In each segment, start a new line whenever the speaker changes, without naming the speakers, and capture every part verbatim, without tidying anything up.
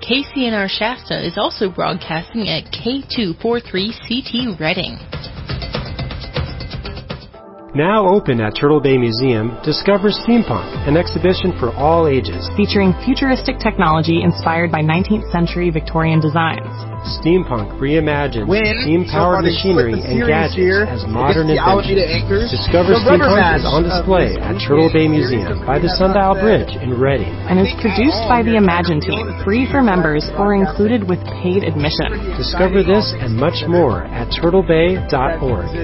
K C N R Shasta is also broadcasting at K two forty-three C T Reading.
Now open at Turtle Bay Museum, discover Steampunk, an exhibition for all ages.
Featuring futuristic technology inspired by nineteenth century Victorian designs.
Steampunk reimagines
When,
steam-powered
so
machinery and gadgets
here,
as modern
anchors,
inventions. Discover Steampunk is on display at Turtle Bay Museum by the Sundial Bridge in Reading.
And is produced by the Imagine team, free for members or included with paid admission.
Discover this and much more at turtle bay dot org.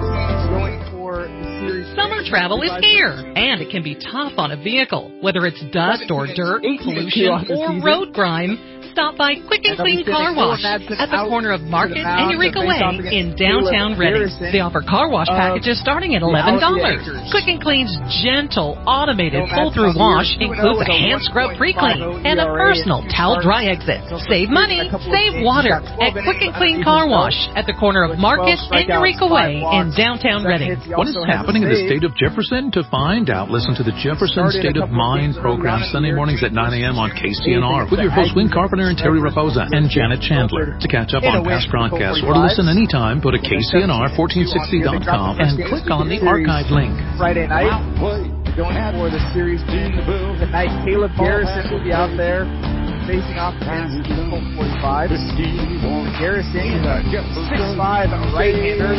Summer travel is here, and it can be tough on a vehicle. Whether it's dust or dirt, pollution, or road grime, stop by Quick and Clean Car Wash at the corner of Market and Eureka Way in downtown Reading. They offer car wash packages starting at eleven dollars. Quick and Clean's gentle, automated pull-through wash includes a hand scrub pre-clean and a personal towel dry exit. Save money, save water at Quick and Clean Car Wash at the corner of Market and Eureka Way in downtown Reading.
What is happening in the state of Jefferson? To find out, listen to the Jefferson State of Mind program Sunday mornings at nine a.m. on K C N R with your host Wayne Carpenter and Terry Raposa and Janet Chandler. To catch up on past broadcasts or to listen anytime, go to K C N R fourteen sixty dot com and click on the archive link.
Friday night, going for the Series B tonight. Caleb Garrison will be out there facing off against Colt forty-five. Garrison is a six five right-hander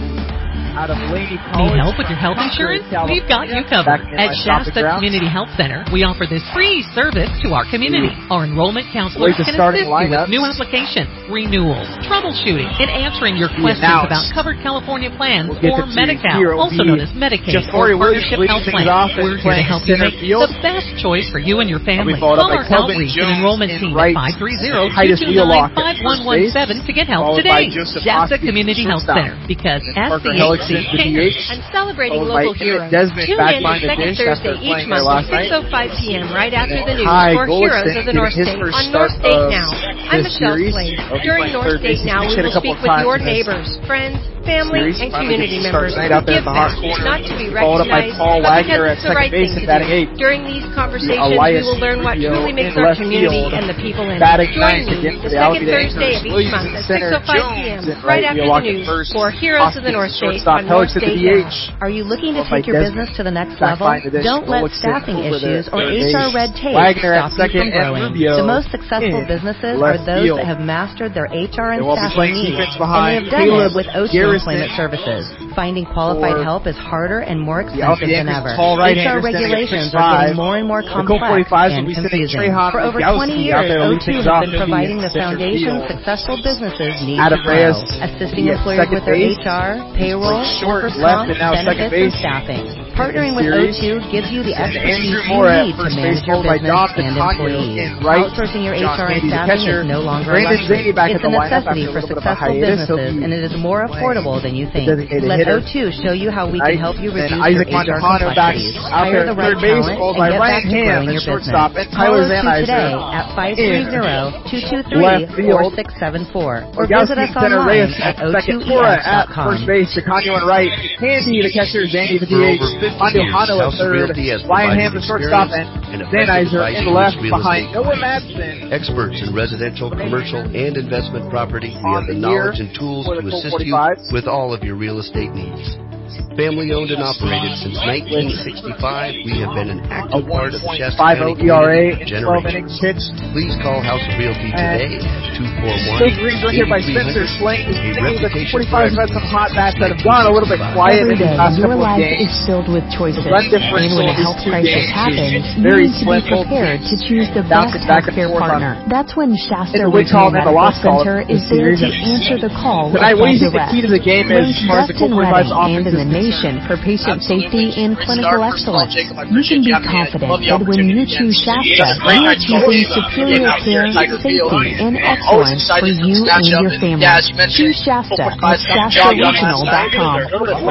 out of Laney College.
Need help with your health insurance? We've got you covered. At Shasta Community Health Center, we offer this free service to our community. Our enrollment counselors can assist you with new applications, renewals, troubleshooting, and answering your questions about covered California plans or Medi-Cal, also known as Medicaid or Partnership Health Plan. We're here to help you make the best choice for you and your family. Call our outreach and enrollment team at five three zero, two two nine, five one one seven to get help today. Shasta Community Health Center, because S C H
I'm celebrating local heroes. Tune in the second Thursday each month at six oh five p.m. right after the news for Heroes of the North State on North State Now. I'm Michelle Slade. During North State Now, we will speak with your neighbors, friends, family, and community members who give back, not to be recognized, but because it's the right thing to do. During these conversations, we will learn what truly makes our community and the people in it. Join me the second Thursday of each month at six oh five p.m. right after the news for Heroes of the North State on North State Now.
Are you looking to take your business to the next level? Don't let staffing issues or H R red tape stop you from growing. The most successful businesses are those that have mastered their H R and staffing needs, and they have done it with O T Employment Services. Finding qualified help is harder and more expensive than ever. H R regulations are getting more and more complex and confusing. For over twenty years, O two has been providing the foundation successful businesses need to grow, assisting employers with their H R, payroll, workers' comp, benefits, and staffing. Partnering with O two gives you the expertise you need to manage your business and employees. Outsourcing your H R and staffing is no longer a luxury. It's a necessity for successful businesses, and it is more affordable than you think. Let O two show you how we can help you reduce your H R complexities. Hire the right talent and get back to growing your business. Call O two today at five three zero, two two three, four six seven four or visit us online at O two E S dot com.
First base, Chicago and right. Handy, the catcher, Zandy, the D H. Hondo Hondo at third. Ryan Ham, the shortstop, and Zanizer in the left behind Noah Madsen.
Experts in residential, commercial, and investment property. We have the knowledge and tools to assist you with all of your real estate needs. Family owned and operated since nineteen sixty-five, we have been an active part of the Shasta County community for generations. Please call House of Realty today at two four one, eight three hundred. A reputation for
expertise. Some hot bats that have gone a little bit quiet in the last couple of games.
Is filled with choices,
and
when a health crisis happens, you need to be prepared to choose the best healthcare partner. That's when Shasta Regional Medical Center is there to answer the call of
Tonight, what do you think the key to the game is as far as the Colt forty-five's offense is
for patient safety and clinical excellence. You can be confident that when you choose Shasta, you are choosing superior care, safety, and excellence for you and your family. Choose Shasta at Shasta Regional dot com.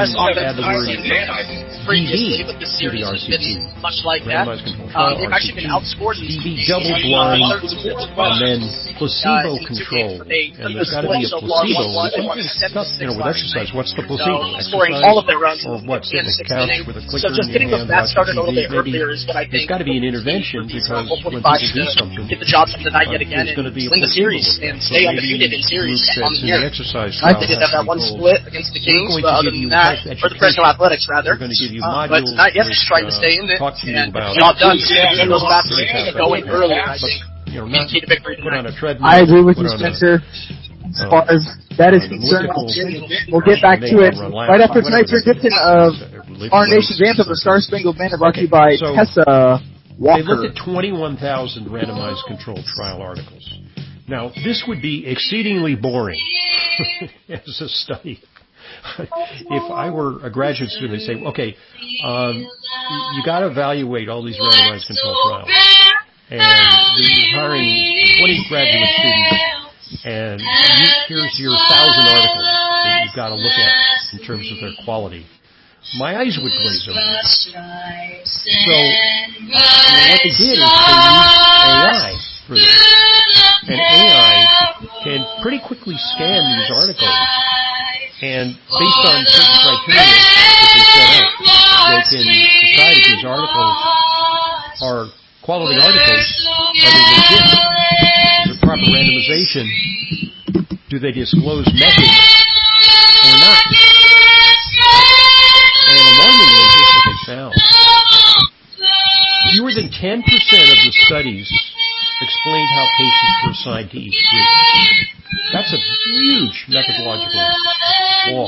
Previously, but the series has been much like that. Uh, they've actually been outscored in
D B double blind, and then
placebo control, and there's got to be a placebo. You know, with exercise, what's the placebo? Exercise,
all of their runs
or what's sitting on the couch with a clicker
so just
in
getting
your hand,
that started a little
T V,
bit earlier is what I think.
There's got to be an intervention because when people do something,
get the job done tonight yet again and win the series and stay undefeated in series on the year. I think they did have that one split against the Kings, but other than that, or the Fresno Athletics rather. Uh, but tonight, yes, just trying to stay in it and get the job done. Win those battles and go in early, I think.
You know, not put on a treadmill.
I agree with you, Spencer. As far as that is concerned, we'll get back to it right after tonight's rendition of Our Nation's Anthem, the Star Spangled Banner, brought to you by
so
Tessa Walker.
They looked at twenty-one thousand randomized controlled trial articles. Now, this would be exceedingly boring as a study. If I were a graduate student, they'd say, okay, um, you got to evaluate all these randomized controlled trials. And we're hiring twenty graduate students, and you, here's your thousand articles that you've got to look at in terms of their quality. My eyes would glaze over. So what they did is they used A I for this. And A I can pretty quickly scan these articles, and based on certain criteria that they set up, they can decide if these articles are quality articles, are they legit? The proper randomization, do they disclose methods or not? And alarmingly, here's what they found. Fewer than ten percent of the studies explained how patients were assigned to each group. That's a huge methodological flaw.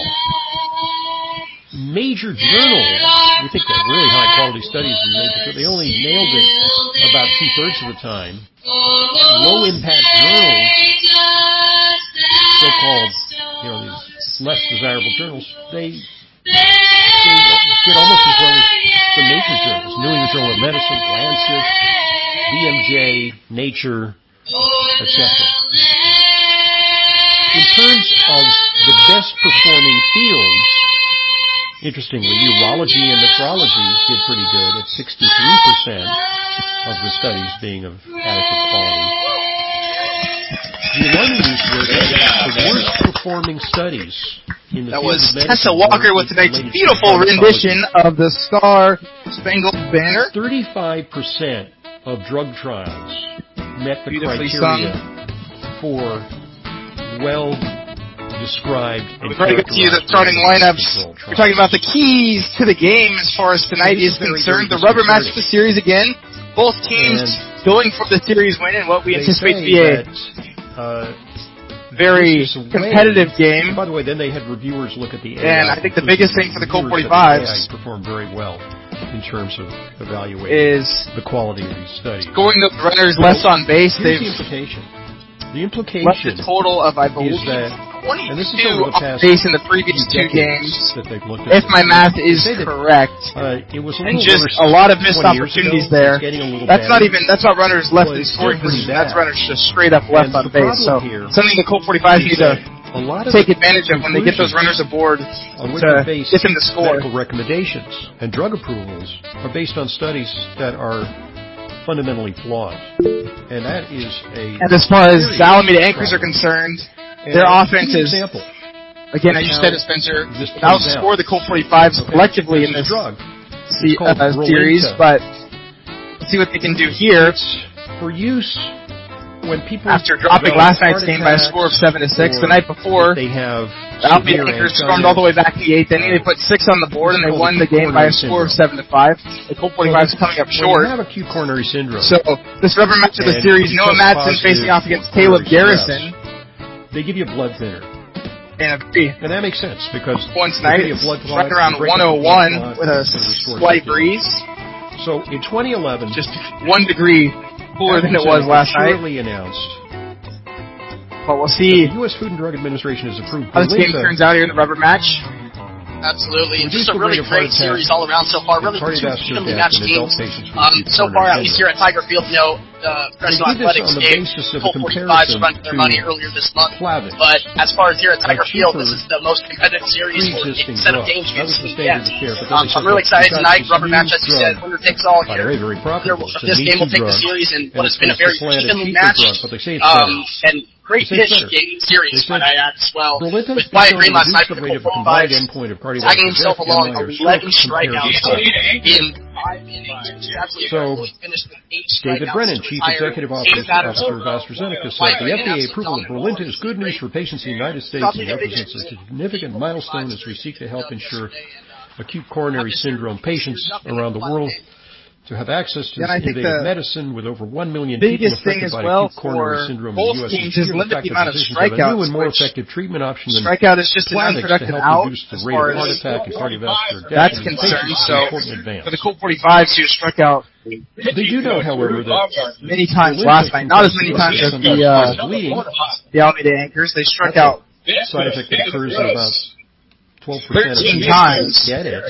Major journals, we think they're really high-quality studies in major journals, they only nailed it about two-thirds of the time. Low-impact journals, so-called, you know, these less desirable journals, they, they get almost as well as the major journals. New England Journal of Medicine, Lancet, B M J, Nature, et cetera. In terms of the best-performing fields, interestingly, urology and nephrology did pretty good at sixty-three percent of the studies being of adequate quality. The alarming news was that the worst-performing studies in the
that
field
was
of medicine
Tessa Walker with tonight's beautiful rendition of the Star Spangled Banner.
thirty-five percent of drug trials met the
criteria
sung. for well described.
Before I get to you, the starting lineups, we're talking about the keys to the game as far as tonight is concerned. The rubber match the series again. Both teams and going for the series win in what we anticipate to be a uh, very competitive game.
By the way, then they had reviewers look at the A I.
And I think the biggest thing for the Colt forty-fives
A I performed very well in terms of evaluating
is
the quality of these studies.
Going the runners less on base.
Here's the implication. The implication
left a total of, I believe,
is that,
twenty-two
and this is over the past
base in the previous two games,
that they've looked at
if my math is correct.
Uh, it was a
and just a lot of missed opportunities there. That's not even, that's not runners left in scoring position. That's runners just straight up left on base. So something the Colt forty-fives need to take advantage of when they get those runners aboard to get them to score.
Medical recommendations and drug approvals are based on studies that are fundamentally flawed. And that is a...
And as far as Alameda Anchors are concerned, and their offense is... Example. Again, as you said, Spencer, outscore the Colt forty-fives okay. collectively in this drug see, uh, series, but let's see what they can do here.
It's for use when people...
After dropping last night's game by a score of seven to six, the night before,
they have
Alameda Anchors stormed all the way back to the eighth inning. They put six on the board, and they won the game by a score of seven to five. The Colt forty-fives coming up short.
They have acute coronary syndrome.
So, this rubber match of the series, Noah Madsen facing off against Caleb Garrison.
They give you a blood thinner.
And, a,
and that makes sense, because
once tonight, it's right around one oh one with a slight breeze.
So, in twenty eleven,
just one degree cooler than it was last night.
Announced.
But we'll see
the U S Food and Drug Administration has approved
how this game turns out here in the rubber match.
Absolutely. Just a really great series all around so far. Really two evenly matched teams. Um, so far, at least here at Tiger Field, you know, the Fresno Athletics gave Colt forty-five a run for their money earlier this month. Plavix. But as far as here at Tiger Field, this is the most competitive series or set of games we've seen yet. Um, so I'm really excited tonight. Rubber match, as you said, winner takes all here. This game will take the series in what has been a very evenly matched um, and great pitch game series, might I add as well. With Wyatt Green last night for the Colt forty-five, tagging himself along eleven strikeouts in five innings.
So, David Brennan, Chief Executive Officer of AstraZeneca, said the F D A approval of Brilinta is good news for patients in the United States and represents a significant milestone as we seek to help ensure acute coronary syndrome patients around the world to have access to this innovative medicine with over one million people affected by
well
acute coronary syndrome in the U S
teams is limit the amount of strikeouts.
A new and more effective treatment option than
strikeout is just an unproductive
to help
out
reduce the rate of heart attack and cardiovascular death.
That's concerning. So for the Colt forty-fives who struck out,
they do know, however, that
many times last night, not as many times as the uh, the Alameda Anchors, they struck out.
Side effect that occurs in about twelve percent
thirteen times.
Get it.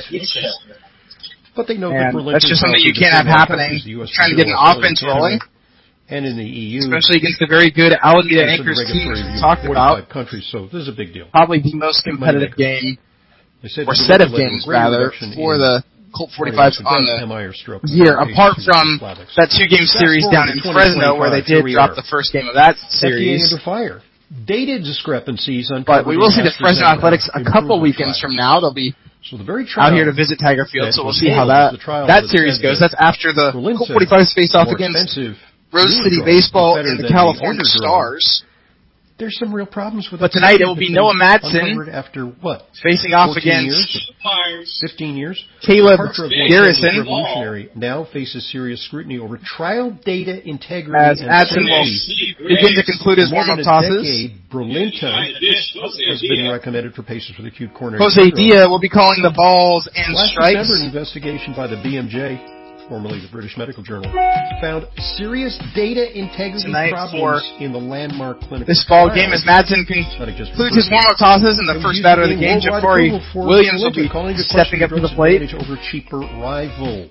But they know
and
that
that's just something you can't have happening. Trying to get an offense rolling,
and in the E U,
especially against the very good Alameda Anchors team we talked about.
Countries, so this is a big deal.
Probably the most competitive game, or set of games rather, for the Colt forty-fives on the year. Apart from that two-game series down in Fresno, where they did drop the first game of that series.
Under fire. Data discrepancies.
But we will see the Fresno Athletics a couple weekends from now. They'll be
So the very
out here to visit Tiger Field, so we'll see how that that series goes. That's after the Colt forty-fives face off against Rose City Baseball and the California Stars.
There's some real problems with
it. But tonight it will be Noah Madsen
after what?
Facing off against
years? fifteen years.
Caleb Garrison.
Revolutionary now faces serious scrutiny over trial data integrity.
As Madsen will begin to conclude his warm-up tosses.
Brilinta has been recommended for patients with acute coronary
Jose Dia will be calling the balls and
Last
strikes.
December, an investigation by the B M J, formerly the British Medical Journal, found serious data integrity
Tonight
problems in the landmark clinical
This ball
trial.
game as Madsen concludes his warm-up tosses in the first batter of the game. Jafari Williams will be stepping up to the plate
over cheaper rivals.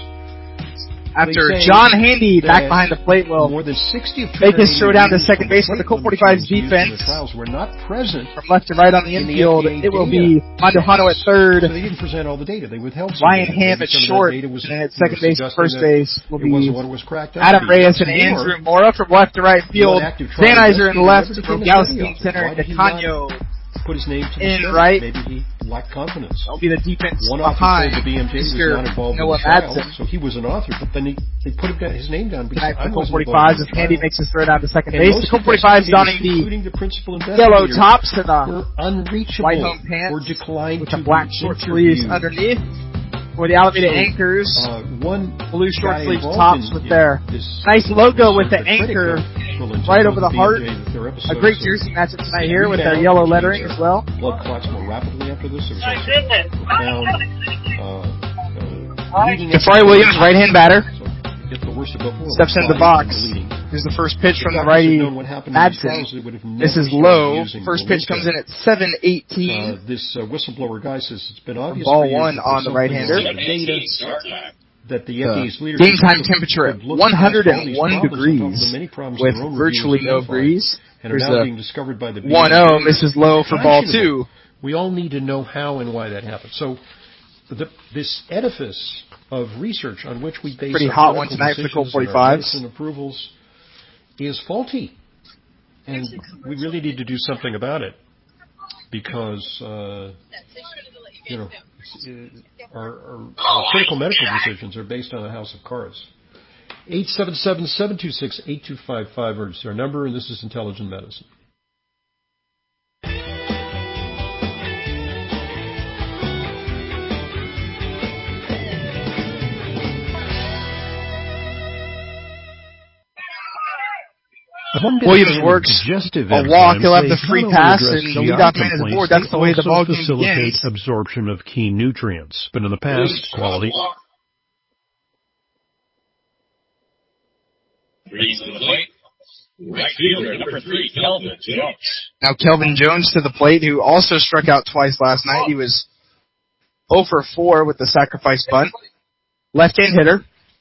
After John Handy back behind the plate will
more than sixty
make his throw down to second base for the Colt forty-fives defense.
Were not present
from left to right on the infield. It will be Mandujano at third.
So they didn't present all the data. They withheld
Ryan Ham at short,
was,
and at second base, first base will be
Adam
Reyes and Andrew Mora from left to right field. Zanizer in left, Rogowski in center, and Canio
put his name to the
in
step.
right.
Maybe he lacked confidence.
That'll be the defense
One
behind
the B M J was not involved
Noah
in the trial,
Madsen.
so he was an author, but then he, they put him down, his name down because
Tonight
I
for Colt
wasn't
forty-fives
involved
as
in the
Handy
trial.
makes his throw down to second
And
base. The Colt forty-fives donning the
including the principal
yellow
investigator,
tops and the
were unreachable
white home pants
or declined
with
to
the black
be
short
interviewed.
sleeves underneath. For the Alameda
So,
Anchors,
uh, one
blue short
guy
sleeves
involved
tops
in-
with
in
their
this
nice logo with the
critic
anchor
of Brilinta
right
told
over the
B M J
heart.
that their
A
episodes
great
of
jersey matchup tonight here with their
rebound,
yellow
which
lettering
means
as well.
Blood clots more rapidly after this. There was also profound uh, uh, bleeding.
Jafari Williams, right-hand batter,
So get the worst of both worlds.
steps into the
Body
box.
and bleeding.
Here's the first pitch from the
If
righty,
known what happened in these trials,
Madsen.
they would have
This
never
is
started
low.
using
First pitch
Brilinta.
comes in at seven eighteen.
Uh, this uh, whistleblower guy says it's been obvious
Ball
for years
one
that
on
there's
the
something
right-hander.
wrong with the data that the F D A's
Uh,
leadership
game time
have
temperature at
looked
one hundred
past all these
one
problems on top of
degrees
the many problems
with
their own
virtually
reviews
no
identified
breeze.
and are
Here's
now
the
being discovered by the
one oh, misses low for ball two.
We all need to know how and why that happened. So the, this edifice of research on which we base
Pretty
our
hot one
political
tonight for the Colt
decisions and our
forty-fives.
medicine approvals is faulty. And we really need to do something about it because, uh, you know, it's, uh, our, our, our critical medical decisions are based on a house of cards. eight seven seven, seven two six, eight two five five is our number, and this is Intelligent Medicine.
Williams works a walk. He'll have the free pass, and the leadoff man is aboard. That's the way the ball game
facilitate
begins.
absorption of key nutrients, but in the past, quality.
Right fielder, number three, Kelvin Jones.
Now Kelvin Jones to the plate, who also struck out twice last night. He was oh for four with the sacrifice bunt. Left-hand hitter.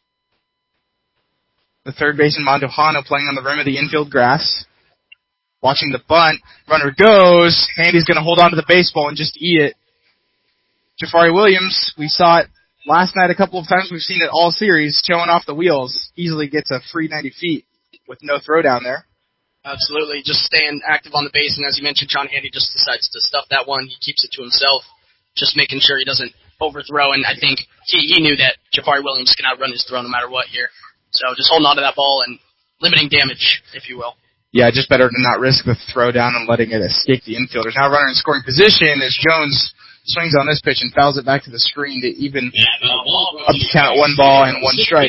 The third baseman, Mandujano, playing on the rim of the infield grass. Watching the bunt. Runner goes. Handy's going to hold on to the baseball and just eat it. Jafari Williams, we saw it last night a couple of times. We've seen it all series, showing off the wheels. Easily gets a free ninety feet with no throw down there.
Absolutely. Just staying active on the base, and as you mentioned, John Handy just decides to stuff that one. He keeps it to himself, just making sure he doesn't overthrow, and I think he, he knew that Jafari Williams can outrun his throw no matter what here. So just holding on to that ball and limiting damage, if you will.
Yeah, just better to not risk the throw down and letting it escape the infielders. Now runner in scoring position as Jones swings on this pitch and fouls it back to the screen to even up the count, one ball and one strike.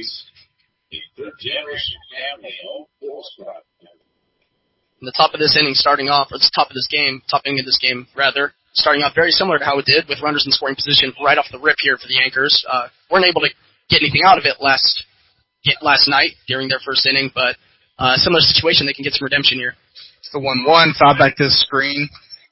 In the top of this inning starting off, or the top of this game, top inning of this game, rather, starting off very similar to how it did with runners in scoring position right off the rip here for the Anchors. Uh, weren't able to get anything out of it last last night during their first inning, but uh, similar situation, they can get some redemption here.
It's the one one, foul back to the screen.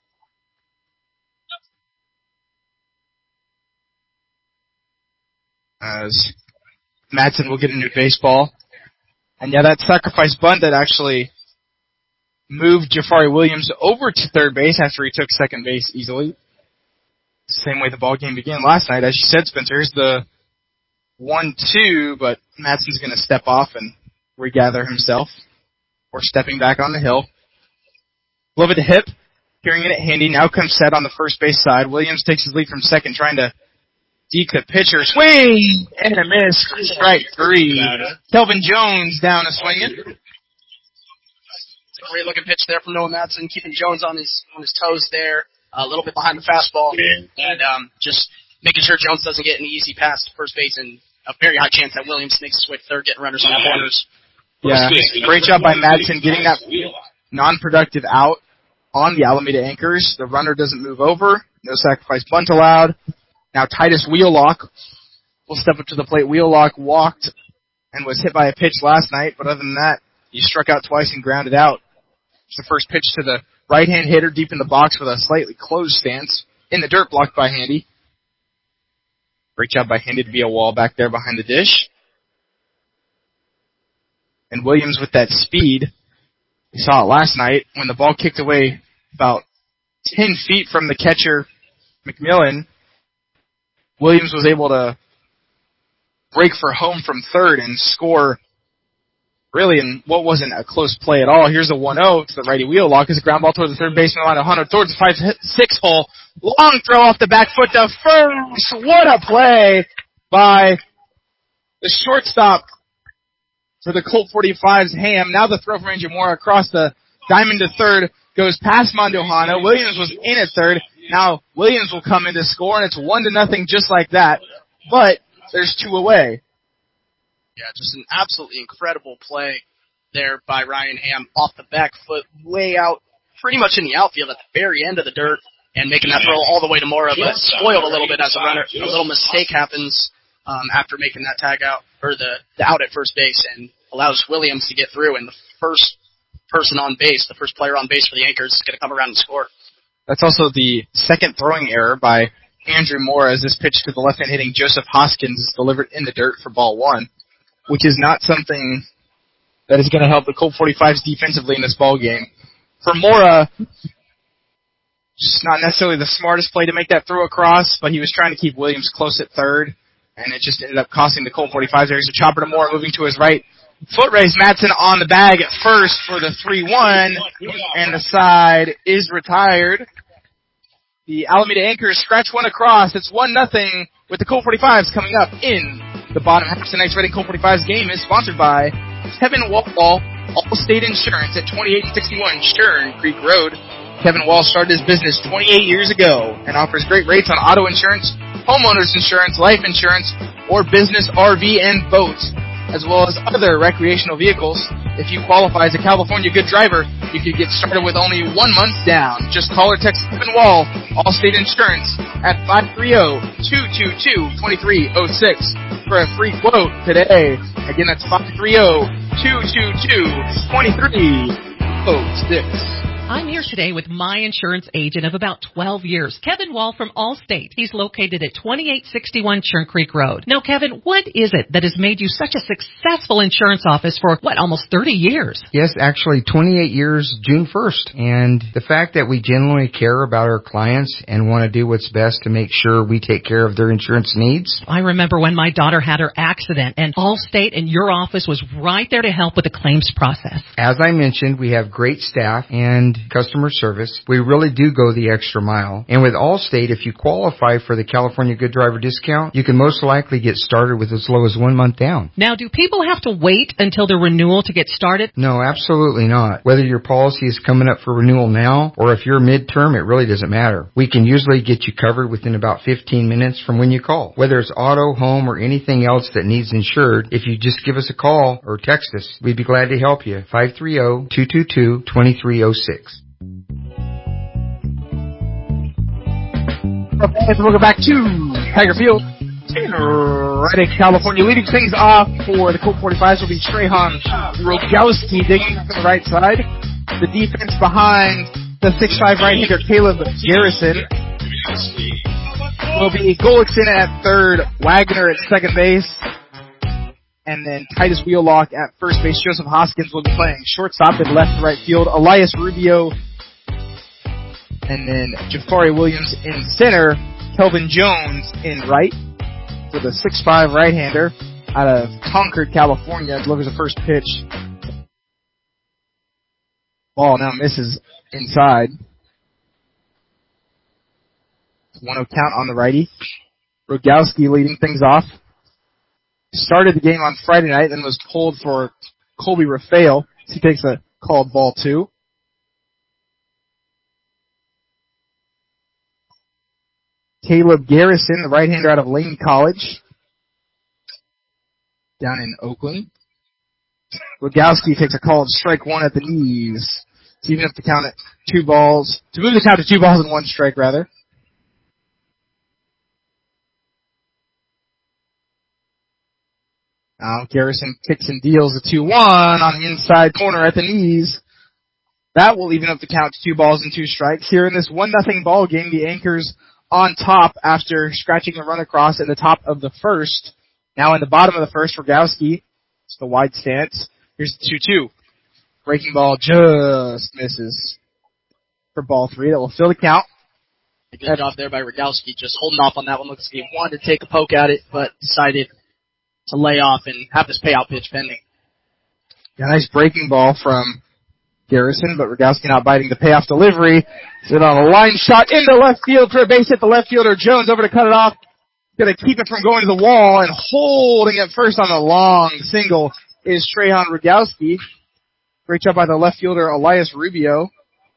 As Madsen will get a new baseball. And yeah, that sacrifice bunt that actually moved Jafari Williams over to third base after he took second base easily. Same way the ball game began last night. As you said, Spencer, here's the one two, but Madsen's going to step off and regather himself. Or stepping back on the hill. Glove at the hip. Hearing it Handy. Now comes set on the first base side. Williams takes his lead from second, trying to deke the pitcher. Swing! And a miss. Strike three. Kelvin Jones down a swinging.
It's a great looking pitch there from Noah Madsen, keeping Jones on his on his toes there, a little bit behind the fastball, and um, just making sure Jones doesn't get an easy pass to first base, and a very high chance that Williams makes his way to third, getting runners on the corners.
Yeah, great job by Madsen getting that non-productive out on the Alameda Anchors. The runner doesn't move over. No sacrifice bunt allowed. Now Titus Wheelock will step up to the plate. Wheelock walked and was hit by a pitch last night, but other than that, he struck out twice and grounded out. It's the first pitch to the right-hand hitter deep in the box with a slightly closed stance. In the dirt, blocked by Handy. Great job by Handy to be a wall back there behind the dish. And Williams with that speed. We saw it last night when the ball kicked away about ten feet from the catcher, McMillan. Williams was able to break for home from third and score really in what wasn't a close play at all. Here's a one oh to the righty Wheelock. It's a ground ball toward the third baseman line, one hundred towards the five six hole. Long throw off the back foot to first. What a play by the shortstop for the Colt forty-fives, Ham. Now the throw from Angel Mora across the diamond to third goes past Mandujano. Williams was in at third. Now Williams will come in to score, and it's one to nothing just like that. But there's two away.
Yeah, just an absolutely incredible play there by Ryan Ham off the back foot, way out, pretty much in the outfield at the very end of the dirt, and making that throw all the way to Mora, but spoiled a little bit as a runner. A little mistake happens um, after making that tag out, or the, the out at first base, and allows Williams to get through, and the first person on base, the first player on base for the Anchors, is going to come around and score.
That's also the second throwing error by Andrew Mora as this pitch to the left-hand hitting Joseph Hoskins is delivered in the dirt for ball one, which is not something that is going to help the Colt forty-fives defensively in this ball game. For Mora, just not necessarily the smartest play to make that throw across, but he was trying to keep Williams close at third, and it just ended up costing the Colt forty-fives. There's a chopper to Mora moving to his right. Foot race, Madsen on the bag at first for the three one, and the side is retired. The Alameda Anchors scratch one across. It's one nothing with the Colt forty-fives coming up in the bottom half. Tonight's Reading Colt forty-fives game is sponsored by Kevin Wall, Allstate Insurance at twenty-eight sixty-one Stern Creek Road. Kevin Wall started his business twenty-eight years ago and offers great rates on auto insurance, homeowners insurance, life insurance, or business R V and boats, as well as other recreational vehicles. If you qualify as a California Good Driver, you can get started with only one month down. Just call or text Kevin Wall, Allstate Insurance, at five three zero, two two two, two three zero six for a free quote today. Again, that's five three zero, two two two, two three zero six.
I'm here today with my insurance agent of about twelve years, Kevin Wall from Allstate. He's located at twenty-eight sixty-one Churn Creek Road. Now, Kevin, what is it that has made you such a successful insurance office for, what, almost thirty years?
Yes, actually twenty-eight years, June first. And the fact that we genuinely care about our clients and want to do what's best to make sure we take care of their insurance needs.
I remember when my daughter had her accident, and Allstate and your office was right there to help with the claims process.
As I mentioned, we have great staff and customer service. We really do go the extra mile. And with Allstate, if you qualify for the California Good Driver discount, you can most likely get started with as low as one month down.
Now, do people have to wait until the renewal to get started?
No, absolutely not. Whether your policy is coming up for renewal now or if you're midterm, it really doesn't matter. We can usually get you covered within about fifteen minutes from when you call. Whether it's auto, home, or anything else that needs insured, if you just give us a call or text us, we'd be glad to help you. five three zero, two two two, two three zero six.
Okay, so welcome back to Tiger Field in Redding, California. Leading things off for the Colt forty-fives will be Trehan Rogowski digging from the right side. The defense behind the six five right-hander Caleb Garrison will be Golickson at third, Wagner at second base, and then Titus Wheelock at first base. Joseph Hoskins will be playing shortstop in left right field. Elias Rubio and then Jafari Williams in center. Kelvin Jones in right for the six five right-hander out of Concord, California. Delivers the first pitch. Ball now misses inside. one oh count on the righty. Rogowski leading things off. Started the game on Friday night, then was pulled for Colby Rafael. He takes a called ball two. Caleb Garrison, the right-hander out of Lane College, down in Oakland. Rogowski takes a called strike one at the knees. So even if the count at two balls, to move the count to two balls and one strike rather. Now Garrison kicks and deals a two one on the inside corner at the knees. That will even up the count to two balls and two strikes. Here in this one nothing ball game, the Anchors on top after scratching the run across in the top of the first. Now in the bottom of the first, Rogowski. It's the wide stance. Here's the two two. Breaking ball just misses for ball three. That will fill the count.
A good job there by Rogowski, just holding off on that one. Looks like he wanted to take a poke at it, but decided to lay off and have this payout pitch pending.
Yeah, nice breaking ball from Garrison, but Rogowski not biting the payoff delivery. Sit on a line shot into left field for a base hit. The left fielder Jones over to cut it off. Going to keep it from going to the wall, and holding it first on the long single is Trehan Rogowski. Great job by the left fielder Elias Rubio.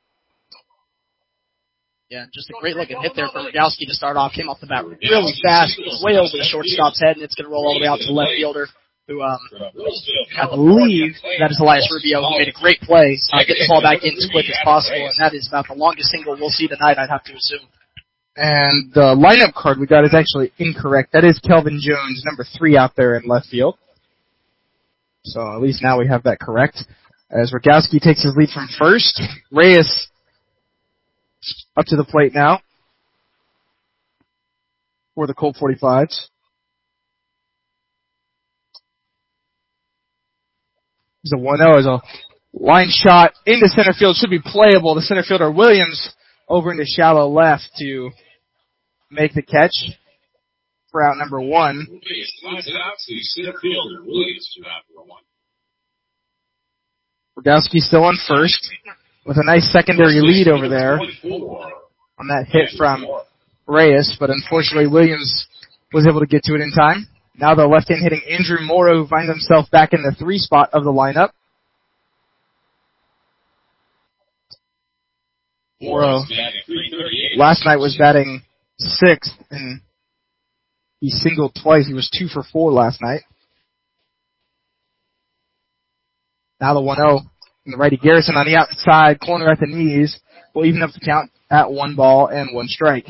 Yeah, just a great looking hit there from Rogowski to start off. Came off the bat really fast, way over the shortstop's head, and it's going to roll all the way out to the left fielder, who um, I believe that is Elias Rubio, who made a great play, uh, get the ball back in as quick as possible, and that is about the longest single we'll see tonight, I'd have to assume.
And the lineup card we got is actually incorrect. That is Kelvin Jones, number three out there in left field. So at least now we have that correct. As Rogowski takes his lead from first, Reyes up to the plate now for the Colt forty-fives. There's a one oh as a line shot into center field. Should be playable. The center fielder Williams over into shallow left to make the catch for out number one. Rogowski still on first with a nice secondary lead over there on that hit from Reyes, but unfortunately Williams was able to get to it in time. Now the left-hand hitting Andrew Morrow finds himself back in the three spot of the lineup. Morrow last night was batting sixth, and he singled twice. He was two for four last night. Now the one oh. And the righty Garrison on the outside, corner at the knees, will even up the count at one ball and one strike.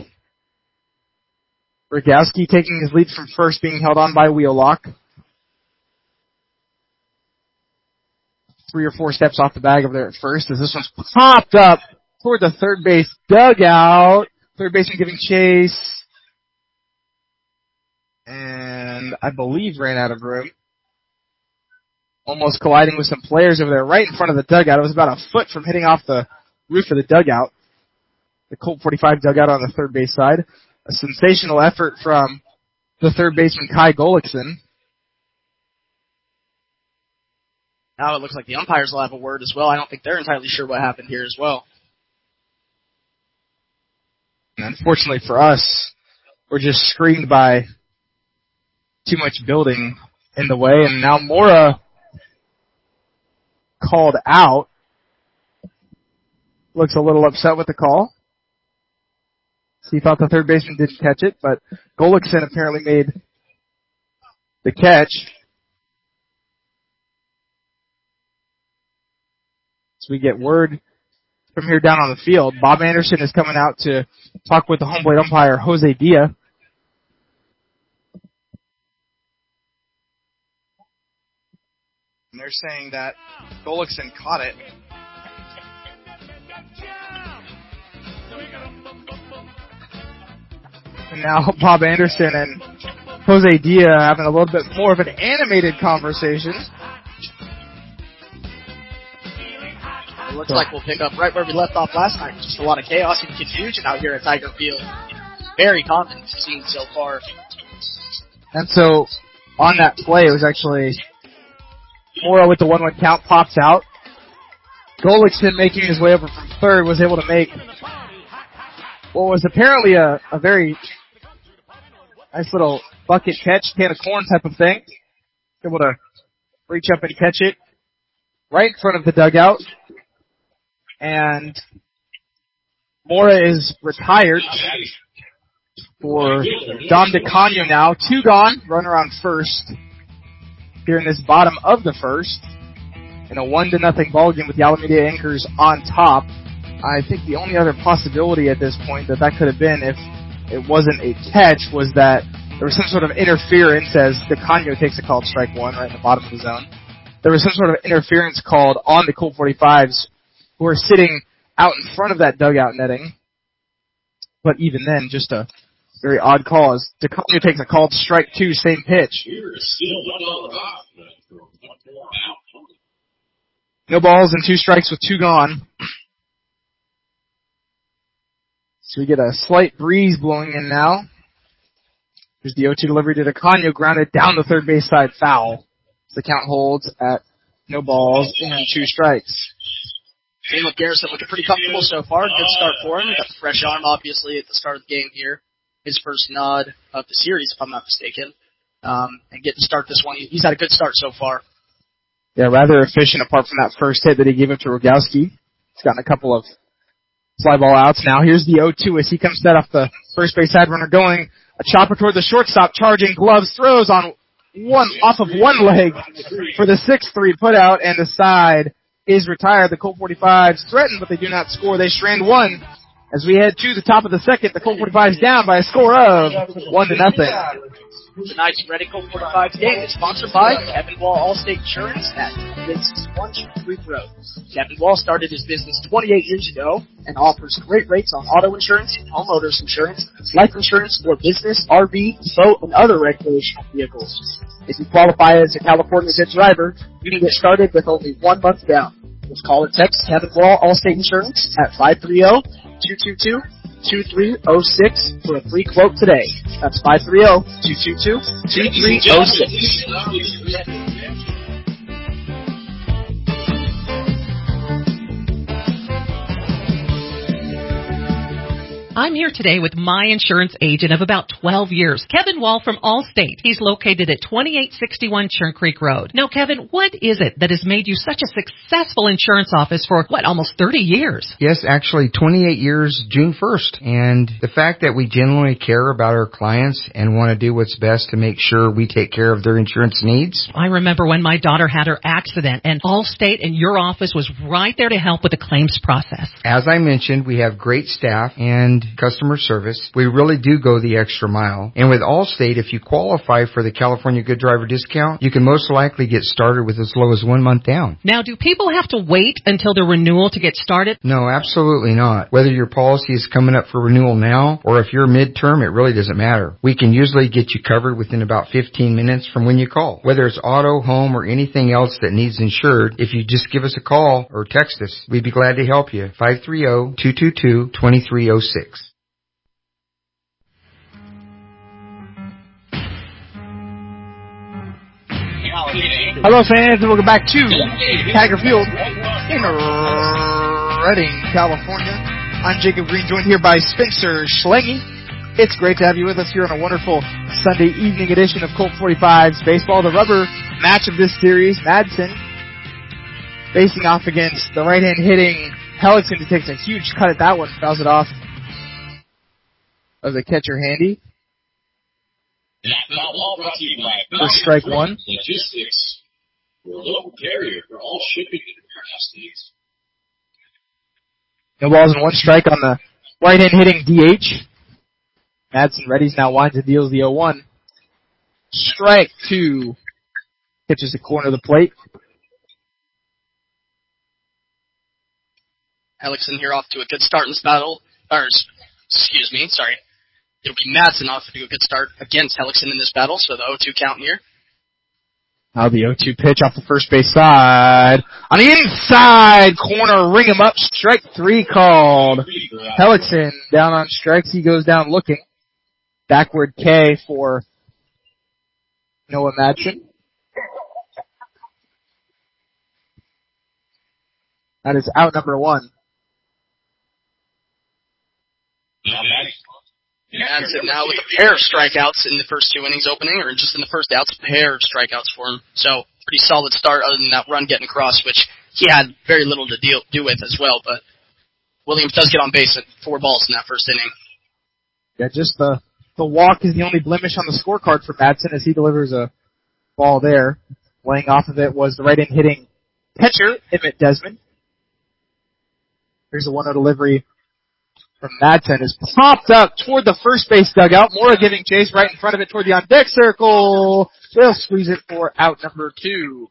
Rogowski taking his lead from first, being held on by Wheelock. three or four steps off the bag over there at first as this one's popped up toward the third base dugout. Third baseman giving chase. And I believe ran out of room. Almost colliding with some players over there right in front of the dugout. It was about a foot from hitting off the roof of the dugout. The Colt forty-five dugout on the third base side. A sensational effort from the third baseman Kai Gullickson.
Now it looks like the umpires will have a word as well. I don't think they're entirely sure what happened here as well.
And unfortunately for us, we're just screened by too much building in the way, and now Mora called out. Looks a little upset with the call. He thought the third baseman didn't catch it, but Gullickson apparently made the catch. So we get word from here down on the field. Bob Anderson is coming out to talk with the home plate umpire, Jose Dia. And they're saying that Gullickson caught it. And now Bob Anderson and Jose Dia having a little bit more of an animated conversation.
It looks like we'll pick up right where we left off last night. Just a lot of chaos and confusion out here at Tiger Field. Very common seen so far.
And so, on that play, it was actually Mora with the one one count pops out. Gullickson, making his way over from third, was able to make what was apparently a, a very nice little bucket catch, can of corn type of thing. Able to reach up and catch it right in front of the dugout. And Mora is retired for Dom DeCanio now. Two gone, runner on first here in this bottom of the first. In a one to nothing ball game with the Alameda Anchors on top. I think the only other possibility at this point that that could have been if it wasn't a catch was that there was some sort of interference as DeCanio takes a called strike one right in the bottom of the zone. There was some sort of interference called on the Colt forty-fives who are sitting out in front of that dugout netting. But even then, just a very odd call as DeCanio takes a called strike two, same pitch. No balls and two strikes with two gone. So we get a slight breeze blowing in now. Here's the oh two delivery to DeCanio, grounded down the third base side, foul. The count holds at no balls and two strikes.
Caleb Garrison looking pretty comfortable so far. Good start for him. Got the fresh arm, obviously, at the start of the game here. His first nod of the series, if I'm not mistaken. Um, and get to start this one. He's had a good start so far.
Yeah, rather efficient apart from that first hit that he gave up to Rogowski. He's gotten a couple of fly ball outs now. Here's the oh two as he comes set off the first base side runner going. A chopper toward the shortstop, charging gloves, throws on one, off of one leg for the six three put out, and the side is retired. The Colt forty-fives threaten, but they do not score. They strand one as we head to the top of the second. The Colt forty-fives down by a score of one to nothing.
Tonight's Reading Colt forty-fives game is sponsored by Kevin Wall Allstate Insurance at sixty-one Creek Road. Kevin Wall started his business twenty-eight years ago and offers great rates on auto insurance, homeowners insurance, life insurance for business, R V, boat, and other recreational vehicles. If you qualify as a California Good driver, you can get started with only one month down. Just call or text Kevin Wall Allstate Insurance at five three zero, two two two, two three zero six for a free quote today. That's five three zero, two two two, two three zero six.
I'm here today with my insurance agent of about twelve years, Kevin Wall from Allstate. He's located at twenty-eight sixty-one Churn Creek Road. Now, Kevin, what is it that has made you such a successful insurance office for, what, almost thirty years?
Yes, actually twenty-eight years, June first. And the fact that we genuinely care about our clients and want to do what's best to make sure we take care of their insurance needs.
I remember when my daughter had her accident, and Allstate and your office was right there to help with the claims process.
As I mentioned, we have great staff, and customer service. We really do go the extra mile. And with Allstate, if you qualify for the California Good Driver discount, you can most likely get started with as low as one month down.
Now, do people have to wait until their renewal to get started?
No, absolutely not. Whether your policy is coming up for renewal now or if you're midterm, it really doesn't matter. We can usually get you covered within about fifteen minutes from when you call. Whether it's auto, home, or anything else that needs insured, if you just give us a call or text us, we'd be glad to help you. five three zero, two two two, two three zero six.
Hello fans, and welcome back to Tiger Field in Redding, California. I'm Jacob Green, joined here by Spencer Schlange. It's great to have you with us here on a wonderful Sunday evening edition of Colt forty-five's Baseball. The rubber match of this series, Madsen facing off against the right-hand hitting Hellickson, who takes a huge cut at that one, fouls it off of the catcher Handy. For strike one.
Logistics. We're a local carrier for all shipping and warehouse needs.
No balls and one strike on the right-hand hitting D H. Madsen readies now, winds and deals the oh one. Strike two. Pitches the corner of the plate.
Hellickson here off to a good start in this battle. Or, excuse me, sorry. It'll be Madsen off to a good start against Hellickson in this battle, so the oh two count here.
Now the oh two pitch off the first base side. On the inside corner, ring him up. Strike three called. Hellickson down on strikes. He goes down looking. Backward K for Noah Madsen. That is out number one.
Madsen now with a pair of strikeouts in the first two innings opening, or just in the first outs, a pair of strikeouts for him. So, pretty solid start other than that run getting across, which he had very little to deal, do with as well. But Williams does get on base at four balls in that first inning.
Yeah, just the, the walk is the only blemish on the scorecard for Madsen as he delivers a ball there. Laying off of it was the right-hand hitting pitcher, Emmett Desmond. Here's a one oh delivery from Madsen, is popped up toward the first base dugout. Mora giving chase right in front of it toward the on-deck circle. They'll squeeze it for out number two.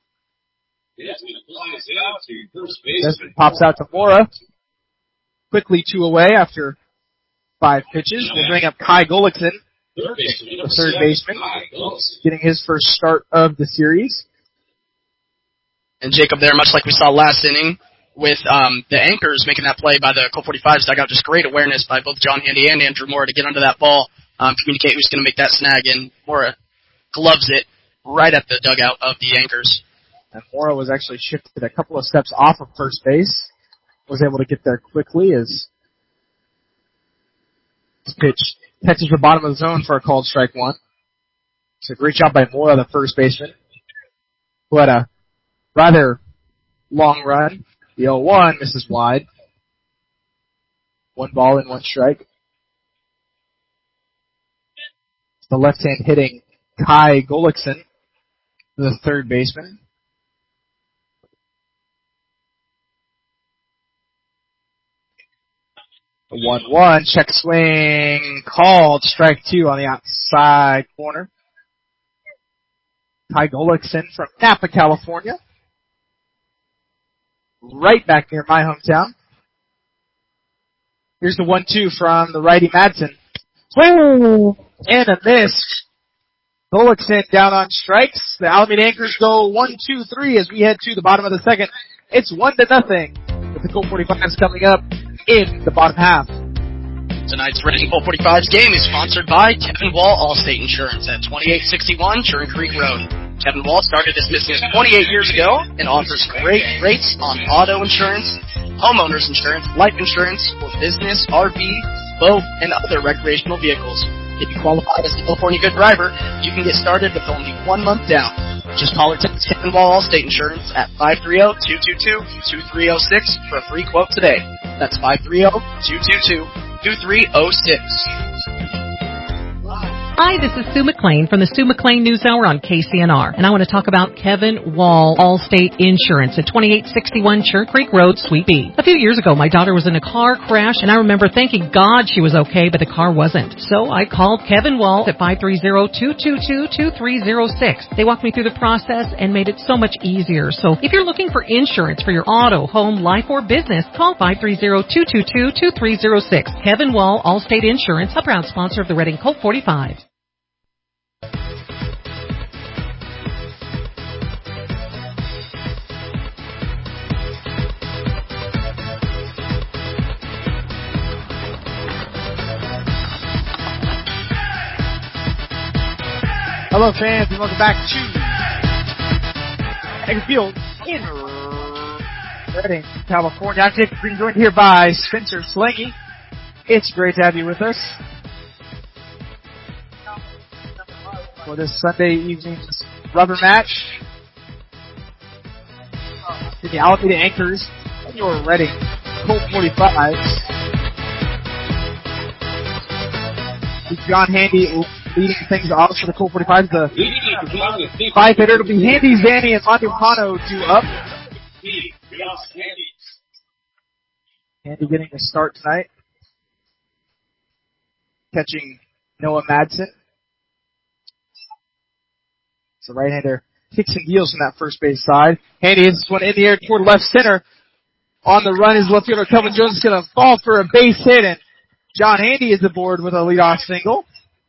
Desmond pops out to Mora. Quickly two away after five pitches. We'll bring up Kai Gullickson, the third baseman, getting his first start of the series.
And Jacob there, much like we saw last inning, with um, the anchors making that play by the Colt forty-fives dugout, just great awareness by both John Handy and Andrew Mora to get under that ball, um, communicate who's going to make that snag, and Mora gloves it right at the dugout of the anchors.
And Mora was actually shifted a couple of steps off of first base, was able to get there quickly as this pitch catches the bottom of the zone for a called strike one. So great job by Mora, the first baseman, who had a rather long run. The oh one misses wide. One ball and one strike. The left-hand hitting Kai Gullickson, the third baseman. The one one, check swing, called, strike two on the outside corner. Kai Gullickson from Napa, California. Right back near my hometown. Here's the one two from the righty Madsen. Swing! And a miss. Gullickson down on strikes. The Alameda Anchors go one two three as we head to the bottom of the second. It's one to nothing with the Colt forty-fives coming up in the bottom half.
Tonight's Redding Colt forty-fives game is sponsored by Kevin Wall Allstate Insurance at twenty-eight sixty-one Churn Creek Road. Kevin Wall started his business twenty-eight years ago and offers great rates on auto insurance, homeowners insurance, life insurance for business, R V, boat, and other recreational vehicles. If you qualify as a California Good Driver, you can get started with only one month down. Just call or text Kevin Wall Allstate Insurance at five three zero, two two two, two three zero six for a free quote today. That's five three zero, two two two, two three zero six.
Hi, this is Sue McLean from the Sue McLean News Hour on K C N R, and I want to talk about Kevin Wall Allstate Insurance at twenty-eight sixty-one Cher Creek Road, Suite B. A few years ago, my daughter was in a car crash, and I remember thanking God she was okay, but the car wasn't. So I called Kevin Wall at five three zero, two two two, two three zero six. They walked me through the process and made it so much easier. So if you're looking for insurance for your auto, home, life, or business, call five three zero, two two two, two three zero six. Kevin Wall Allstate Insurance, a proud sponsor of the Reading Colt forty-five.
Hello, fans, and welcome back to Hager Field in Redding, California. I'm Jacob Green, joined here by Spencer Slangy. It's great to have you with us for this Sunday evening's rubber match to the Alameda Anchors and your Reading Colt forty-fives. John Handy leading things off for the Colt forty-fives. The five hitter, it'll be Handy, Zanny, and Montepano due up. Handy getting a start tonight, catching Noah Madsen. So right-hander kicks and deals from that first base side. Handy hits this one in the air toward left center. On the run is left fielder Kelvin Jones is going to fall for a base hit, and John Handy is aboard with a leadoff single.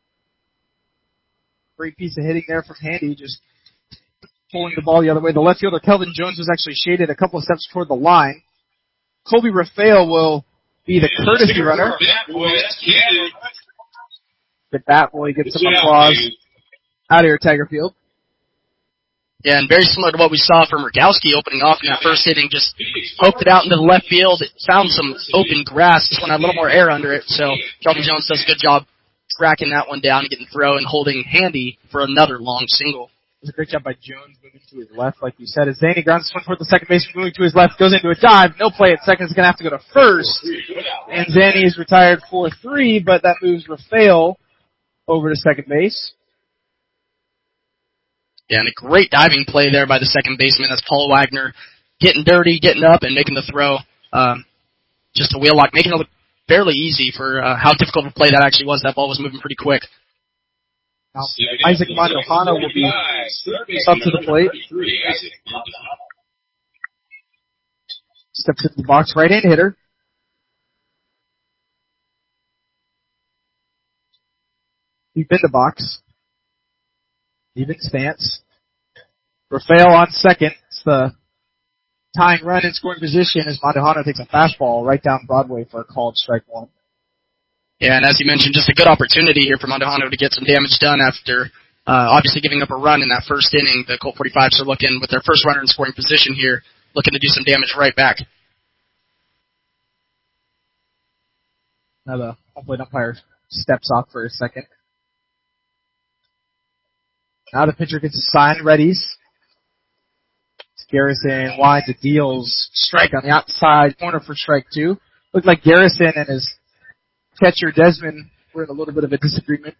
Great piece of hitting there from Handy, just pulling the ball the other way. The left fielder Kelvin Jones was actually shaded a couple of steps toward the line. Colby Rafael will be the courtesy runner. Good bat boy, get some applause out of here, Tiger Field.
Yeah, and very similar to what we saw from Rogowski opening off in that first inning, just poked it out into the left field. It found some open grass, just one had a little more air under it, so Kelvin Jones does a good job tracking that one down and getting the throw and holding Handy for another long single.
It was a great job by Jones moving to his left, like you said. As Zanny grounds this one toward the second base, moving to his left, goes into a dive. No play at second, is going to have to go to first. And Zanny is retired for three, but that moves Rafael over to second base.
Yeah, and a great diving play there by the second baseman. That's Paul Wagner getting dirty, getting up, and making the throw. Um, just a wheel lock, making it look fairly easy for uh, how difficult of a play that actually was. That ball was moving pretty quick.
Now, Isaac Montejano will be up to the plate. Steps into the box, right-hand hitter. Deep in the box. Even stance. Rafael on second. It's the tying run in scoring position as Montejano takes a fastball right down Broadway for a called strike one.
Yeah, and as you mentioned, just a good opportunity here for Montejano to get some damage done after uh, obviously giving up a run in that first inning. The Colt forty-fives are looking, with their first runner in scoring position here, looking to do some damage right back.
Now the home plate umpire steps off for a second. Now the pitcher gets a sign, readies. Garrison winds and deals strike on the outside corner for strike two. Looks like Garrison and his catcher Desmond were in a little bit of a disagreement.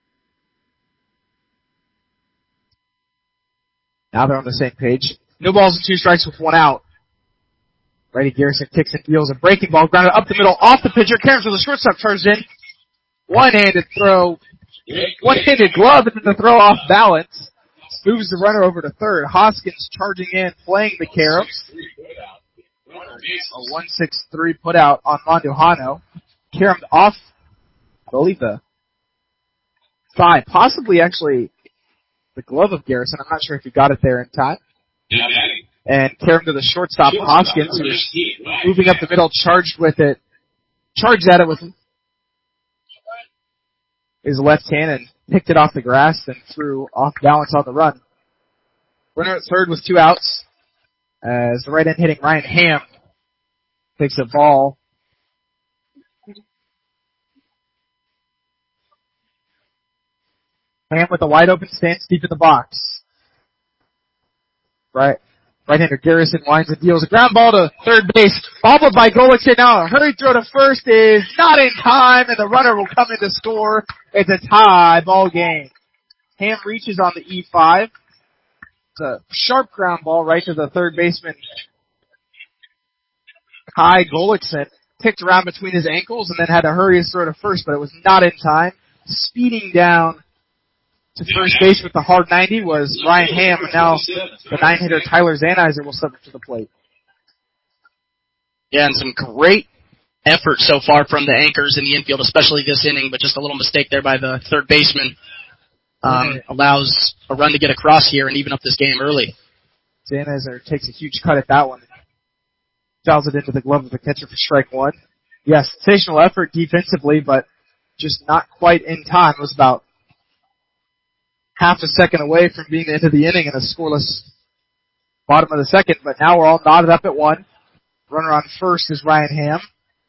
Now they're on the same page. No balls and two strikes with one out. Righty Garrison kicks and deals a breaking ball, grounded up the middle, off the pitcher. Caroms with the shortstop charged in. One-handed throw. One-handed glove, and then the throw off balance. Moves the runner over to third. Hoskins charging in, playing the Caroms. A one six three put out on Montejano. Caroms off, I believe, the thigh. Possibly, actually, the glove of Garrison. I'm not sure if he got it there in time. And Carom to the shortstop, Hoskins, who's moving up the middle, charged with it. Charged at it with his left hand and picked it off the grass and threw off balance on the run. Runner at third with two outs as the right end hitting Ryan Ham takes a ball. Ham with a wide open stance deep in the box. Right. Right-hander Garrison winds and deals a ground ball to third base. Bobbled by Golick. Now a hurried throw to first is not in time, and the runner will come in to score. It's a tie ball game. Ham reaches on the E five. It's a sharp ground ball right to the third baseman, Kai Golickson. Picked around between his ankles and then had to hurry his throw to first, but it was not in time. Speeding down to first base with the hard ninety was Ryan Ham, and now the nine-hitter Tyler Zanizer will step up to the plate.
Yeah, and some great effort so far from the anchors in the infield, especially this inning, but just a little mistake there by the third baseman um, allows a run to get across here and even up this game early.
Zanizer takes a huge cut at that one. Fouls it into the glove of the catcher for strike one. Yes, sensational effort defensively, but just not quite in time. It was about half a second away from being the end of the inning and a scoreless bottom of the second, but now we're all knotted up at one. Runner on first is Ryan Ham.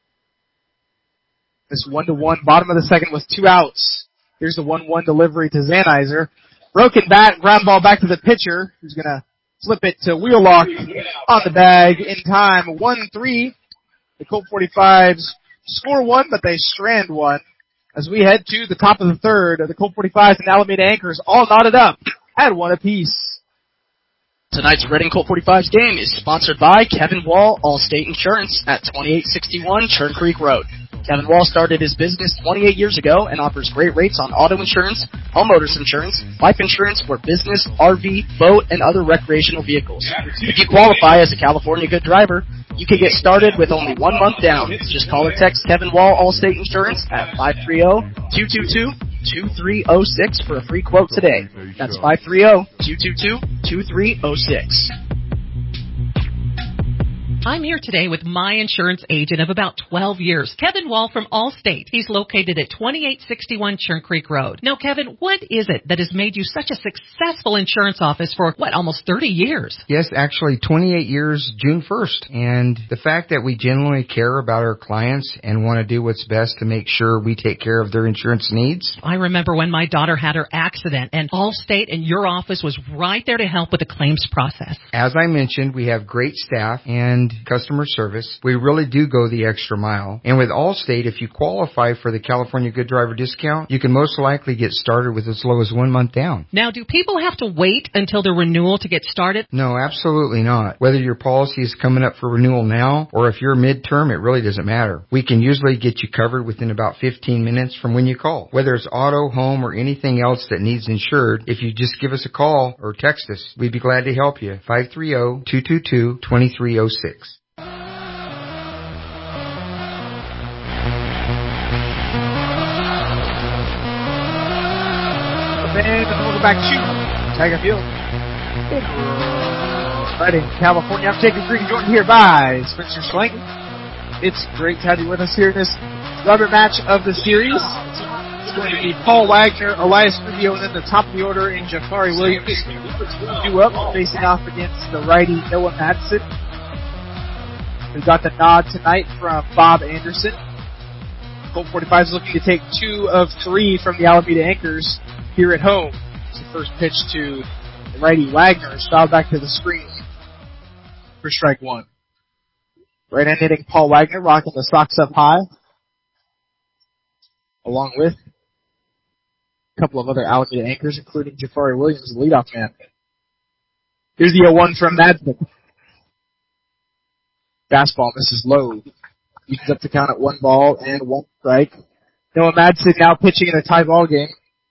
This one to one bottom of the second with two outs. Here's the one one delivery to Zanizer. Broken bat, ground ball back to the pitcher, who's gonna flip it to Wheelock on the bag in time. one three. The Colt forty-fives score one, but they strand one. As we head to the top of the third, the Colt forty-fives and Alameda Anchors all knotted up at one apiece.
Tonight's Reading Colt forty-fives game is sponsored by Kevin Wall, Allstate Insurance at twenty-eight sixty-one Churn Creek Road. Kevin Wall started his business twenty-eight years ago and offers great rates on auto insurance, homeowners insurance, life insurance for business, R V, boat, and other recreational vehicles. If you qualify as a California Good Driver, you can get started with only one month down. Just call or text Kevin Wall Allstate Insurance at five three zero, two two two, two three zero six for a free quote today. That's five three zero, two two two, two three zero six.
I'm here today with my insurance agent of about twelve years, Kevin Wall from Allstate. He's located at twenty-eight sixty-one Churn Creek Road. Now, Kevin, what is it that has made you such a successful insurance office for, what, almost thirty years?
Yes, actually twenty-eight years, June first. And the fact that we genuinely care about our clients and want to do what's best to make sure we take care of their insurance needs.
I remember when my daughter had her accident, and Allstate and your office was right there to help with the claims process.
As I mentioned, we have great staff and customer service. We really do go the extra mile. And with Allstate, if you qualify for the California Good Driver discount, you can most likely get started with as low as one month down.
Now, do people have to wait until the renewal to get started?
No, absolutely not. Whether your policy is coming up for renewal now or if you're midterm, it really doesn't matter. We can usually get you covered within about fifteen minutes from when you call. Whether it's auto, home, or anything else that needs insured, if you just give us a call or text us, we'd be glad to help you. five three zero, two two two, two three zero six.
And we'll go back to Tiger Field. Right in California, I'm Jacob Green, joined here by Spencer Schlenk. It's great to have you with us here in this rubber match of the series. It's going to be Paul Wagner, Elias Rubio, and then the top of the order in Jafari Williams. Due up, facing off against the righty Noah Madsen. We got the nod tonight from Bob Anderson. Colt forty-five is looking to take two of three from the Alameda Anchors here at home. It's the first pitch to the righty Wagner. It's fouled back to the screen for strike one. Right-hand hitting Paul Wagner, rocking the Sox up high, along with a couple of other Alameda Anchors, including Jafari Williams, the leadoff man. Here's the oh one from Madsen. Fastball misses low. Evens up the count at one ball and one strike. Noah Madsen now pitching in a tie ball game.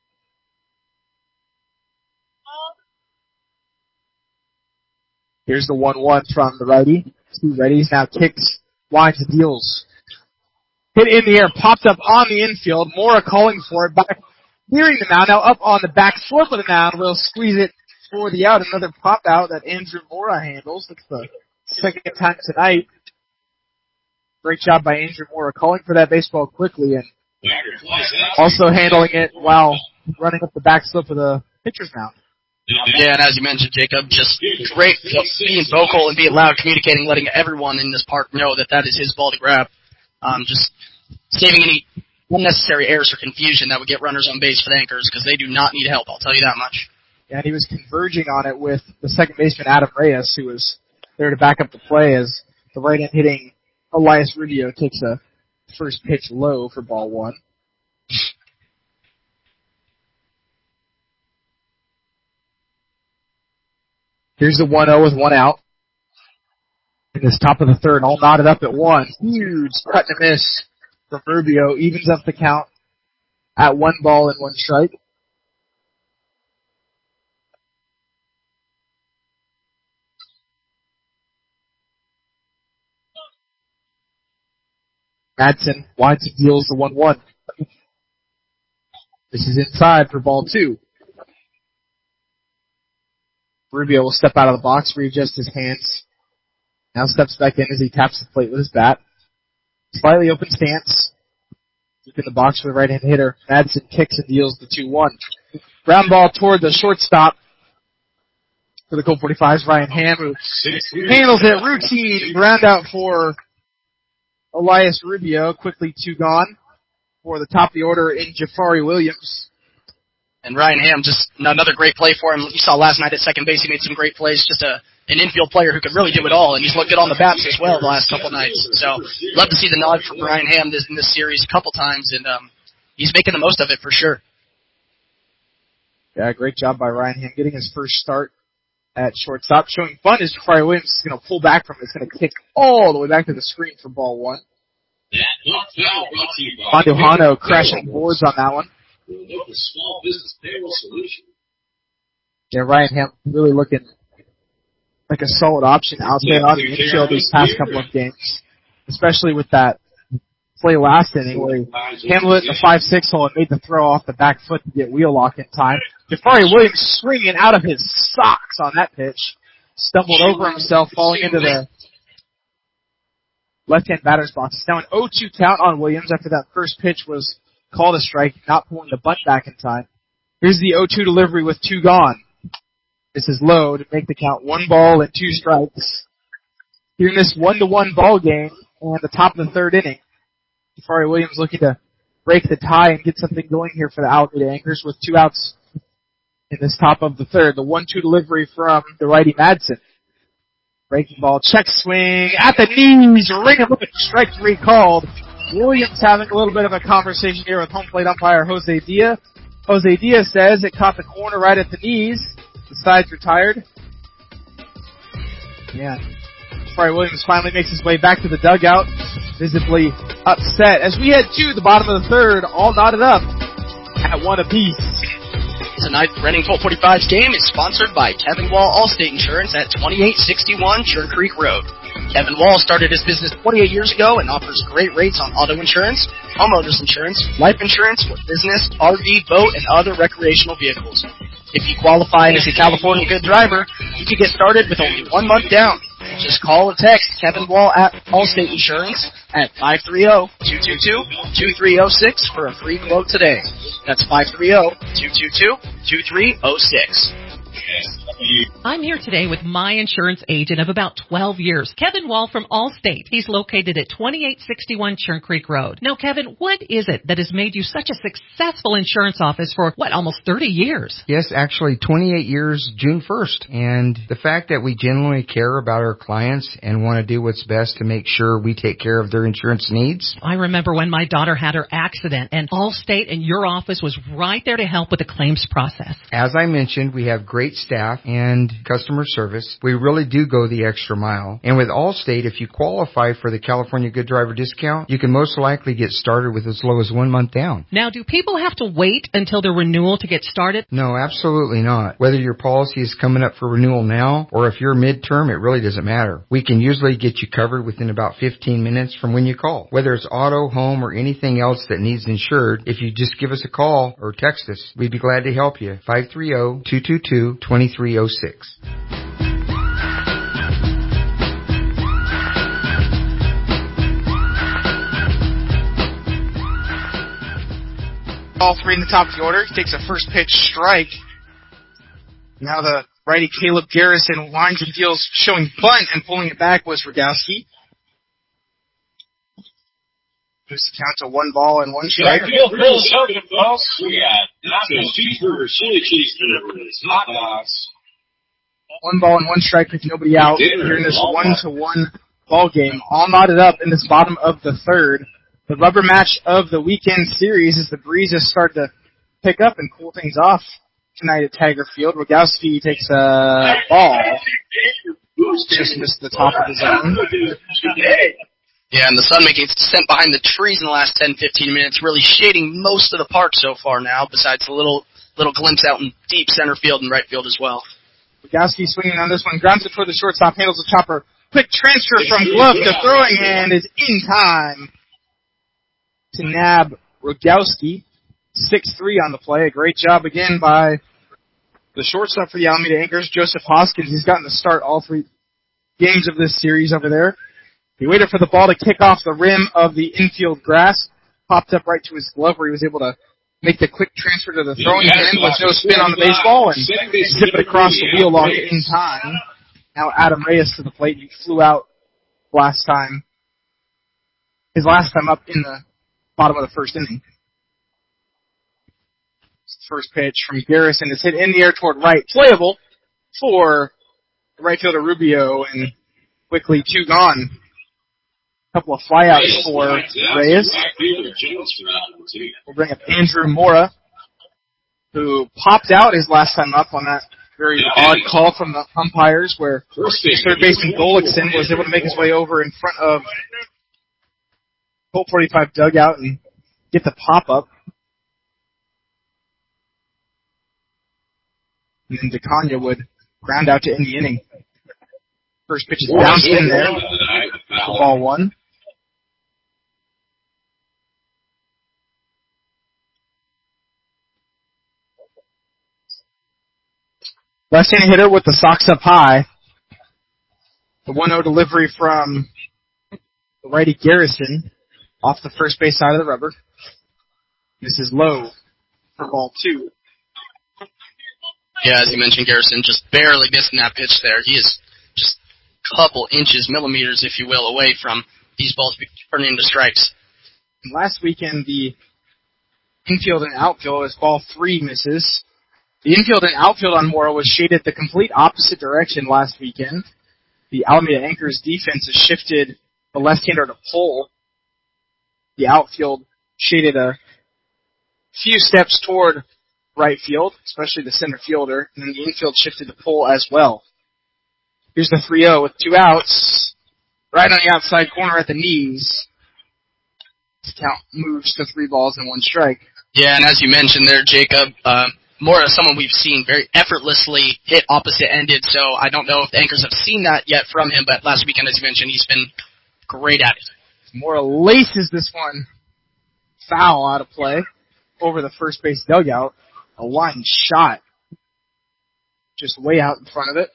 Here's the one one from the righty. Two righties now kicks, winds, and deals. Hit in the air, popped up on the infield. Mora calling for it, back nearing the mound. Now up on the back slope of the mound. Will squeeze it for the out. Another pop out that Andrew Mora handles. That's the second time tonight. Great job by Andrew Mora calling for that baseball quickly and also handling it while running up the back slope of the pitcher's mound.
Yeah, and as you mentioned, Jacob, just great being vocal and being loud, communicating, letting everyone in this park know that that is his ball to grab. Um, just saving any unnecessary errors or confusion that would get runners on base for the Anchors, because they do not need help, I'll tell you that much.
And he was converging on it with the second baseman, Adam Reyes, who was there to back up the play as the right-hand hitting Elias Rubio takes a first pitch low for ball one. Here's the one oh with one out. In this top of the third, all knotted up at one. Huge cut and a miss from Rubio. Evens up the count at one ball and one strike. Madsen winds and deals the one one. This is inside for ball two. Rubio will step out of the box, readjust his hands. Now steps back in as he taps the plate with his bat. Slightly open stance. Deep in the box for the right-hand hitter. Madsen kicks and deals the two one. Ground ball toward the shortstop for the Colt forty-fives, Ryan Ham, who handles it. Routine ground out for Elias Rubio. Quickly two gone for the top of the order in Jafari Williams.
And Ryan Ham, just another great play for him. You saw last night at second base, he made some great plays. Just a an infield player who could really do it all, and he's looked good on the bats as well the last couple nights. So, love to see the nod from Ryan Ham this, in this series a couple times, and um, he's making the most of it for sure.
Yeah, great job by Ryan Ham getting his first start at shortstop. Showing fun as Jafari Williams is going to pull back from it. It's going to kick all the way back to the screen for ball one. Mondo Hano crashing boards on that one.
Small business payroll solution.
Yeah, Ryan Ham really looking like a solid option out there on the infield these past couple of games, especially with that play last inning where he handled it in the five six hole and made the throw off the back foot to get wheel lock in time. Jafari Williams swinging out of his socks on that pitch, stumbled over himself, falling into the left-hand batter's box. It's now an oh two count on Williams after that first pitch was called a strike, not pulling the bunt back in time. Here's the oh two delivery with two gone. This is low to make the count one ball and two strikes. Here in this one to one ball game and the top of the third inning. Jafari Williams looking to break the tie and get something going here for the Alameda Anchors with two outs in this top of the third. The one two delivery from the righty Madsen. Breaking ball, check swing at the knees, ring of strike three called. Williams having a little bit of a conversation here with home plate umpire Jose Diaz. Jose Diaz says it caught the corner right at the knees. The side's retired. Yeah. Jafari Williams finally makes his way back to the dugout, visibly upset. As we head to the bottom of the third, all knotted up at one apiece.
Tonight, the Reading Colt forty-fives game is sponsored by Kevin Wall Allstate Insurance at twenty-eight sixty-one Churn Creek Road. Kevin Wall started his business twenty-eight years ago and offers great rates on auto insurance, homeowners insurance, life insurance for business, R V, boat, and other recreational vehicles. If you qualify as a California Good Driver, you can get started with only one month down. Just call or text Kevin Wall at Allstate Insurance at five three zero, two two two, two three zero six for a free quote today. That's five three zero, two two two, two three zero six.
I'm here today with my insurance agent of about twelve years, Kevin Wall from Allstate. He's located at twenty-eight sixty-one Churn Creek Road. Now, Kevin, what is it that has made you such a successful insurance office for, what, almost thirty years?
Yes, actually twenty-eight years, June first. And the fact that we genuinely care about our clients and want to do what's best to make sure we take care of their insurance needs.
I remember when my daughter had her accident, and Allstate and your office was right there to help with the claims process.
As I mentioned, we have great staff and customer service. We really do go the extra mile. And with Allstate, if you qualify for the California Good Driver discount, you can most likely get started with as low as one month down.
Now, do people have to wait until their renewal to get started?
No, absolutely not. Whether your policy is coming up for renewal now or if you're midterm, it really doesn't matter. We can usually get you covered within about fifteen minutes from when you call. Whether it's auto, home, or anything else that needs insured, if you just give us a call or text us, we'd be glad to help you. five three zero, two two two, two three zero six.
All three in the top of the order. He takes a first pitch strike. Now the righty Caleb Garrison winds and deals, showing bunt, and pulling it back was Rogowski. Boost the count to one ball and one strike.
We got nachos, cheeseburgers, chili cheese deliveries, hot dogs.
One ball and one strike with nobody out here in this one-to-one ball game. All knotted up in this bottom of the third. The rubber match of the weekend series as the breezes start to pick up and cool things off tonight at Tiger Field. Rogowski takes a ball. Just missed the top of the zone.
Yeah, and the sun making its descent behind the trees in the last ten, fifteen minutes, really shading most of the park so far now, besides a little little glimpse out in deep center field and right field as well.
Rogowski swinging on this one, grounds it toward the shortstop, handles the chopper. Quick transfer from glove to throwing hand is in time to nab Rogowski. six three on the play. A great job again by the shortstop for the Alameda Anchors, Joseph Hoskins. He's gotten to start all three games of this series over there. He waited for the ball to kick off the rim of the infield grass, popped up right to his glove where he was able to make the quick transfer to the throwing hand with no spin on the baseball and zip it across the wheel lock in time. Now Adam Reyes to the plate. He flew out last time, his last time up in the bottom of the first inning. First pitch from Garrison is hit in the air toward right. Playable for right fielder Rubio, and quickly two gone. A couple of flyouts for Reyes. We'll bring up Andrew Mora, who popped out his last time up on that very odd call from the umpires where third baseman Golickson was able to make his way over in front of Colt forty-five dugout and get the pop-up. And then DeConnia would ground out to end the inning. First pitch is bounced in there. Ball one. Left-handed hitter with the Sox up high. The one oh delivery from the righty Garrison off the first base side of the rubber. This is low for ball two.
Yeah, as you mentioned, Garrison just barely missing that pitch there. He is just a couple inches, millimeters, if you will, away from these balls turning into strikes.
Last weekend, the infield and outfield as ball three misses. The infield and outfield on Mora was shaded the complete opposite direction last weekend. The Alameda Anchors defense has shifted the left-hander to pull. The outfield shaded a few steps toward right field, especially the center fielder, and then the infield shifted to pull as well. Here's the three oh with two outs, right on the outside corner at the knees. This count moves to three balls and one strike.
Yeah, and as you mentioned there, Jacob, uh, Mora is someone we've seen very effortlessly hit opposite-ended, so I don't know if the Anchors have seen that yet from him, but last weekend, as you mentioned, he's been great at it.
Mora laces this one foul out of play over the first base dugout. A line shot just way out in front of it.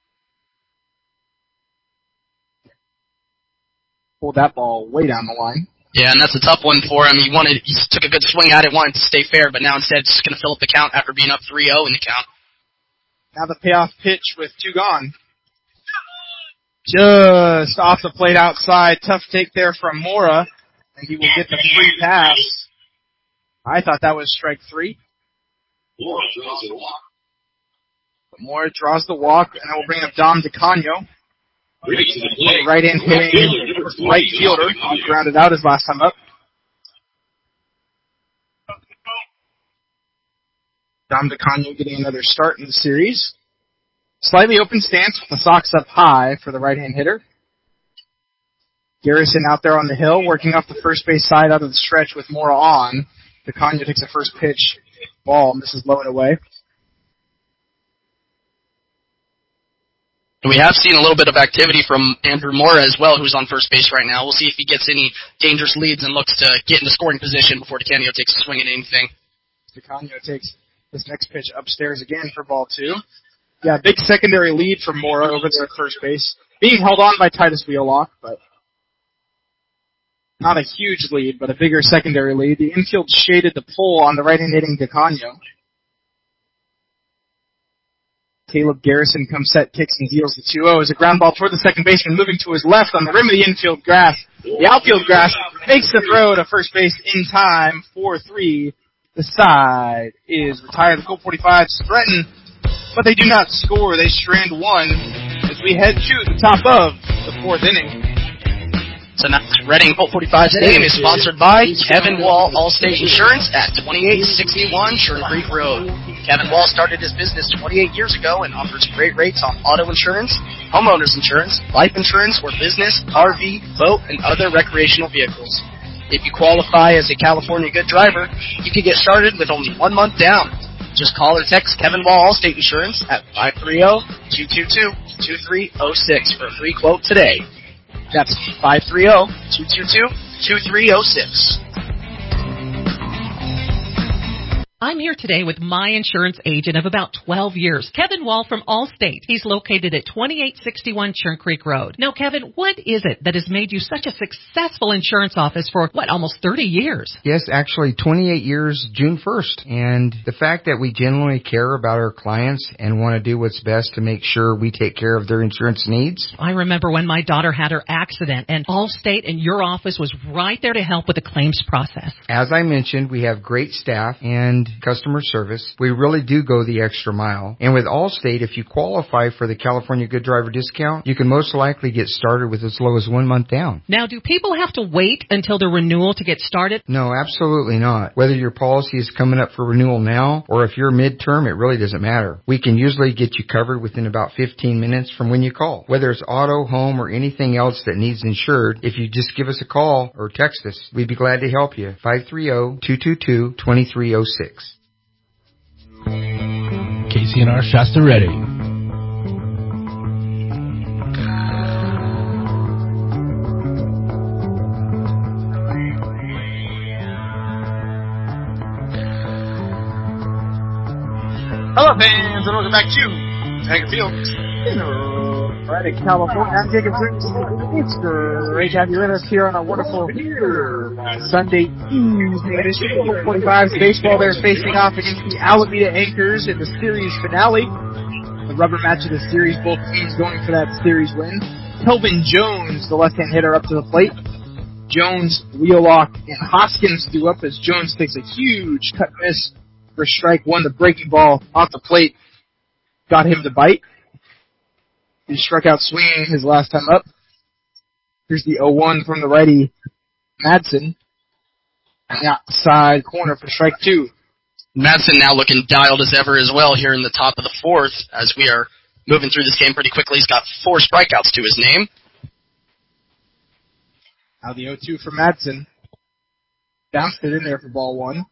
Pulled that ball way down the line.
Yeah, and that's a tough one for him. He wanted, he took a good swing at it, wanted to stay fair, but now instead it's just going to fill up the count after being up three oh in the count.
Now the payoff pitch with two gone. Just off the plate outside. Tough take there from Mora, and he will get the free pass. I thought that was strike three.
Mora draws the walk.
Mora draws the walk, and I will bring up Dom DeConio. Right in hitting right fielder. He grounded out his last time up. Dom DeConio getting another start in the series. Slightly open stance with the Sox up high for the right-hand hitter. Garrison out there on the hill, working off the first base side out of the stretch with Mora on. DeConio takes a first pitch. Ball misses low and away.
And we have seen a little bit of activity from Andrew Mora as well, who's on first base right now. We'll see if he gets any dangerous leads and looks to get into scoring position before DeConio takes a swing at anything.
DeConio takes this next pitch upstairs again for ball two. Yeah, big secondary lead for Mora over there at first base. Being held on by Titus Wheelock, but not a huge lead, but a bigger secondary lead. The infield shaded the pull on the right-hand hitting DeConio. Caleb Garrison comes set, kicks and deals the two oh as a ground ball toward the second baseman, moving to his left on the rim of the infield grass. The outfield grass makes the throw to first base in time, four three. The side is retired. The Colt forty-fives threaten, but they do not score. They strand one as we head to the top of the fourth inning.
Tonight's Reading Colt forty-fives game is sponsored by Kevin Wall Allstate Insurance at twenty-eight sixty-one Churn Creek Road. Kevin Wall started his business twenty-eight years ago and offers great rates on auto insurance, homeowners insurance, life insurance, or business, R V, boat, and other recreational vehicles. If you qualify as a California Good Driver, you can get started with only one month down. Just call or text Kevin Wall Allstate Insurance at five three zero, two two two, two three zero six for a free quote today. That's five three zero, two two two, two three zero six.
I'm here today with my insurance agent of about twelve years, Kevin Wall from Allstate. He's located at twenty-eight sixty-one Churn Creek Road. Now, Kevin, what is it that has made you such a successful insurance office for, what, almost thirty years?
Yes, actually twenty-eight years, June first. And the fact that we genuinely care about our clients and want to do what's best to make sure we take care of their insurance needs.
I remember when my daughter had her accident, and Allstate and your office was right there to help with the claims process.
As I mentioned, we have great staff and customer service. We really do go the extra mile. And with Allstate, if you qualify for the California Good Driver discount, you can most likely get started with as low as one month down.
Now, do people have to wait until the renewal to get started?
No, absolutely not. Whether your policy is coming up for renewal now or if you're midterm, it really doesn't matter. We can usually get you covered within about fifteen minutes from when you call. Whether it's auto, home, or anything else that needs insured, if you just give us a call or text us, we'd be glad to help you. five three zero, two two two, two three zero six.
K C N R Shasta ready.
Hello, fans, and welcome back to Tiger Field. Right in California, I'm Jacob Briggs. It's great to have you with us here on a wonderful Sunday evening edition of forty-fives baseball. They're facing off against the Alameda Anchors in the series finale. The rubber match of the series, both teams going for that series win. Kelvin Jones, the left-hand hitter, up to the plate. Jones, Wheelock, and Hoskins do up as Jones takes a huge cut miss for strike one. The breaking ball off the plate got him to bite. He struck out swinging his last time up. Here's the oh one from the righty, Madsen. Outside corner for strike two.
Madsen now looking dialed as ever as well here in the top of the fourth as we are moving through this game pretty quickly. He's got four strikeouts to his name.
Now the oh two from Madsen. Bounced it in there for ball one.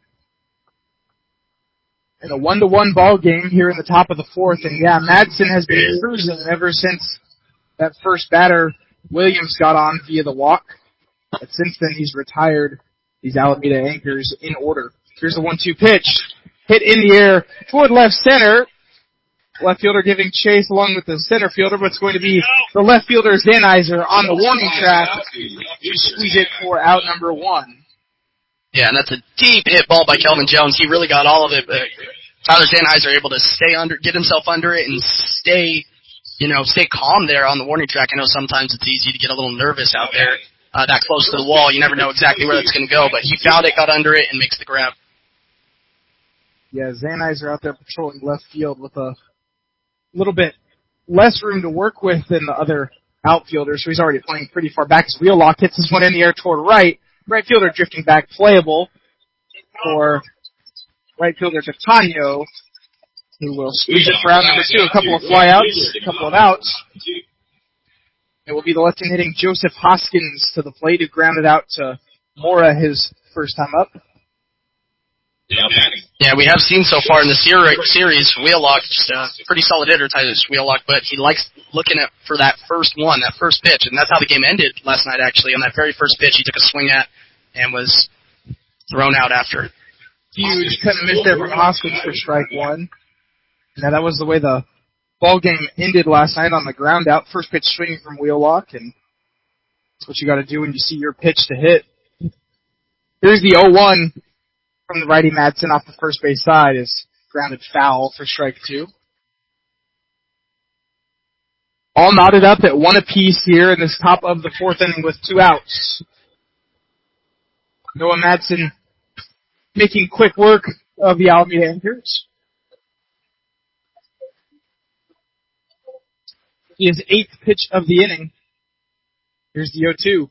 In a one-to-one ball game here in the top of the fourth. And yeah, Madsen has been cruising ever since that first batter, Williams, got on via the walk. But since then, he's retired these Alameda Anchors in order. Here's the one two pitch. Hit in the air toward left center. Left fielder giving chase along with the center fielder, but it's going to be the left fielder, Zanizer, on the warning track to squeeze it for out number one.
Yeah, and that's a deep hit ball by Kelvin Jones. He really got all of it, but Tyler Zanizer able to stay under, get himself under it and stay, you know, stay calm there on the warning track. I know sometimes it's easy to get a little nervous out there, uh, that close to the wall. You never know exactly where that's going to go, but he found it, got under it, and makes the grab.
Yeah, Zanizer out there patrolling left field with a little bit less room to work with than the other outfielders, so he's already playing pretty far back. His Wheelock hits this one in the air toward right. Right fielder drifting back, playable for right fielder Catano, who will squeeze it for out number two. A couple of flyouts, a couple of outs. It will be the left-hand hitting Joseph Hoskins to the plate, who grounded out to Mora his first time up.
Yeah, we have seen so far in the series, Wheelock, just a pretty solid hitter, Titus Wheelock, but he likes looking at for that first one, that first pitch, and that's how the game ended last night, actually. On that very first pitch, he took a swing at and was thrown out after.
Huge cut and miss there from Hoskins for strike one. Now, that was the way the ball game ended last night, on the ground out. First pitch swinging from Wheelock, and that's what you got to do when you see your pitch to hit. Here's the oh one. From the righty, Madsen off the first base side is grounded foul for strike two. All knotted up at one apiece here in this top of the fourth inning with two outs. Noah Madsen making quick work of the Alameda Anchors. He is eighth pitch of the inning. Here's the oh two.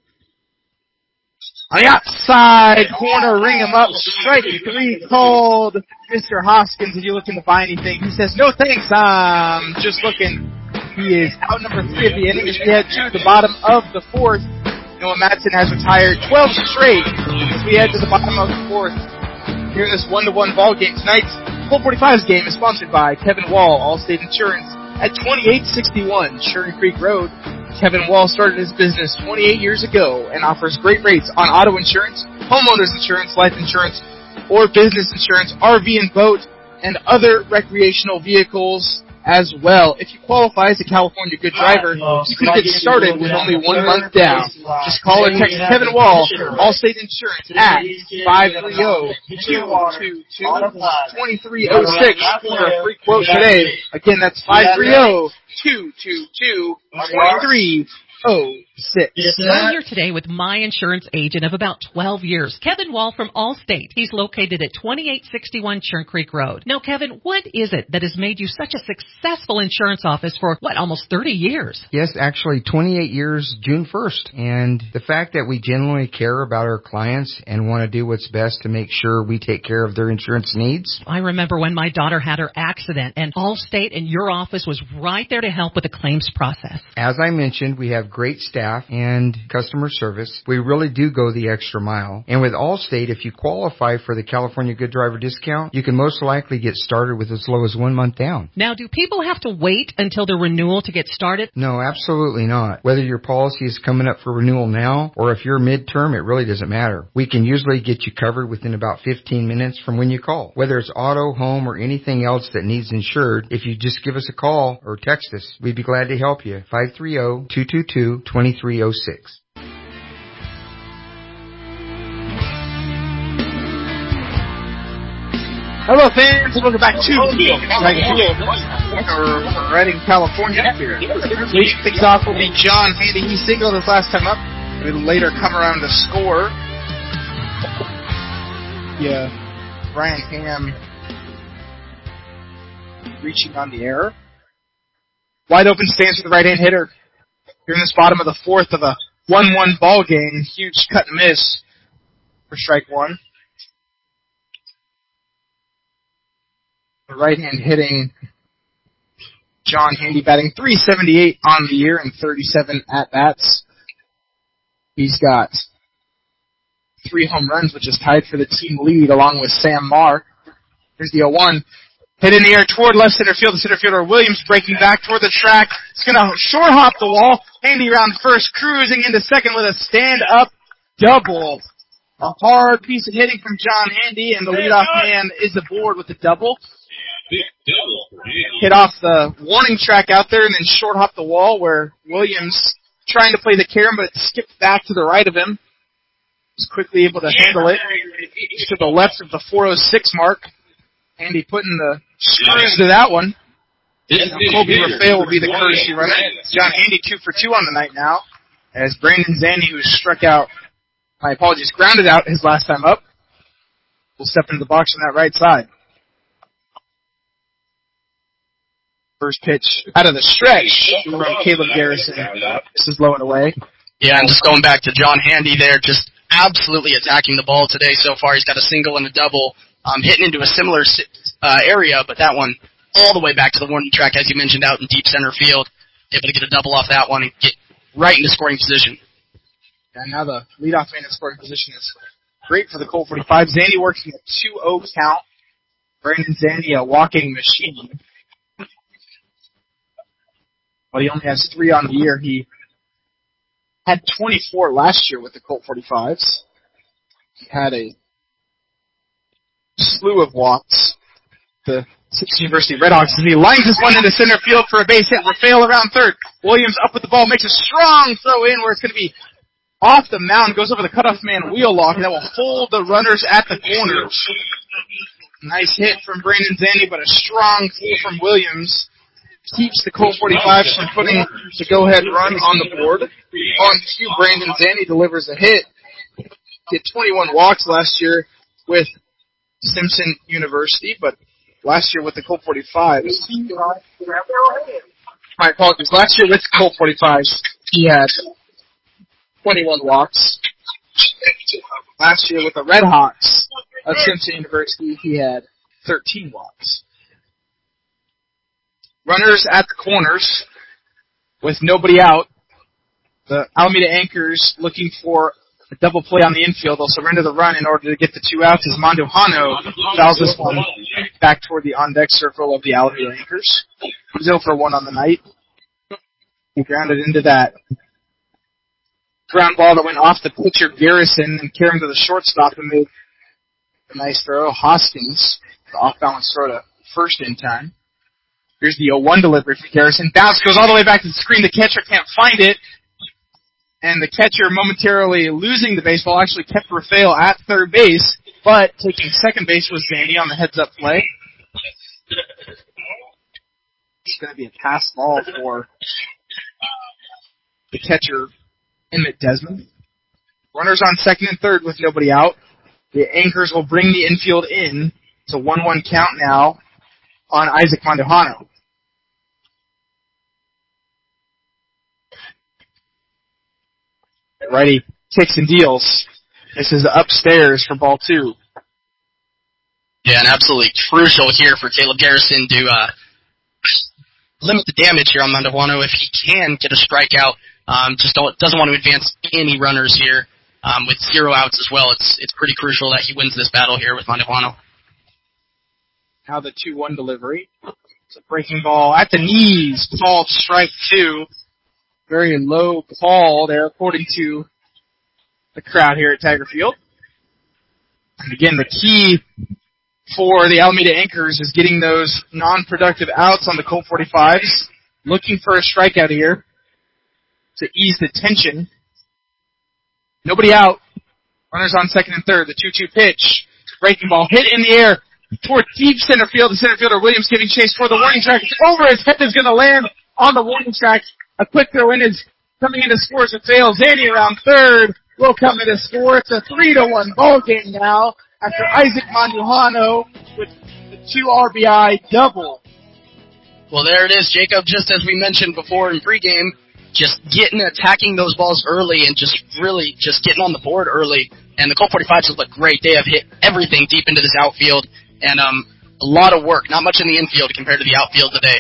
On the outside corner, ring him up. Strike three called. Mister Hoskins, if you're looking to buy anything, he says, no thanks, I'm just looking. He is out number three of the inning as we head to the bottom of the fourth. Noah Madsen has retired twelve straight as we head to the bottom of the fourth. Here in this one to one ball game tonight, Colt forty-five's game is sponsored by Kevin Wall, Allstate Insurance, at twenty-eight sixty-one Sugar Creek Road. Kevin Wall started his business twenty-eight years ago and offers great rates on auto insurance, homeowners insurance, life insurance, or business insurance, R V and boat, and other recreational vehicles as well. If you qualify as a California Good Driver, you can get started with only one month down. Just call or text Kevin Wall, Allstate Insurance, at five three zero, two two two, two three zero six for a free quote today. Again, that's five three zero, two two two, two three zero six.
I'm here today with my insurance agent of about twelve years, Kevin Wall from Allstate. He's located at twenty-eight sixty-one Churn Creek Road. Now, Kevin, what is it that has made you such a successful insurance office for, what, almost thirty years?
Yes, actually twenty-eight years, June first. And the fact that we genuinely care about our clients and want to do what's best to make sure we take care of their insurance needs.
I remember when my daughter had her accident, and Allstate and your office was right there to help with the claims process.
As I mentioned, we have great staff and customer service. We really do go the extra mile. And with Allstate, if you qualify for the California Good Driver discount, you can most likely get started with as low as one month down.
Now, do people have to wait until the renewal to get started?
No, absolutely not. Whether your policy is coming up for renewal now or if you're midterm, it really doesn't matter. We can usually get you covered within about fifteen minutes from when you call. Whether it's auto, home, or anything else that needs insured, if you just give us a call or text us, we'd be glad to help you. five three zero, two two two, two three zero six.
Hello, fans, and welcome back to Redding, California. Leading things off will be John Handy. He singled his last time up. He'll later come around to score. Yeah, Brian Ham reaching on the error. Wide open stance for the right-hand hitter. Here in this bottom of the fourth of a one one ball game. Huge cut and miss for strike one. The right hand hitting John Handy, batting three seventy-eight on the year and thirty-seven at-bats. He's got three home runs, which is tied for the team lead along with Sam Marr. Here's the oh one. Hit in the air toward left center field. The center fielder Williams breaking back toward the track. It's going to short hop the wall. Handy around first, cruising into second with a stand-up double. A hard piece of hitting from John Handy, and the leadoff man is aboard with the double. Hit off the warning track out there and then short hop the wall where Williams trying to play the carom, but it skipped back to the right of him. Was quickly able to handle it. To the left of the four oh six mark. Handy putting the screws to that one. Colby Rafael will be the courtesy runner. John Handy two for two on the night now. As Brandon Zandy, who struck out, my apologies, grounded out his last time up, will step into the box on that right side. First pitch out of the stretch from Caleb Garrison. This is low and away.
Yeah, and just going back to John Handy there, just absolutely attacking the ball today so far. He's got a single and a double, um, hitting into a similar uh, area, but that one all the way back to the warning track, as you mentioned, out in deep center field. Able to get a double off that one and get right into scoring position.
And now the leadoff man in scoring position is great for the Colt forty-five. Zandy working a two oh count. Brandon Zandy, a walking machine. But he only has three on the year. He had twenty-four last year with the Colt forty-fives. He had a slew of walks. The Sixth University Redhawks, and he lines this one into center field for a base hit. Rafael around third. Williams up with the ball, makes a strong throw in where it's going to be off the mound, goes over the cutoff man wheel lock, and that will hold the runners at the corner. Nice hit from Brandon Zandy, but a strong pull from Williams keeps the Colt forty-fives from putting the go-ahead run on the board. On cue, Brandon Zandy delivers a hit. He had twenty-one walks last year with Simpson University, but last year with the Colt forty-fives. My apologies. Last year with the Colt forty-fives, he had twenty-one walks. Last year with the Red Hawks of Simpson University, he had thirteen walks. Runners at the corners with nobody out. The Alameda Anchors looking for a double play on the infield. They'll surrender the run in order to get the two outs as Mandujano fouls this one back toward the on-deck circle of the Alameda Anchors. He's zero for one on the night. He grounded into that ground ball that went off the pitcher Garrison and carried him to the shortstop and made a nice throw. Hoskins, the off-balance throw to first in time. Here's the oh one delivery for Garrison. Bounce goes all the way back to the screen. The catcher can't find it. And the catcher momentarily losing the baseball actually kept Rafael at third base, but taking second base was Zandy on the heads-up play. It's going to be a pass ball for the catcher, Emmett Desmond. Runners on second and third with nobody out. The Anchors will bring the infield in. It's a one one count now on Isaac Mandujano. Righty kicks and deals. This is upstairs for ball two.
Yeah, and absolutely crucial here for Caleb Garrison to uh, limit the damage here on Mandujano if he can get a strikeout. Um, just don't, doesn't want to advance any runners here. Um, with zero outs as well, it's it's pretty crucial that he wins this battle here with Mandujano.
Now the two one delivery. It's a breaking ball at the knees, called strike two. Very low call there, according to the crowd here at Tiger Field. And again, the key for the Alameda Anchors is getting those non-productive outs on the Colt forty-fives. Looking for a strikeout here to ease the tension. Nobody out. Runners on second and third. The two two pitch. Breaking ball hit in the air toward deep center field. The center fielder Williams giving chase for the warning track. Over his head is going to land on the warning track. A quick throw in is coming into scores with fails. Zandy around third will come in to score. It's a three to one ball game now after Isaac Mandujano with the two R B I double.
Well, there it is, Jacob. Just as we mentioned before in pregame, just getting, attacking those balls early and just really just getting on the board early. And the Colt forty-fives have looked great. They have hit everything deep into this outfield and um, a lot of work, not much in the infield compared to the outfield today.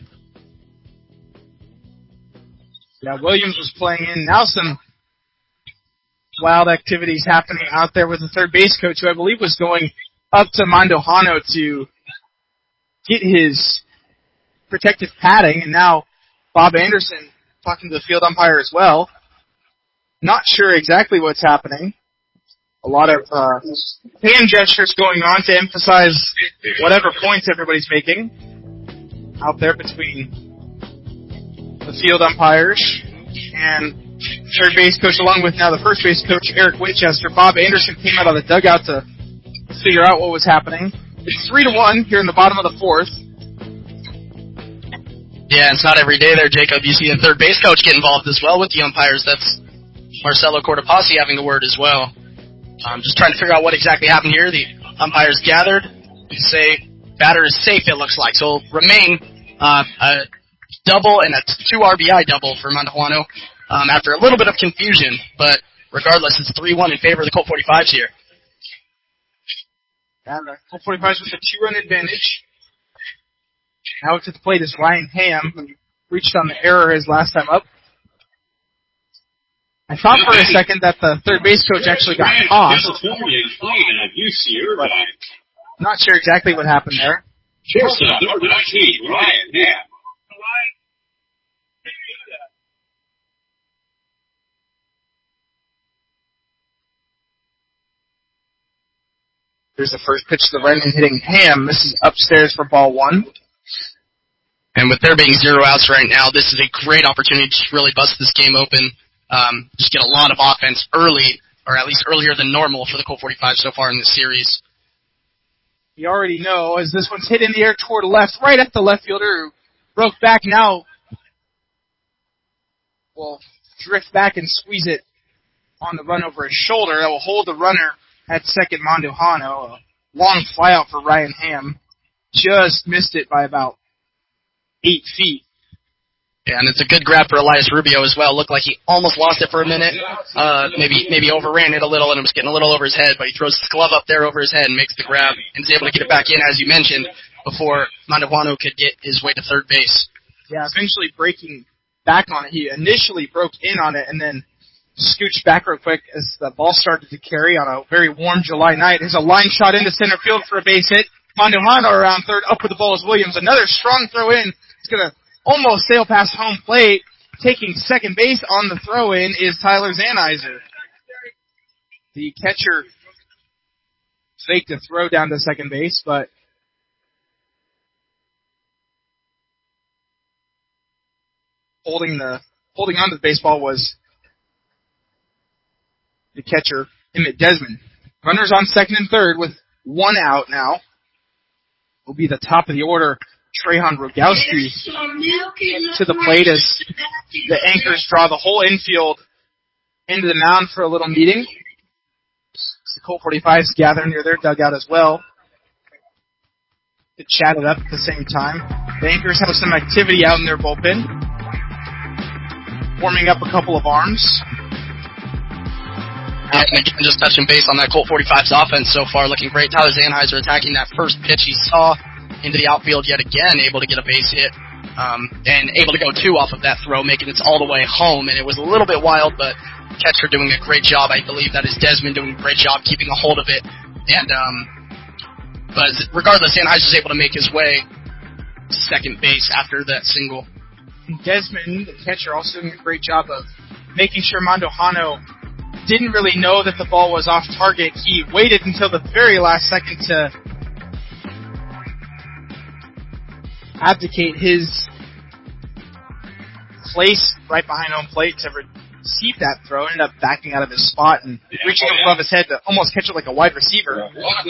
Yeah, Williams was playing in. Now some wild activities happening out there with the third base coach, who I believe was going up to Mandujano to get his protective padding. And now Bob Anderson talking to the field umpire as well. Not sure exactly what's happening. A lot of uh, hand gestures going on to emphasize whatever points everybody's making out there between the field umpires and third base coach, along with now the first base coach, Eric Winchester. Bob Anderson came out of the dugout to figure out what was happening. It's three to one here in the bottom of the fourth.
Yeah, it's not every day there, Jacob. You see a third base coach get involved as well with the umpires. That's Marcelo Cortopassi having a word as well. Um, just trying to figure out what exactly happened here. The umpires gathered to say batter is safe, it looks like. So remain uh, a double and a two R B I double for Mandujano um, after a little bit of confusion. But regardless, it's three one in favor of the Colt forty-fives here.
And the Colt forty-fives with a two-run advantage. Now to the plate is Ryan Ham, who reached on the error his last time up. I thought for a second that the third base coach actually got tossed. Not sure exactly what happened there.
Number nineteen, Ryan Ham.
Here's the first pitch to the right and hitting Ham. This is upstairs for ball one.
And with there being zero outs right now, this is a great opportunity to really bust this game open. Um, just get a lot of offense early, or at least earlier than normal for the Colt forty-five so far in this series.
You already know, as this one's hit in the air toward left, right at the left fielder, who broke back now. Will drift back and squeeze it on the run over his shoulder that will hold the runner at second, Mandujano. A long flyout for Ryan Ham. Just missed it by about eight feet.
Yeah, and it's a good grab for Elias Rubio as well. Looked like he almost lost it for a minute. Uh, maybe maybe overran it a little, and it was getting a little over his head, but he throws his glove up there over his head and makes the grab, and is able to get it back in, as you mentioned, before Mandujano could get his way to third base.
Yeah, eventually breaking back on it. He initially broke in on it and then scooched back real quick as the ball started to carry on a very warm July night. There's a line shot into center field for a base hit. Mandujano around third, up with the ball is Williams. Another strong throw in. It's going to almost sail past home plate. Taking second base on the throw in is Tyler Zanizer. The catcher faked a throw down to second base, but holding the holding on to the baseball was the catcher, Emmett Desmond. Runners on second and third with one out now. Will be the top of the order, Trehan Rogowski, to the plate as the anchors draw the whole infield into the mound for a little meeting. The Colt forty-fives gather near their dugout as well to chat it up at the same time. The anchors have some activity out in their bullpen, warming up a couple of arms.
And again, just touching base on that Colt forty-fives offense so far, looking great. Tyler Zanizer attacking that first pitch he saw into the outfield yet again, able to get a base hit, um, and able to go two off of that throw, making it all the way home. And it was a little bit wild, but catcher doing a great job. I believe that is Desmond doing a great job keeping a hold of it. And um, but regardless, Zanizer is able to make his way to second base after that single.
Desmond, the catcher, also doing a great job of making sure Mandujano didn't really know that the ball was off target. He waited until the very last second to abdicate his place right behind home plate to receive that throw. Ended up backing out of his spot and reaching up above his head to almost catch it like a wide receiver.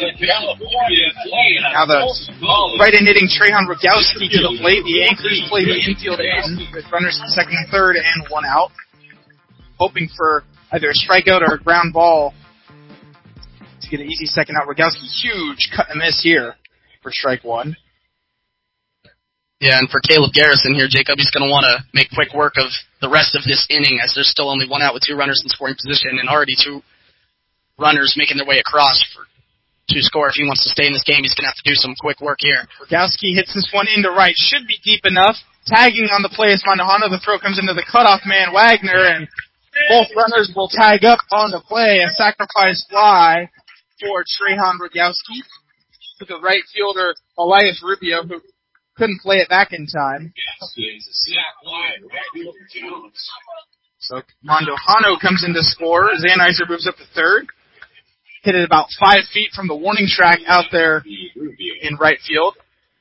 Now the right-hand hitting Trehan Rogowski to the plate. The anchors play the infield in with runners at second and third and one out, hoping for either a strikeout or a ground ball to get an easy second out. Rogowski, huge cut and miss here for strike one.
Yeah, and for Caleb Garrison here, Jacob, he's going to want to make quick work of the rest of this inning, as there's still only one out with two runners in scoring position and already two runners making their way across for to score. If he wants to stay in this game, he's going to have to do some quick work here.
Rogowski hits this one into right. Should be deep enough. Tagging on the play is Mandujano. The throw comes into the cutoff man, Wagner, and both runners will tag up on the play. A sacrifice fly for Trehan Rogowski to the right fielder, Elias Rubio, who couldn't play it back in time. So Mandujano comes in to score. Zanizer moves up to third. Hit it about five feet from the warning track out there in right field.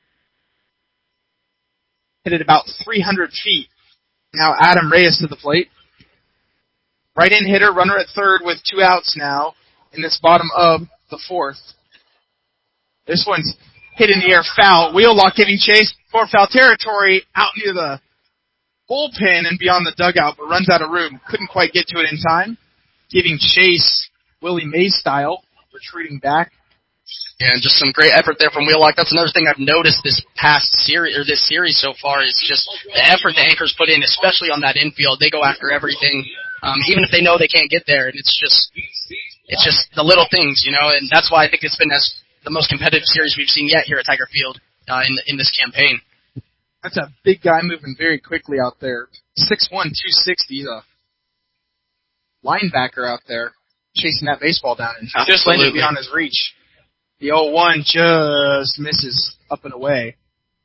Hit it about three hundred feet. Now Adam Reyes to the plate. Right-in hitter, runner at third with two outs now in this bottom of the fourth. This one's hit in the air, foul. Wheelock giving chase for foul territory out near the bullpen and beyond the dugout, but runs out of room. Couldn't quite get to it in time. Giving chase, Willie Mays style, retreating back.
Yeah, and just some great effort there from Wheelock. That's another thing I've noticed this past series, or this series so far, is just the effort the anchors put in, especially on that infield. They go after everything, um, even if they know they can't get there. And it's just, it's just the little things, you know. And that's why I think it's been as the most competitive series we've seen yet here at Tiger Field uh, in in this campaign.
That's a big guy moving very quickly out there. six one, two sixty, a linebacker out there chasing that baseball down and just landed beyond his reach. The oh one just misses up and away.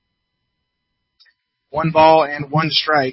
One ball and one strike.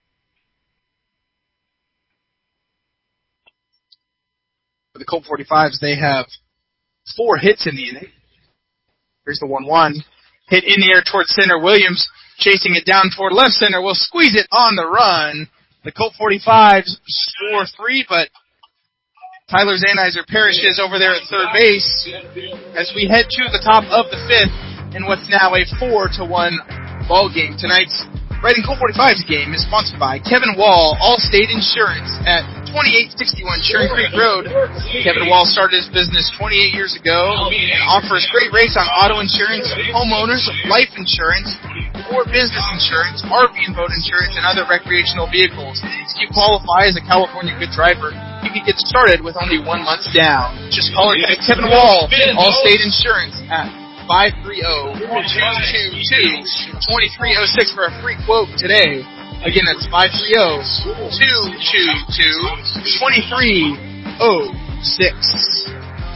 For the Colt forty-fives, they have four hits in the inning. Here's the one one. Hit in the air towards center. Williams chasing it down toward left center. Will squeeze it on the run. The Colt forty-fives score three, but Tyler Zanizer perishes over there at third base as we head to the top of the fifth in what's now a four to one ball game. Tonight's Reading Colt forty-fives game is sponsored by Kevin Wall, Allstate Insurance at
twenty-eight sixty-one Churn Creek Road. Kevin Wall started his business twenty-eight years ago and offers great rates on auto insurance, homeowners, life insurance, or business insurance, R V and boat insurance, and other recreational vehicles. If you qualify as a California Good Driver, you can get started with only one month down. Just call it Kevin Wall, Allstate Insurance, at five three zero, two two two, two three zero six for a free quote today. Again, that's five three zero, two two two, two three zero six.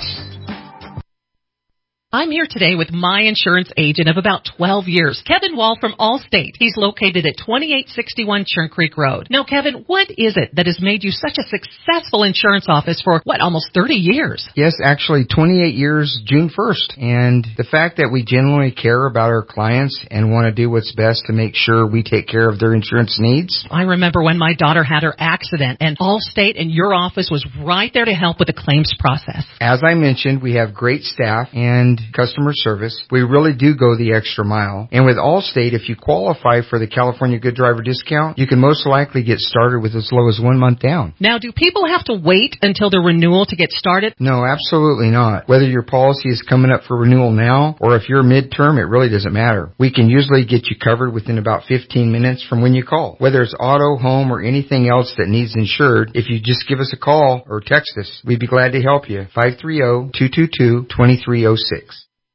I'm here today with my insurance agent of about twelve years, Kevin Wall from Allstate. He's located at twenty-eight sixty-one Churn Creek Road. Now, Kevin, what is it that has made you such a successful insurance office for, what, almost thirty years?
Yes, actually, twenty-eight years, June first. And the fact that we genuinely care about our clients and want to do what's best to make sure we take care of their insurance needs.
I remember when my daughter had her accident, and Allstate and your office was right there to help with the claims process.
As I mentioned, we have great staff and customer service. We really do go the extra mile. And with Allstate, if you qualify for the California Good Driver discount, you can most likely get started with as low as one month down.
Now, do people have to wait until their renewal to get started?
No, absolutely not. Whether your policy is coming up for renewal now or if you're midterm, it really doesn't matter. We can usually get you covered within about fifteen minutes from when you call. Whether it's auto, home, or anything else that needs insured, if you just give us a call or text us, we'd be glad to help you. five three zero, two two two, two three zero six.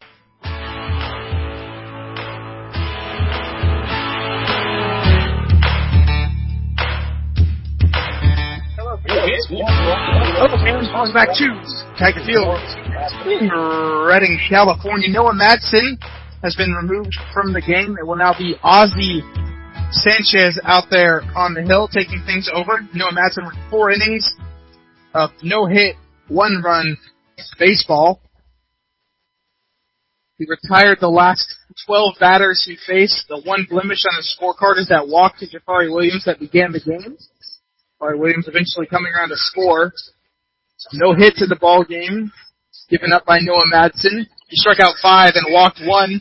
Calls back to Tiger Field. Redding, California. Noah Madsen has been removed from the game. It will now be Ozzie Sanchez out there on the hill taking things over. Noah Madsen with four innings of no hit, one run baseball. He retired the last twelve batters he faced. The one blemish on his scorecard is that walk to Jafari Williams that began the game. Jafari Williams eventually coming around to score. No hits in the ball game, given up by Noah Madsen. He struck out five and walked one.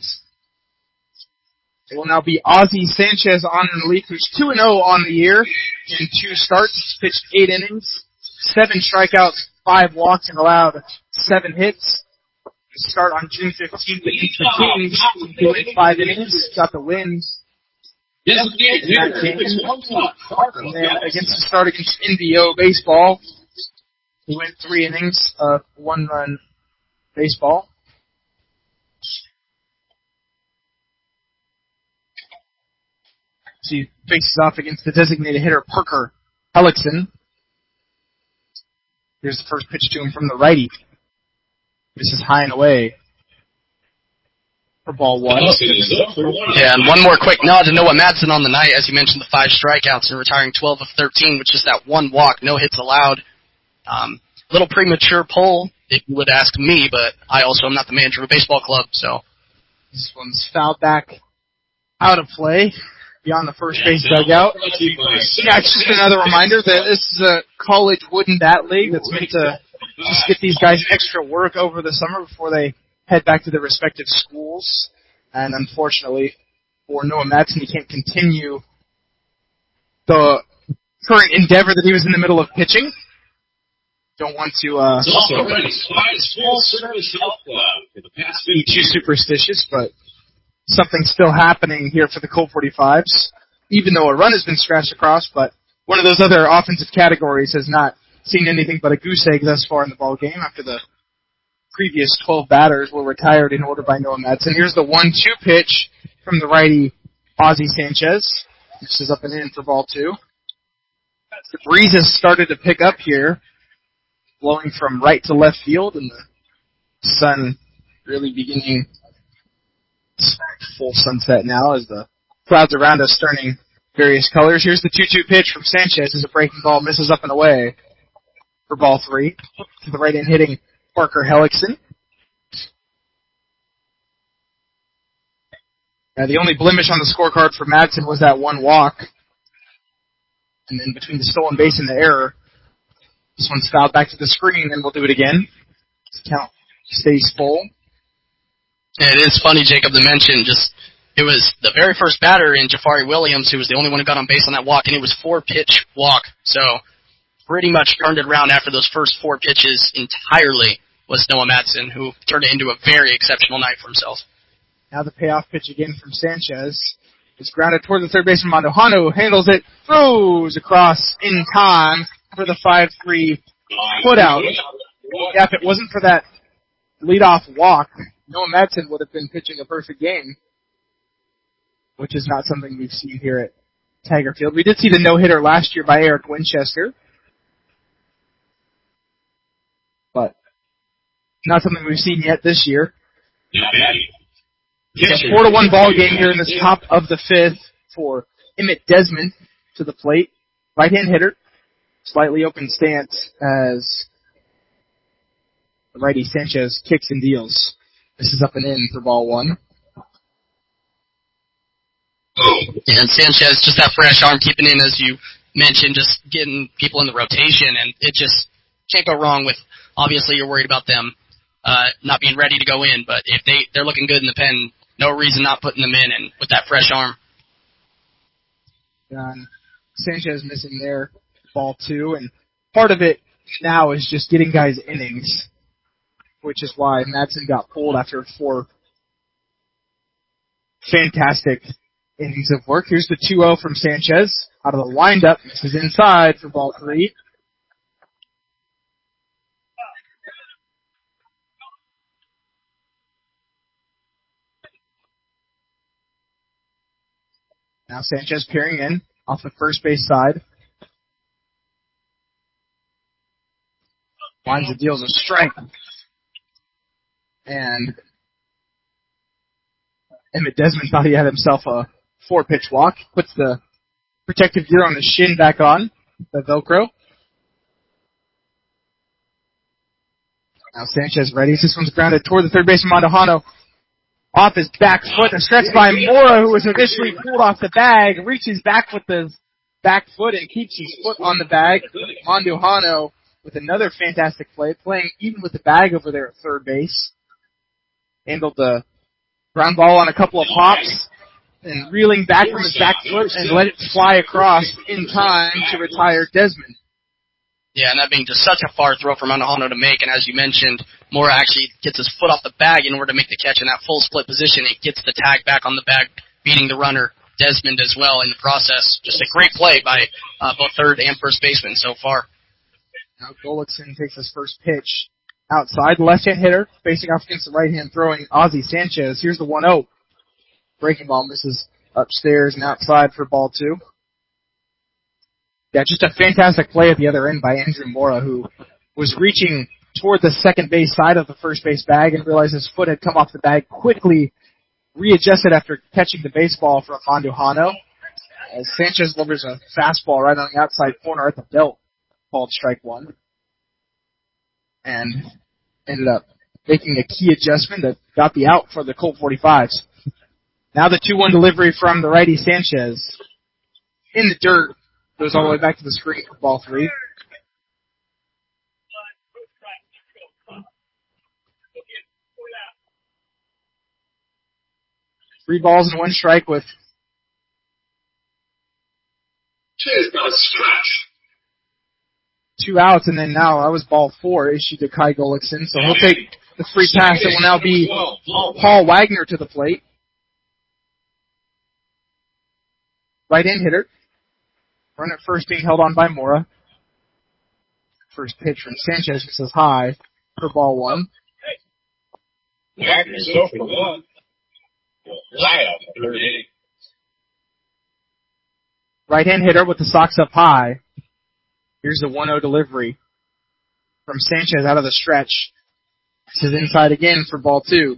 It will now be Ozzie Sanchez on relief, who's two and oh on the year in two starts. He's pitched eight innings, seven strikeouts, five walks, and allowed seven hits. Start on June fifteenth against the Kings. He went five innings, got the win. In that game. And then against the start against N B O baseball, he went three innings of one-run baseball. So he faces off against the designated hitter Parker Hellickson. Here's the first pitch to him from the righty. This is high and away for ball one.
Yeah, and one more quick nod to Noah Madsen on the night. As you mentioned, the five strikeouts and retiring twelve of thirteen, which is that one walk, no hits allowed. Um, little premature pull, if you would ask me, but I also am not the manager of a baseball club, so.
This one's fouled back out of play beyond the first base dugout. Yeah, it's just another reminder that this is a college wooden bat league that's meant to just get these guys extra work over the summer before they head back to their respective schools. And unfortunately for Noah Madsen, he can't continue the current endeavor that he was in the middle of pitching. Don't want to uh, be too superstitious, but something's still happening here for the Colt forty-fives, even though a run has been scratched across, but one of those other offensive categories has not seen anything but a goose egg thus far in the ball game after the previous twelve batters were retired in order by Noah Madsen. Here's the one two pitch from the righty Ozzie Sanchez. This is up and in for ball two. The breeze has started to pick up here, blowing from right to left field, and the sun really beginning full sunset now as the clouds around us turning various colors. Here's the two two pitch from Sanchez as a breaking ball misses up and away for ball three. To the right end hitting Parker Hellickson. Now the only blemish on the scorecard for Madsen was that one walk. And then between the stolen base and the error, this one's fouled back to the screen, and we'll do it again. Count stays full.
Yeah, it is funny, Jacob, to mention just it was the very first batter in Jafari Williams who was the only one who got on base on that walk, and it was four pitch walk. So pretty much turned it around after those first four pitches entirely was Noah Madsen, who turned it into a very exceptional night for himself.
Now the payoff pitch again from Sanchez. It's grounded toward the third baseman, Mandujano, handles it, throws across in time for the five three put out. Yeah, if it wasn't for that leadoff walk, Noah Madsen would have been pitching a perfect game, which is not something we've seen here at Tiger Field. We did see the no-hitter last year by Eric Winchester, but not something we've seen yet this year. It's a four to one ball game here in the top of the fifth for Emmett Desmond to the plate. Right-hand hitter, slightly open stance as the righty Sanchez kicks and deals. This is up and in for ball one.
And Sanchez, just that fresh arm keeping in, as you mentioned, just getting people in the rotation, and it just can't go wrong with, obviously you're worried about them uh, not being ready to go in, but if they, they're looking good in the pen, no reason not putting them in, and with that fresh arm.
Um, Sanchez missing there, ball two, and part of it now is just getting guys innings, which is why Madsen got pulled after four fantastic innings of work. Here's the two oh from Sanchez out of the windup. This is inside for ball three. Now Sanchez peering in off the first base side. Winds the deals a strike. And Emmett Desmond thought he had himself a four-pitch walk. Puts the protective gear on his shin back on, the Velcro. Now Sanchez ready. This one's grounded toward the third baseman, Mandujano. Off his back foot, a stretch by Mora, who was initially pulled off the bag, reaches back with his back foot and keeps his foot on the bag. Mandujano with another fantastic play, playing even with the bag over there at third base. Handled the ground ball on a couple of hops and reeling back from his back foot and let it fly across in time to retire Desmond.
Yeah, and that being just such a far throw for Mandujano to make, and as you mentioned, Mora actually gets his foot off the bag in order to make the catch in that full split position. It gets the tag back on the bag, beating the runner, Desmond, as well in the process. Just a great play by uh, both third and first baseman so far.
Now Gullickson takes his first pitch outside. The left-hand hitter facing off against the right-hand throwing Ozzie Sanchez. Here's the one oh. Breaking ball misses upstairs and outside for ball two. Yeah, just a fantastic play at the other end by Andrew Mora, who was reaching toward the second base side of the first base bag and realized his foot had come off the bag, quickly readjusted after catching the baseball from Mandujano. As Sanchez delivers a fastball right on the outside corner at the belt, called strike one. And ended up making a key adjustment that got the out for the Colt forty-fives. Now the two one delivery from the righty Sanchez. In the dirt. Goes all the way back to the screen for ball three. Three balls and one strike with two outs, and then now that was ball four issued to Kai Gullickson, so he'll take the free pass. It will now be Paul Wagner to the plate. Right-hand hitter. Run at first being held on by Mora. First pitch from Sanchez says high for ball one. Right-hand hitter with the Sox up high. Here's the one oh delivery from Sanchez out of the stretch. This is inside again for ball two.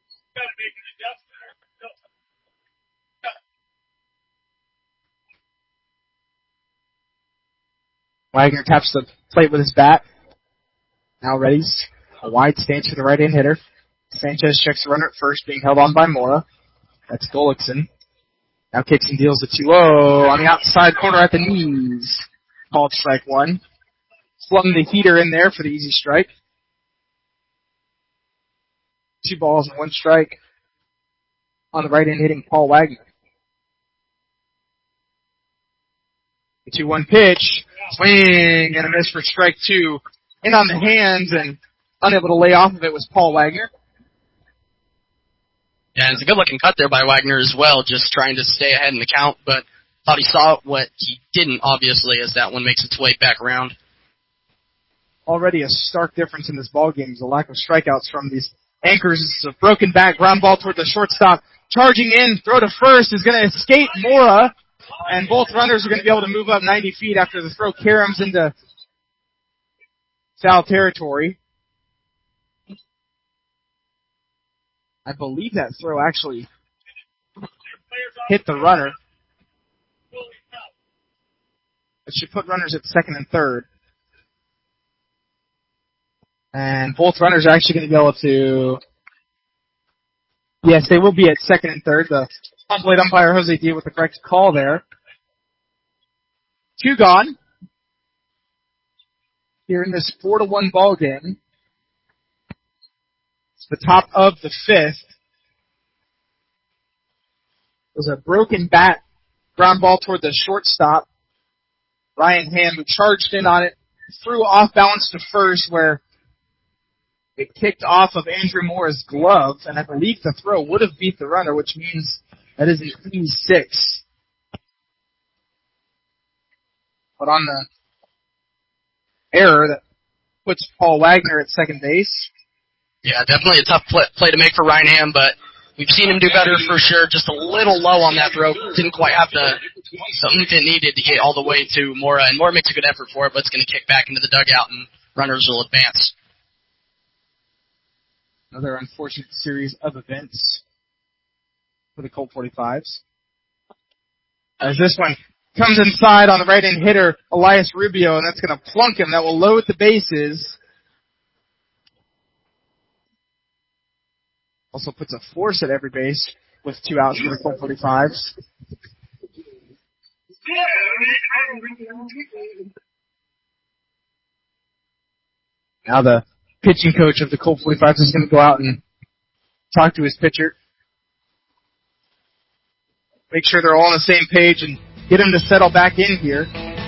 Wagner taps the plate with his bat. Now ready. A wide stance for the right-hand hitter. Sanchez checks the runner at first, being held on by Mora. That's Gullickson. Now kicks and deals the two oh on the outside corner at the knees. Called strike one. Flung the heater in there for the easy strike. Two balls and one strike on the right-hand hitting Paul Wagner. The two one pitch, swing, and a miss for strike two. In on the hands and unable to lay off of it was Paul Wagner.
Yeah, it's a good-looking cut there by Wagner as well, just trying to stay ahead in the count, but thought he saw what he didn't, obviously, as that one makes its way back around.
Already a stark difference in this ballgame is the lack of strikeouts from these anchors. It's a broken back, ground ball toward the shortstop. Charging in, throw to first is going to escape Mora, and both runners are going to be able to move up ninety feet after the throw caroms into foul territory. I believe that throw actually hit the runner. It should put runners at second and third. And both runners are actually going to be able to... Yes, they will be at second and third. The home plate umpire, Jose D, with the correct call there. Two gone. Here in this four to one ball game. It's the top of the fifth. It was a broken bat, ground ball toward the shortstop. Ryan Ham, who charged in on it, threw off balance to first, where it kicked off of Andrew Moore's glove, and I believe the throw would have beat the runner, which means that is an E six. But on the error that puts Paul Wagner at second base.
Yeah, definitely a tough play, play to make for Ryan Ham, but we've seen him do better for sure. Just a little low on that throw. Didn't quite have the something that needed to get all the way to Mora, and Mora makes a good effort for it, but it's going to kick back into the dugout, and runners will advance.
Another unfortunate series of events for the Colt forty-fives. As this one comes inside on the right-hand hitter, Elias Rubio, and that's going to plunk him. That will load the bases. Also puts a force at every base with two outs for the Colt forty-fives. Now the pitching coach of the Colt forty-fives is going to go out and talk to his pitcher. Make sure they're all on the same page and get him to settle back in here.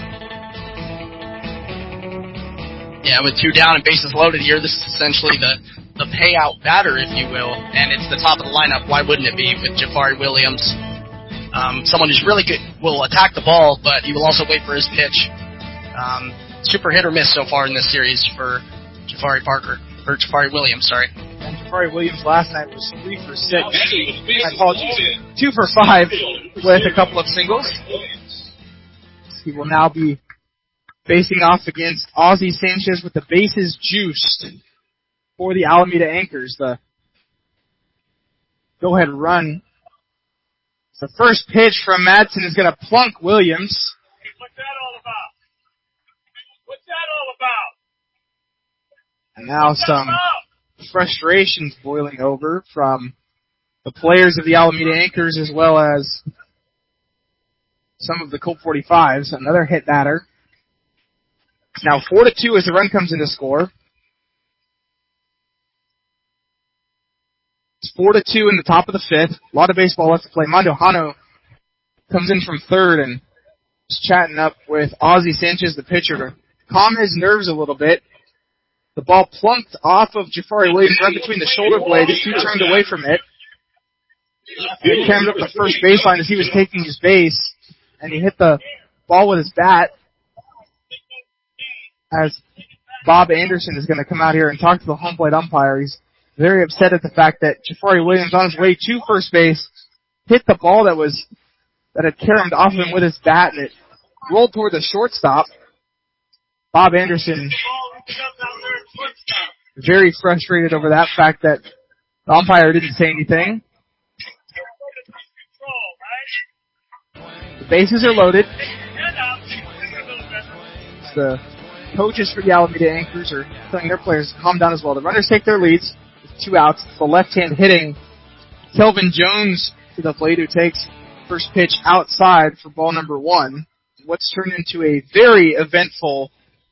Yeah, with two down and bases loaded here, this is essentially the, the payout batter, if you will, and it's the top of the lineup. Why wouldn't it be with Jafari Williams? Um, someone who's really good, will attack the ball, but he will also wait for his pitch. Um, super hit or miss so far in this series for Jafari Parker, or Jafari Williams, sorry.
And Jafari Williams last night was three for six. My apologies. Two for five with a couple of singles. He will now be facing off against Ozzie Sanchez with the bases juiced for the Alameda Anchors. The go-ahead run. The first pitch from Madsen is going to plunk Williams.
Hey, what's that all about? What's that all about?
And now some frustrations boiling over from the players of the Alameda Anchors as well as some of the Colt forty-fives. Another hit batter. It's now four to two as the run comes into score. It's four to two in the top of the fifth. A lot of baseball left to play. Mondo Hano comes in from third and is chatting up with Ozzie Sanchez, the pitcher, to calm his nerves a little bit. The ball plunked off of Jafari Williams right between the shoulder blades. He turned away from it. He came up the first baseline as he was taking his base, and he hit the ball with his bat. As Bob Anderson is going to come out here and talk to the home plate umpire. He's very upset at the fact that Jafari Williams, on his way to first base, hit the ball that was that had caromed off of him with his bat, and it rolled toward the shortstop. Bob Anderson very frustrated over that fact that the umpire didn't say anything. The bases are loaded. The coaches for the Alameda Anchors are telling their players to calm down as well. The runners take their leads with two outs. It's the left-hand hitting Kelvin Jones to the plate, who takes first pitch outside for ball number one. What's turned into a very eventful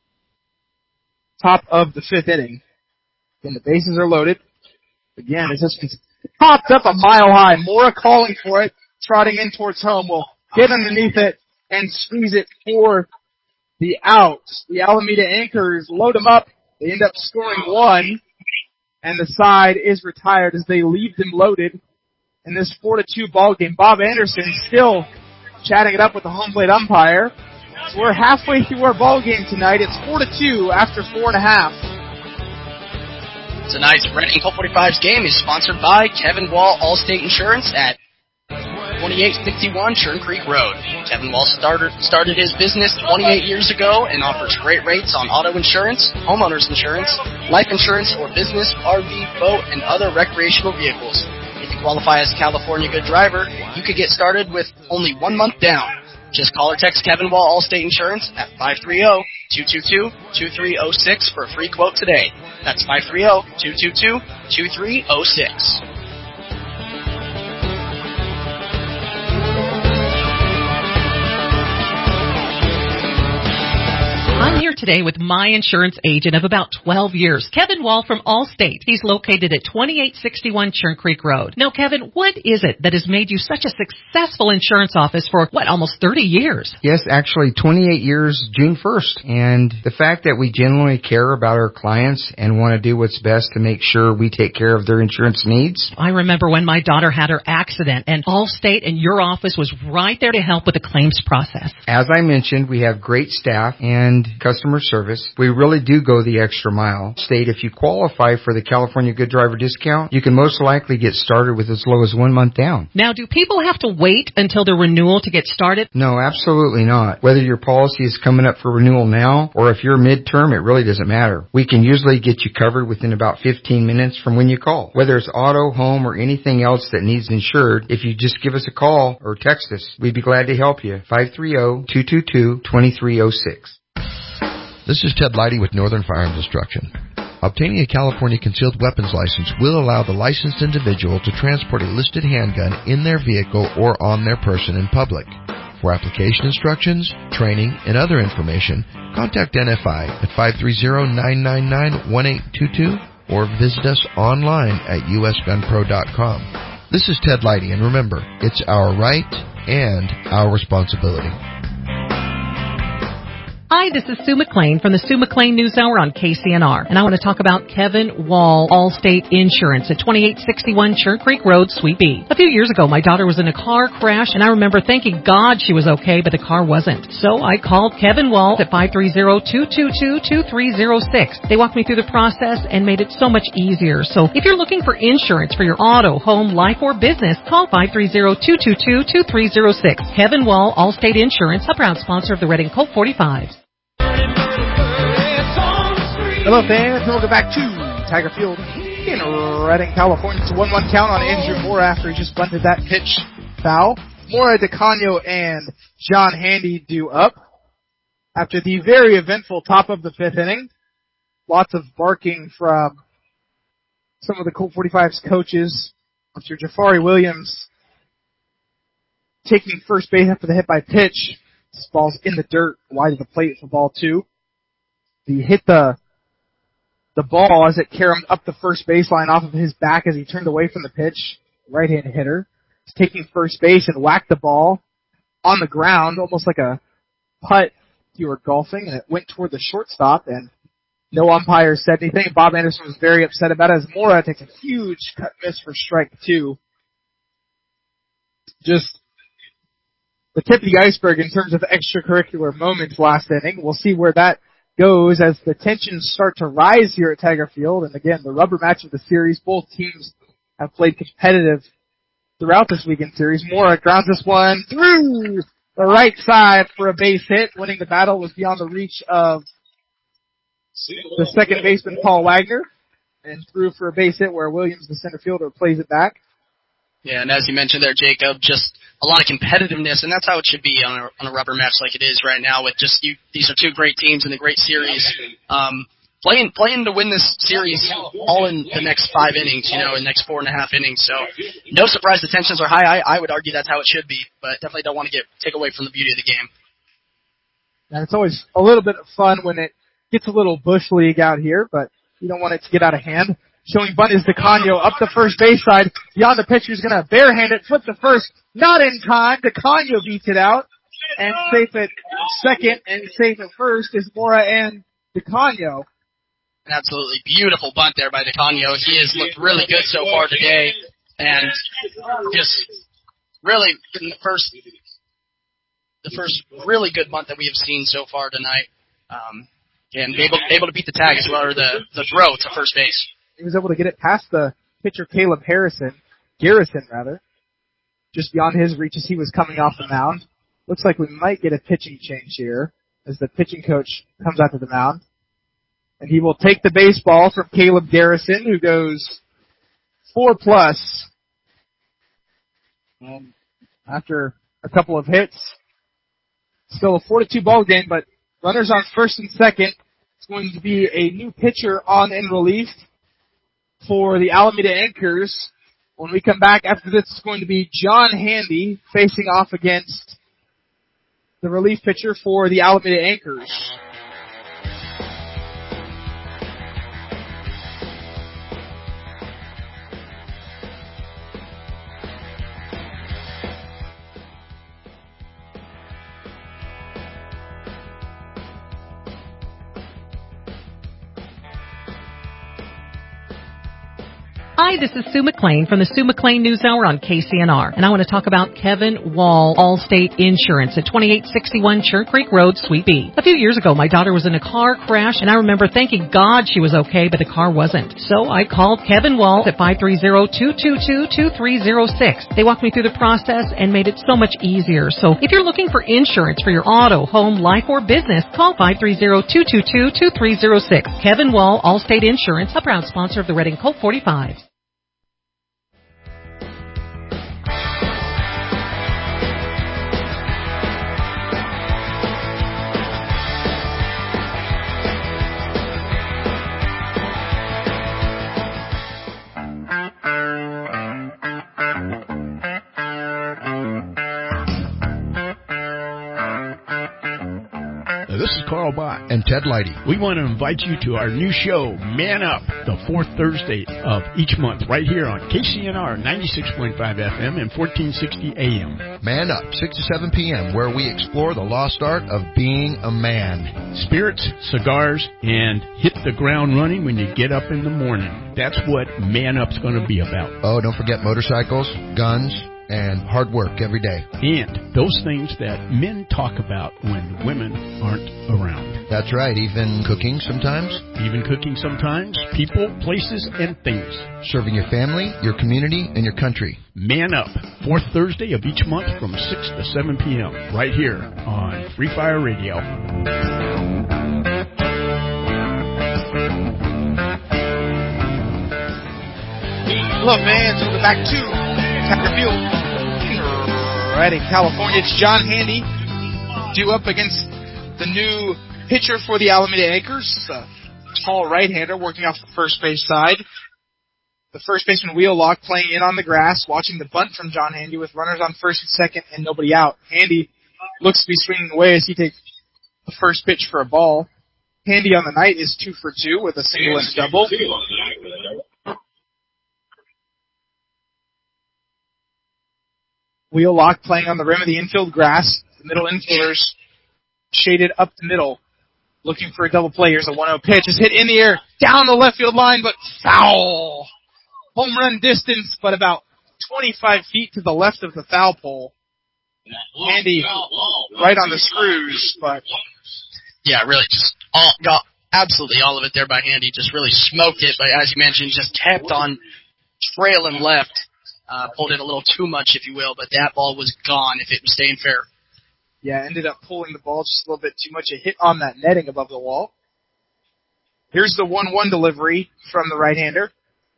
top of the fifth inning. Again, the bases are loaded. Again, as this one's popped up a mile high. Mora calling for it, trotting in towards home. Will get underneath it and squeeze it for the out. The Alameda Anchors load them up. They end up scoring one, and the side is retired as they leave them loaded in this four to two ball game. Bob Anderson still chatting it up with the home plate umpire. So we're halfway through our ball game tonight. It's four to two after four and a half.
Tonight's Reading Colt forty-five's game is sponsored by Kevin Wall Allstate Insurance at twenty-eight sixty-one Churn Creek Road. Kevin Wall started, started his business twenty-eight years ago and offers great rates on auto insurance, homeowners insurance, life insurance, or business, R V, boat, and other recreational vehicles. If you qualify as a California Good Driver, you could get started with only one month down. Just call or text Kevin Wall Allstate Insurance at five three zero, two two two, two three zero six for a free quote today. That's five three zero, two two two, two three zero six.
I'm here today with my insurance agent of about twelve years, Kevin Wall from Allstate. He's located at twenty-eight sixty-one Churn Creek Road. Now, Kevin, what is it that has made you such a successful insurance office for, what, almost thirty years?
Yes, actually twenty-eight years, June first. And the fact that we genuinely care about our clients and want to do what's best to make sure we take care of their insurance needs.
I remember when my daughter had her accident, and Allstate and your office was right there to help with the claims process.
As I mentioned, we have great staff and customer service. We really do go the extra mile. State, if you qualify for the California Good Driver discount, you can most likely get started with as low as one month down.
Now, do people have to wait until their renewal to get started?
No, absolutely not. Whether your policy is coming up for renewal now or if you're midterm, it really doesn't matter. We can usually get you covered within about fifteen minutes from when you call. Whether it's auto, home, or anything else that needs insured, if you just give us a call or text us, we'd be glad to help you. five three zero, two two two, two three zero six.
This is Ted Leidy with Northern Firearms Instruction. Obtaining a California concealed weapons license will allow the licensed individual to transport a listed handgun in their vehicle or on their person in public. For application instructions, training, and other information, contact N F I at five three zero, nine nine nine, one eight two two or visit us online at u s gun pro dot com. This is Ted Leidy, and remember, it's our right and our responsibility.
Hi, this is Sue McLean from the Sue McLean News Hour on K C N R, and I want to talk about Kevin Wall Allstate Insurance at twenty-eight sixty-one Churn Creek Road, Suite B. A few years ago, my daughter was in a car crash, and I remember thanking God she was okay, but the car wasn't. So I called Kevin Wall at five three zero, two two two, two three zero six. They walked me through the process and made it so much easier. So if you're looking for insurance for your auto, home, life, or business, call five three zero, two two two, two three zero six. Kevin Wall Allstate Insurance, a proud sponsor of the Reading Colt forty-fives.
Hello fans, welcome back to Tiger Field in Redding, California. It's a one one count on Andrew Moore after he just bunted that pitch foul. Mora DeCano and John Handy due up after the very eventful top of the fifth inning. Lots of barking from some of the Colt forty-five's coaches. Mister Jafari Williams taking first base after the hit by pitch. This ball's in the dirt, wide of the plate for ball two. He hit the the ball as it caromed up the first baseline off of his back as he turned away from the pitch. Right-hand hitter. He's taking first base and whacked the ball on the ground, almost like a putt if you were golfing, and it went toward the shortstop, and no umpire said anything. Bob Anderson was very upset about it as Mora takes a huge cut miss for strike two. Just the tip of the iceberg in terms of extracurricular moments last inning. We'll see where that goes as the tensions start to rise here at Tiger Field. And again, the rubber match of the series. Both teams have played competitive throughout this weekend series. Mora grounds this one through the right side for a base hit. Winning the battle was beyond the reach of the second baseman, Paul Wagner, and threw for a base hit where Williams, the center fielder, plays it back.
Yeah, and as you mentioned there, Jacob, just a lot of competitiveness, and that's how it should be on a, on a rubber match like it is right now. With just you, these are two great teams in a great series, um, playing playing to win this series all in the next five innings, you know, in the next four and a half innings. So no surprise the tensions are high. I, I would argue that's how it should be, but definitely don't want to get take away from the beauty of the game.
And it's always a little bit of fun when it gets a little bush league out here, but you don't want it to get out of hand. Showing bunt is DeCano up the first base side. Beyond the pitcher is going to barehand it, flip the first. Not in time. DeCano beats it out. And safe at second and safe at first is Mora and DeConyo.
An absolutely beautiful bunt there by DeConyo. He has looked really good so far today, and just really the first, the first really good bunt that we have seen so far tonight. Um, and able able to beat the tag as well, or the the throw to first base.
He was able to get it past the pitcher Caleb Harrison, Garrison rather, just beyond his reach as he was coming off the mound. Looks like we might get a pitching change here as the pitching coach comes out to the mound. And he will take the baseball from Caleb Garrison, who goes four plus. And after a couple of hits, still a four to two ball game, but runners on first and second. It's going to be a new pitcher on in relief for the Alameda Anchors. When we come back after this, it's going to be John Handy facing off against the relief pitcher for the Alameda Anchors.
Hi, this is Sue McLean from the Sue McLean News Hour on K C N R, and I want to talk about Kevin Wall, Allstate Insurance at twenty-eight sixty-one Churn Creek Road, Suite B. A few years ago, my daughter was in a car crash, and I remember thanking God she was okay, but the car wasn't. So I called Kevin Wall at five three zero, two two two, two three zero six. They walked me through the process and made it so much easier. So if you're looking for insurance for your auto, home, life, or business, call five three zero, two two two, two three zero six. Kevin Wall, Allstate Insurance, a proud sponsor of the Reading Colt forty-five.
This is Carl Bott and Ted Leidy. We want to invite you to our new show, Man Up, the fourth Thursday of each month, right here on K C N R ninety-six point five F M and fourteen sixty A M.
Man Up, six to seven p.m., where we explore the lost art of being a man.
Spirits, cigars, and hit the ground running when you get up in the morning. That's what Man Up's going to be about.
Oh, don't forget motorcycles, guns, and hard work every day.
And those things that men talk about when women aren't around.
That's right, even cooking sometimes.
Even cooking sometimes. People, places, and things.
Serving your family, your community, and your country.
Man Up, fourth Thursday of each month from six to seven p.m. right here on Free Fire Radio.
Hello, fans. Welcome back to Tucker Field, Reading, California. It's John Handy due up against the new pitcher for the Alameda Anchors, a tall right-hander working off the first base side. The first baseman Wheelock playing in on the grass, watching the bunt from John Handy with runners on first and second and nobody out. Handy looks to be swinging away as he takes the first pitch for a ball. Handy on the night is two for two with a single and a double. Wheelock playing on the rim of the infield grass. The middle infielders shaded up the middle, looking for a double play. Here's a one oh pitch. It's hit in the air, down the left field line, but foul. Home run distance, but about twenty-five feet to the left of the foul pole. Handy right on the screws, but...
Yeah, really, just all, got absolutely all of it there by Handy. Just really smoked it, but as you mentioned, just kept on trailing left. Uh, pulled it a little too much, if you will, but that ball was gone if it was staying fair.
Yeah, ended up pulling the ball just a little bit too much. It hit on that netting above the wall. Here's the one one delivery from the right-hander.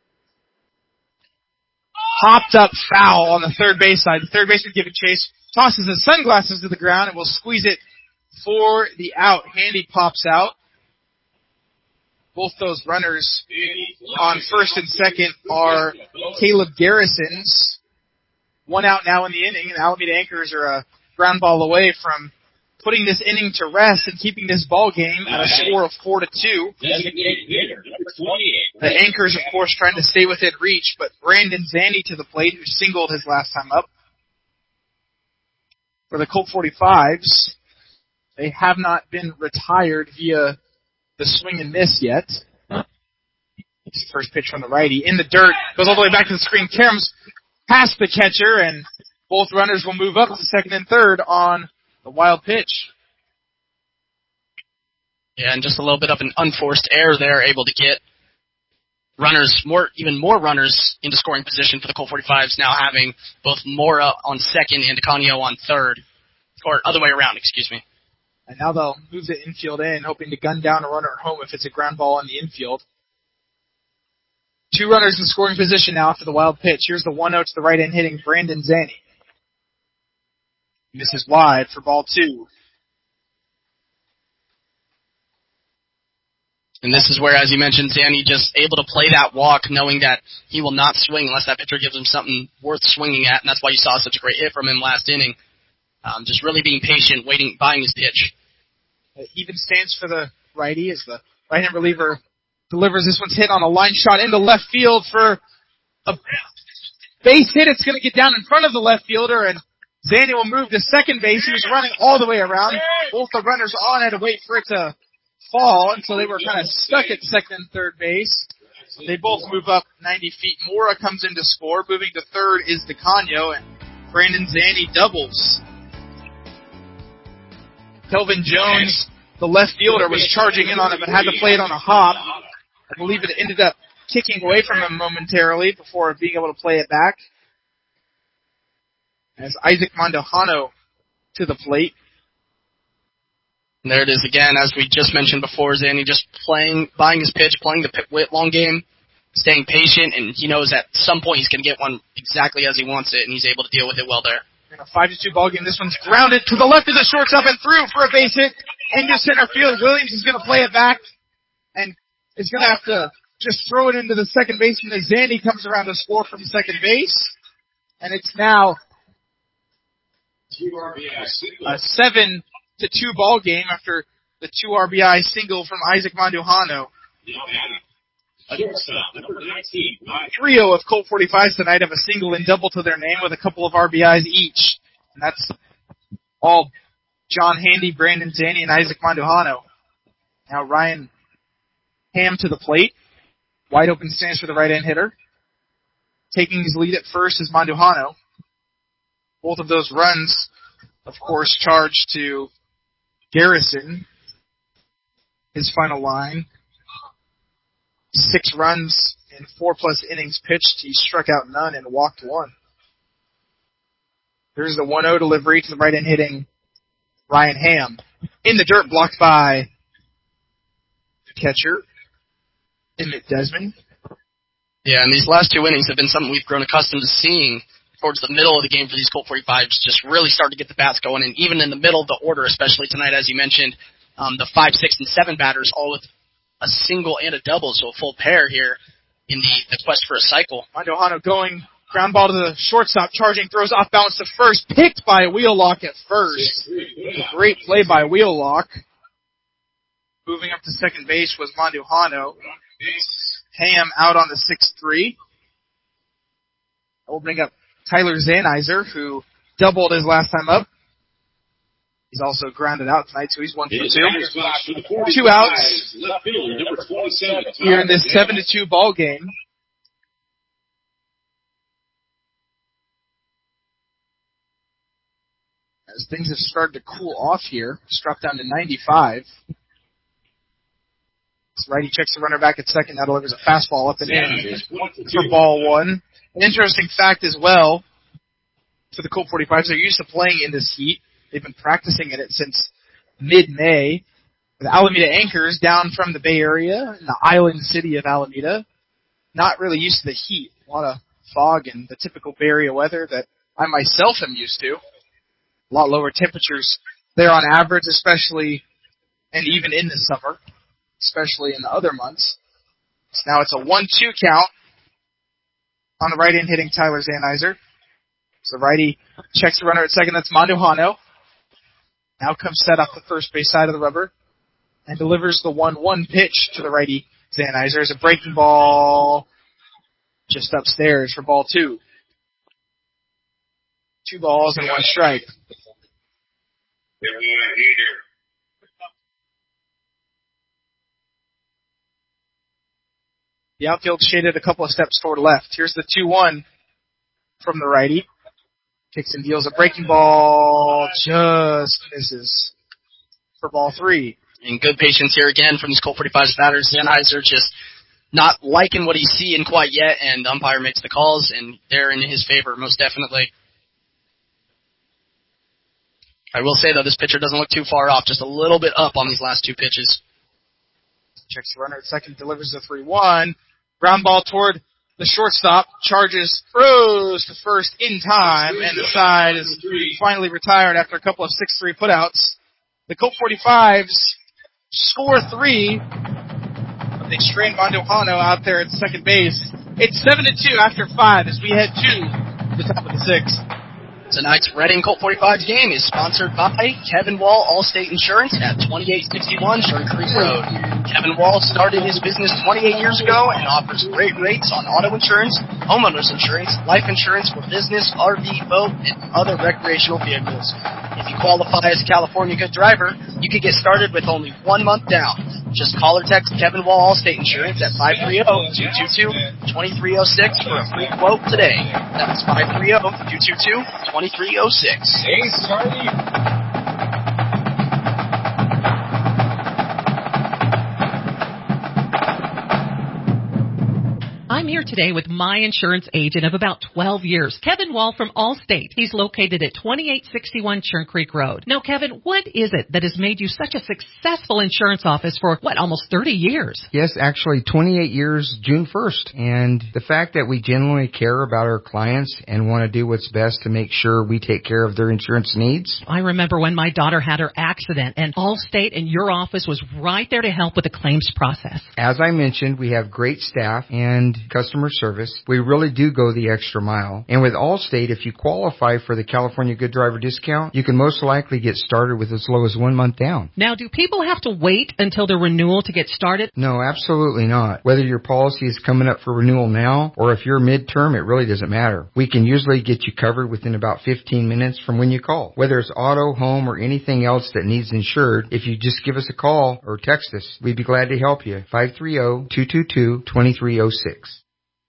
Hopped up foul on the third base side. The third baseman giving chase, tosses his sunglasses to the ground and will squeeze it for the out. Handy pops out. Both those runners on first and second are Caleb Garrison's. One out now in the inning, and Alameda Anchors are a ground ball away from putting this inning to rest and keeping this ball game at a score of four to two. The Anchors, of course, trying to stay within reach, but Brandon Zandy to the plate, who singled his last time up. for the Colt forty-fives. They have not been retired via the swing and miss yet. First pitch from the righty. In the dirt. Goes all the way back to the screen. Caroms past the catcher, and both runners will move up to second and third on the wild pitch.
Yeah, and just a little bit of an unforced error there, able to get runners, more, even more runners into scoring position for the Colt forty-fives, now having both Mora on second and DeCanio on third. Or other way around, excuse me.
And now they'll move the infield in, hoping to gun down a runner at home if it's a ground ball in the infield. Two runners in scoring position now after the wild pitch. Here's the one oh to the right end hitting Brandon Zanny. Misses wide for ball two.
And this is where, as you mentioned, Zanny just able to play that walk, knowing that he will not swing unless that pitcher gives him something worth swinging at, and that's why you saw such a great hit from him last inning. Um, just really being patient, waiting, buying his pitch.
Even stance for the righty as the right-hand reliever delivers. This one's hit on a line shot into left field for a base hit. It's going to get down in front of the left fielder, and Zanny will move to second base. He was running all the way around. Both the runners on had to wait for it to fall until they were kind of stuck at second and third base. They both move up ninety feet. Mora comes in to score. Moving to third is DeCanio, and Brandon Zanny doubles. Kelvin Jones, the left fielder, was charging in on it but had to play it on a hop. I believe it ended up kicking away from him momentarily before being able to play it back. As Isaac Mandujano to the plate.
And there it is again, as we just mentioned before, Zanny just playing, buying his pitch, playing the long game, staying patient, and he knows at some point he's going to get one exactly as he wants it, and he's able to deal with it well there.
In a five to two ball game, this one's grounded to the left of the shortstop and through for a base hit into center field. Williams is going to play it back and is going to have to just throw it into the second baseman as Zanny comes around to score from second base. And it's now a seven to two ball game after the two R B I single from Isaac Mandujano. Trio of Colt forty-fives tonight have a single and double to their name with a couple of R B Is each. And that's all John Handy, Brandon Zanny, and Isaac Mandujano. Now Ryan Ham to the plate. Wide open stance for the right-hand hitter. Taking his lead at first is Mandujano. Both of those runs, of course, charged to Garrison. His final line. Six runs in four-plus innings pitched. He struck out none and walked one. There's the one oh delivery to the right-hand hitting Ryan Ham. In the dirt, blocked by the catcher, Emmett Desmond.
Yeah, and these last two innings have been something we've grown accustomed to seeing towards the middle of the game for these Colt forty-fives, just really start to get the bats going, and even in the middle of the order, especially tonight, as you mentioned, um, the five, six, and seven batters all with a single and a double, so a full pair here in the, the quest for a cycle.
Mandujano going, ground ball to the shortstop, charging, throws off balance to first, picked by Wheelock at first. A great play by Wheelock. Moving up to second base was Mandujano. Ham out on the six three. We'll bring up Tyler Zanizer, who doubled his last time up. He's also grounded out tonight, so he's one for two. Two outs here in this seven to two ball game. As things have started to cool off here, it's dropped down to ninety-five. So righty checks the runner back at second. Now delivers a fastball up and in for ball one. An interesting fact as well for the Colt forty-fives, they're used to playing in this heat. They've been practicing in it since mid-May. The Alameda Anchors down from the Bay Area in the island city of Alameda. Not really used to the heat. A lot of fog and the typical Bay Area weather that I myself am used to. A lot lower temperatures there on average, especially, and even in the summer, especially in the other months. So now it's a one two count on the right end hitting Tyler Zanizer. So righty checks the runner at second. That's Mandujano. Now comes set off the first base side of the rubber and delivers the one one pitch to the righty Zanizer. It's a breaking ball just upstairs for ball two. Two balls and one strike.
They want a heater.
The outfield shaded a couple of steps toward left. Here's the two one from the righty. Kicks and deals a breaking ball. Just misses for ball three.
And good patience here again from these Colt forty-five batters. Sennheiser just not liking what he's seeing quite yet, and the umpire makes the calls, and they're in his favor, most definitely. I will say, though, this pitcher doesn't look too far off, just a little bit up on these last two pitches.
Checks the runner at second, delivers the three one. Ground ball toward the shortstop, charges, throws to first in time, and the side is finally retired after a couple of six three putouts. The Colt forty-fives score three. They strain Manduhano out there at second base. It's seven to two after five as we head to the top of the sixth.
Tonight's Reading Colt forty-five game is sponsored by Kevin Wall Allstate Insurance at twenty-eight sixty-one Sugar Creek Road. Kevin Wall started his business twenty-eight years ago and offers great rates on auto insurance, homeowners insurance, life insurance for business, R V, boat, and other recreational vehicles. If you qualify as a California Good Driver, you can get started with only one month down. Just call or text Kevin Wall Allstate Insurance at five three zero, two two two, two three zero six for a free quote today. That's five three zero, two two two, two three zero six.
Hey, Charlie.
I'm here today with my insurance agent of about twelve years, Kevin Wall from Allstate. He's located at twenty-eight sixty-one Churn Creek Road. Now, Kevin, what is it that has made you such a successful insurance office for, what, almost thirty years?
Yes, actually twenty-eight years, June first. And the fact that we genuinely care about our clients and want to do what's best to make sure we take care of their insurance needs.
I remember when my daughter had her accident, and Allstate and your office was right there to help with the claims process.
As I mentioned, we have great staff and customer service. We really do go the extra mile. And with Allstate, if you qualify for the California Good Driver discount, you can most likely get started with as low as one month down.
Now, do people have to wait until their renewal to get started?
No, absolutely not. Whether your policy is coming up for renewal now or if you're midterm, it really doesn't matter. We can usually get you covered within about fifteen minutes from when you call. Whether it's auto, home, or anything else that needs insured, if you just give us a call or text us, we'd be glad to help you. five three zero, two two two, two three zero six.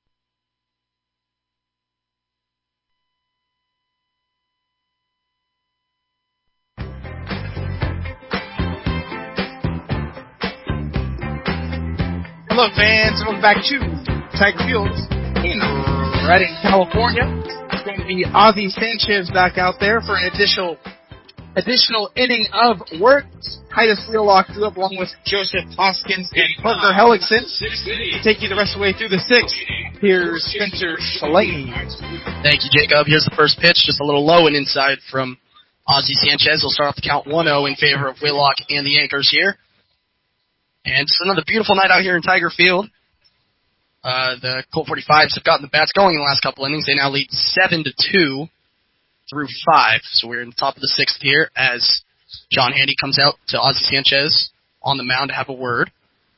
Hello, fans, and welcome back to Tiger Field in Redding, California. It's going to be Ozzie Sanchez back out there for an additional additional inning of work. Titus Wheelock drew up along with Joseph Hoskins and Parker Hellickson to take you the rest of the way through the sixth. Here's Spencer Shalani.
Thank you, Jacob. Here's the first pitch, just a little low and inside from Ozzie Sanchez. We'll start off the count one oh in favor of Wheelock and the Anchors here. And it's another beautiful night out here in Tiger Field. Uh, the Colt forty-fives have gotten the bats going in the last couple innings. They now lead seven to two through five. So we're in the top of the sixth here as John Handy comes out to Ozzie Sanchez on the mound to have a word.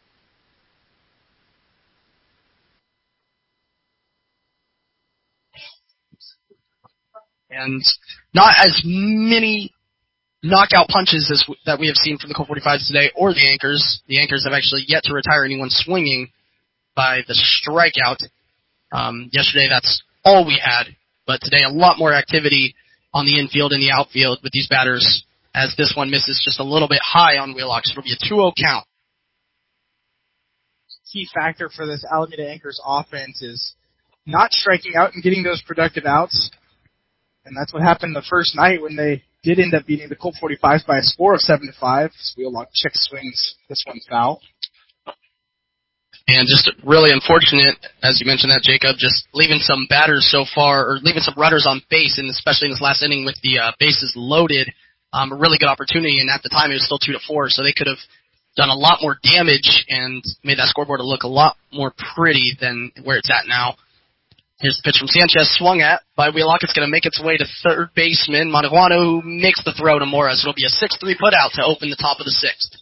And not as many knockout punches as w- that we have seen from the Colt forty-fives today or the Anchors. The Anchors have actually yet to retire anyone swinging by the strikeout. Um, yesterday, that's all we had. But today, a lot more activity on the infield and the outfield with these batters as this one misses just a little bit high on Wheelock. So it'll be a two oh count.
Key factor for this Alameda Anchors offense is not striking out and getting those productive outs. And that's what happened the first night when they did end up beating the Colt forty-fives by a score of seven to five. Wheelock check swings. This one's foul.
And just really unfortunate, as you mentioned that, Jacob, just leaving some batters so far, or leaving some runners on base, and especially in this last inning with the uh, bases loaded, um, a really good opportunity. And at the time, it was still two to four, so they could have done a lot more damage and made that scoreboard look a lot more pretty than where it's at now. Here's the pitch from Sanchez, swung at by Wheelock. It's going to make its way to third baseman Manduhano, who makes the throw to Morris. It'll be a six three putout to open the top of the sixth.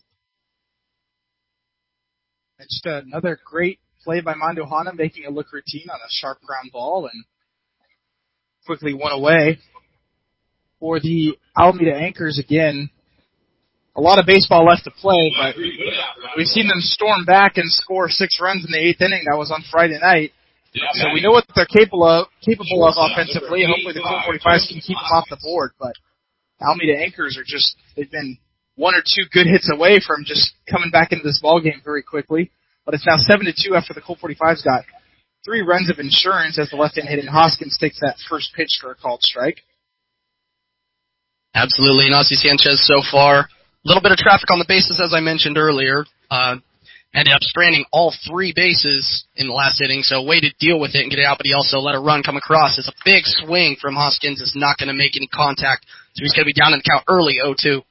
Just another great play by Manduhano, making a look routine on a sharp ground ball and quickly one away. for the Alameda Anchors again. A lot of baseball left to play, but we've seen them storm back and score six runs in the eighth inning. That was on Friday night. So we know what they're capable of, capable of offensively. Hopefully the Colt forty-fives can keep them off the board. But Alameda Anchors are just, they've been one or two good hits away from just coming back into this ballgame very quickly. But it's now seven to two after the Colt forty-fives got three runs of insurance as the left-hand hitting Hoskins takes that first pitch for a called strike.
Absolutely. And Ozzie Sanchez so far, a little bit of traffic on the bases, as I mentioned earlier. Uh, ended up stranding all three bases in the last inning, so a way to deal with it and get it out, but he also let a run come across. It's a big swing from Hoskins. It's not going to make any contact, so he's going to be down in the count early, oh two.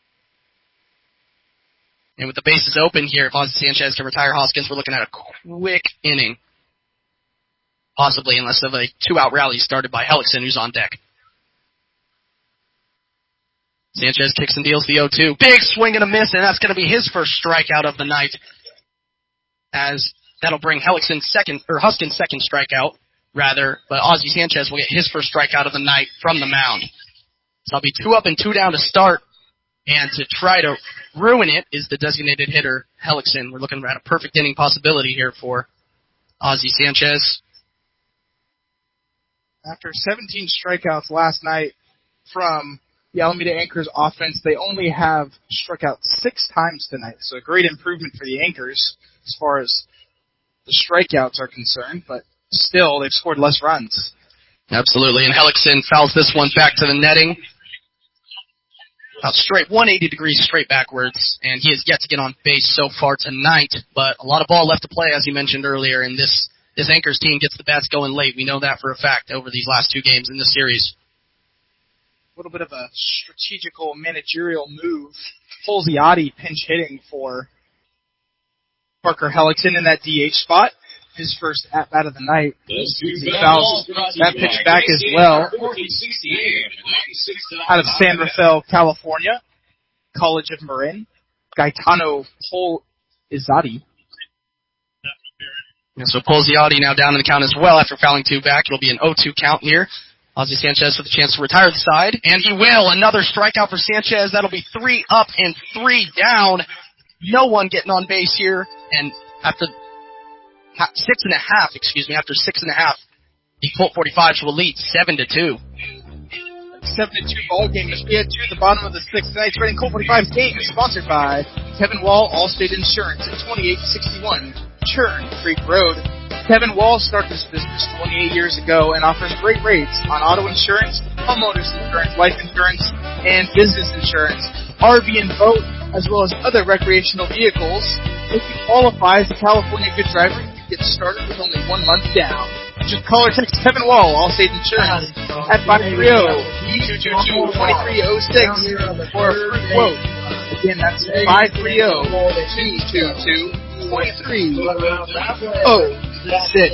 And with the bases open here, if Ozzie Sanchez can retire Hoskins, we're looking at a quick inning. Possibly, unless of a two-out rally started by Hellickson, who's on deck. Sanchez kicks and deals the oh two. Big swing and a miss, and that's going to be his first strikeout of the night. As that'll bring Hellickson second, or Huskins second strikeout, rather, but Ozzie Sanchez will get his first strikeout of the night from the mound. So I'll be two up and two down to start, and to try to ruin it is the designated hitter, Hellickson. We're looking at a perfect inning possibility here for Ozzie Sanchez.
After seventeen strikeouts last night from the Alameda Anchors offense, they only have struck out six times tonight, so a great improvement for the Anchors as far as the strikeouts are concerned, but still, they've scored less runs.
Absolutely, and Hellickson fouls this one back to the netting. About straight, one hundred eighty degrees straight backwards, and he has yet to get on base so far tonight, but a lot of ball left to play, as you mentioned earlier, and this, this Anchors team gets the bats going late. We know that for a fact over these last two games in this series.
A little bit of a strategical managerial move. Polziotti pinch hitting for Parker Hellickson in that D H spot. His first at-bat of the night. He fouls that pitch back as well. Out of San Rafael, California, College of Marin, Gaetano Polziotti.
So Polziotti now down in the count as well after fouling two back. It'll be an oh two count here. Ozzie Sanchez with a chance to retire the side, and he will. Another strikeout for Sanchez. That'll be three up and three down. No one getting on base here, and after ha- six and a half, excuse me, after six and a half, the Colt forty-fives will lead seven to two.
Seven to two ball game as we head to the bottom of the sixth. Tonight's Reading Colt forty-fives game is sponsored by Kevin Wall, Allstate Insurance at twenty-eight sixty-one Churn Creek Road. Kevin Wall started this business twenty-eight years ago and offers great rates on auto insurance, homeowners insurance, life insurance, and business insurance, R V and boat, as well as other recreational vehicles. If you qualify as a California Good Driver, you get started with only one month down. Just call or text Kevin Wall, Allstate Insurance, at five three zero, two two two, two three zero six for a free quote. Again, that's five three zero, two two two, two three zero six.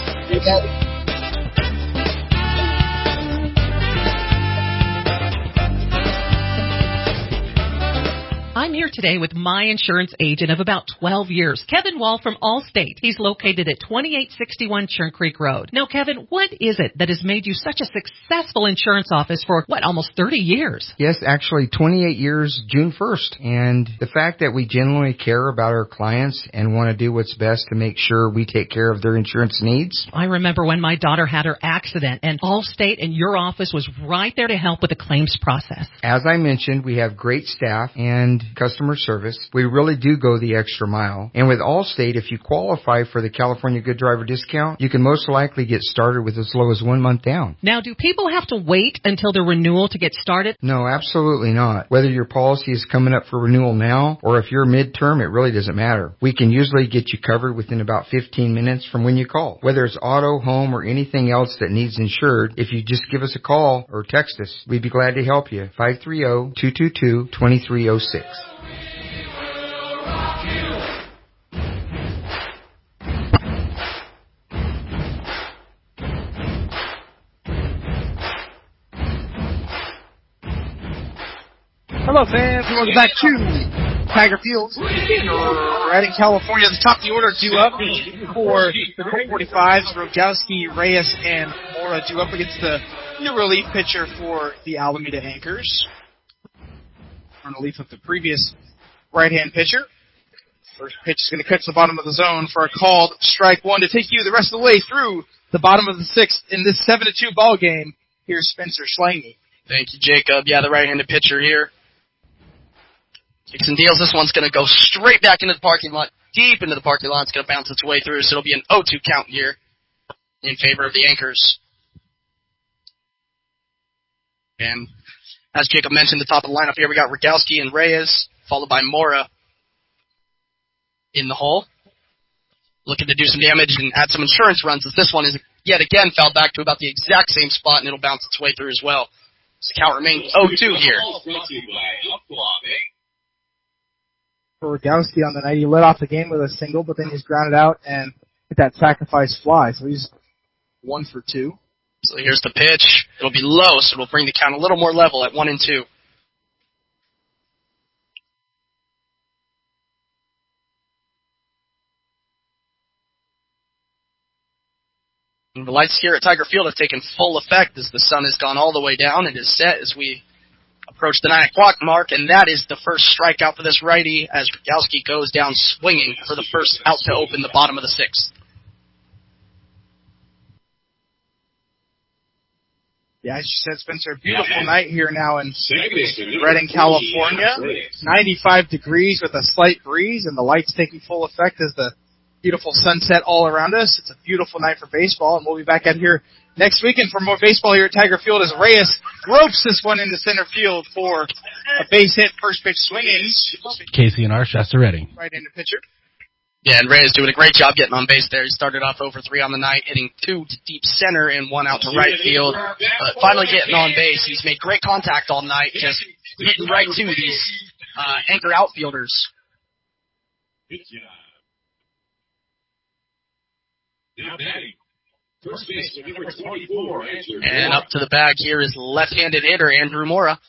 I'm here today with my insurance agent of about twelve years, Kevin Wall from Allstate. He's located at twenty-eight sixty-one Churn Creek Road. Now, Kevin, what is it that has made you such a successful insurance office for, what, almost thirty years?
Yes, actually twenty-eight years, June first. And the fact that we genuinely care about our clients and want to do what's best to make sure we take care of their insurance needs.
I remember when my daughter had her accident, and Allstate and your office was right there to help with the claims process.
As I mentioned, we have great staff and customer service. We really do go the extra mile. And with Allstate, if you qualify for the California Good Driver discount, you can most likely get started with as low as one month down.
Now, do people have to wait until their renewal to get started?
No, absolutely not. Whether your policy is coming up for renewal now or if you're midterm, it really doesn't matter. We can usually get you covered within about fifteen minutes from when you call. Whether it's auto, home, or anything else that needs insured, if you just give us a call or text us, we'd be glad to help you. five three zero, two two two, two three zero six.
Hello, fans. Welcome back to Tiger Field. Redding, California. The top of the order due up for the Colt forty-fives. Rogowski, Reyes, and Mora due up against the new relief pitcher for the Alameda Anchors. On relief of the previous right-hand pitcher. First pitch is going to catch the bottom of the zone for a called strike one to take you the rest of the way through the bottom of the sixth in this seven to two ball game. Here's Spencer Schlange.
Thank you, Jacob. Yeah, the right-handed pitcher here. Kicks and deals. This one's going to go straight back into the parking lot, deep into the parking lot. It's going to bounce its way through, so it'll be an oh two count here in favor of the Anchors. And as Jacob mentioned, the top of the lineup here, we got Rogowski and Reyes, followed by Mora in the hole. Looking to do some damage and add some insurance runs, as this one is yet again fouled back to about the exact same spot, and it'll bounce its way through as well. So the count remains oh two here.
For Rogowski on the night, he led off the game with a single, but then he's grounded out and hit that sacrifice fly, so he's one for two.
So here's the pitch. It'll be low, so it'll bring the count a little more level at one and two. And the lights here at Tiger Field have taken full effect as the sun has gone all the way down and is set as we approach the nine o'clock mark, and that is the first strikeout for this righty as Rogowski goes down swinging for the first out to open the bottom of the sixth.
Yeah, as you said, Spencer, a beautiful night here now in Redding, California. ninety-five degrees with a slight breeze, and the lights taking full effect as the beautiful sunset all around us. It's a beautiful night for baseball, and we'll be back out here next weekend for more baseball here at Tiger Field as Reyes ropes this one into center field for a base hit, first pitch swinging.
K C N R, Shasta Redding.
Right-handed pitcher.
Yeah, and Reyes doing a great job getting on base there. He started off oh for three on the night, hitting two to deep center and one out to right field. But finally getting on base. He's made great contact all night, just hitting right to these uh, anchor outfielders.
Good job. Now batting. First base, number twenty-four.
And up to the bag here is left-handed hitter Andrew Mora.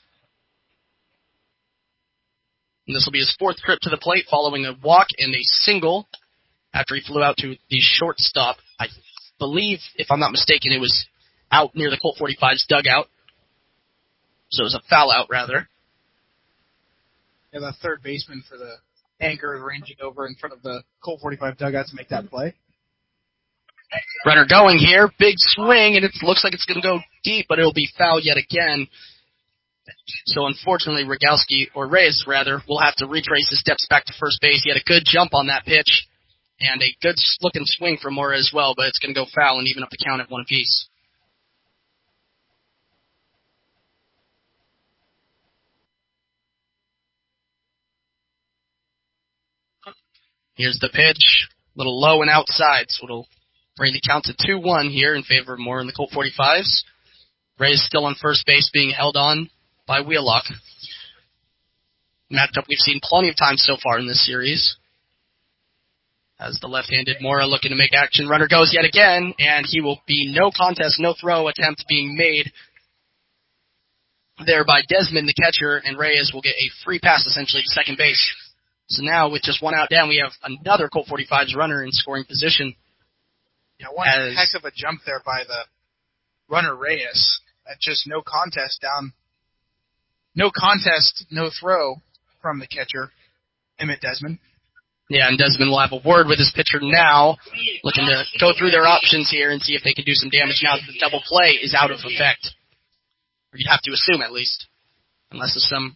And this will be his fourth trip to the plate following a walk and a single after he flew out to the shortstop. I believe, if I'm not mistaken, it was out near the Colt forty-five's dugout. So it was a foul out, rather.
And the third baseman for the Anchor ranging over in front of the Colt forty-five dugout to make that play.
Runner going here, big swing, and it looks like it's going to go deep, but it'll be foul yet again. So unfortunately, Rogowski, or Reyes rather, will have to retrace his steps back to first base. He had a good jump on that pitch, and a good looking swing from Mora as well, but it's going to go foul and even up the count at one apiece. Here's the pitch, a little low and outside, so it'll bring the count to two one here in favor of Mora in the Colt forty-fives. Reyes still on first base being held on by Wheelock. Matchup we've seen plenty of times so far in this series. As the left-handed Mora looking to make action. Runner goes yet again, and he will be no contest, no throw attempt being made there by Desmond, the catcher, and Reyes will get a free pass essentially to second base. So now with just one out down, we have another Colt forty-fives runner in scoring position.
Yeah, one as, heck of a jump there by the runner Reyes. At just no contest down. No contest, no throw from the catcher, Emmett Desmond.
Yeah, and Desmond will have a word with his pitcher now, looking to go through their options here and see if they can do some damage now that the double play is out of effect. Or you'd have to assume, at least. Unless there's some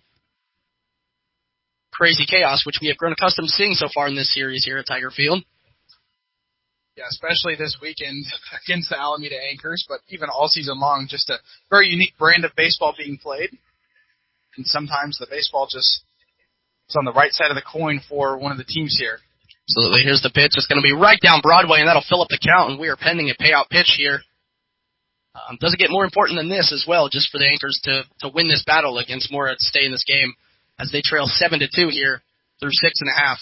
crazy chaos, which we have grown accustomed to seeing so far in this series here at Tiger Field.
Yeah, especially this weekend against the Alameda Anchors, but even all season long, just a very unique brand of baseball being played. And sometimes the baseball just is on the right side of the coin for one of the teams here.
Absolutely. Here's the pitch. It's going to be right down Broadway, and that'll fill up the count, and we are pending a payout pitch here. Um, doesn't get more important than this as well, just for the Anchors to, to win this battle against Mora to stay in this game, as they trail seven to two here through six and a half.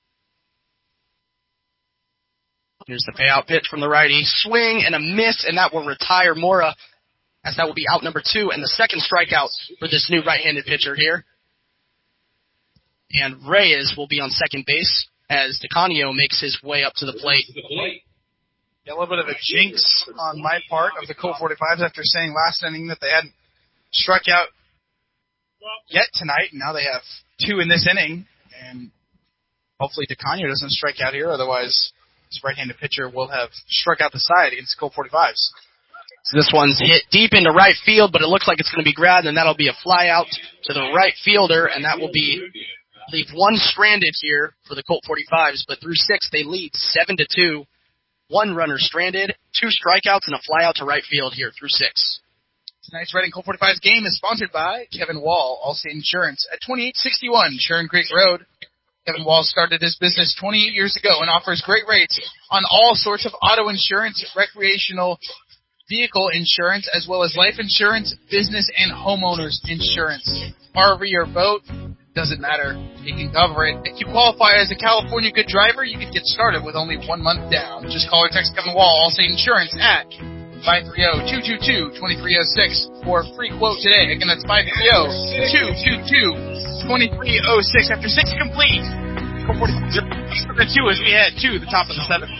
Here's the payout pitch from the righty. Swing and a miss, and that will retire Mora, as that will be out number two and the second strikeout for this new right-handed pitcher here. And Reyes will be on second base as DeCanio makes his way up to the plate.
Yeah, a little bit of a jinx on my part of the Colt forty-fives after saying last inning that they hadn't struck out yet tonight, and now they have two in this inning, and hopefully DeCanio doesn't strike out here, otherwise this right-handed pitcher will have struck out the side against the Colt forty-fives.
So this one's hit deep into right field, but it looks like it's going to be grabbed, and that'll be a fly out to the right fielder, and that will be leave one stranded here for the Colt forty-fives, but through six they lead seven to two. One runner stranded, two strikeouts, and a fly out to right field here through six.
Tonight's Reading Colt forty-fives game is sponsored by Kevin Wall, Allstate Insurance, at twenty-eight sixty-one Churn Creek Road. Kevin Wall started his business twenty-eight years ago and offers great rates on all sorts of auto insurance, recreational vehicle insurance, as well as life insurance, business, and homeowners insurance. R V or boat, doesn't matter. He can cover it. If you qualify as a California good driver, you can get started with only one month down. Just call or text Kevin Wall, Allstate Insurance, at five three zero, two two two, two three zero six for a free quote today. Again, that's five three zero, two two two, two three zero six. After six complete, the two as we head to the top of the seventh.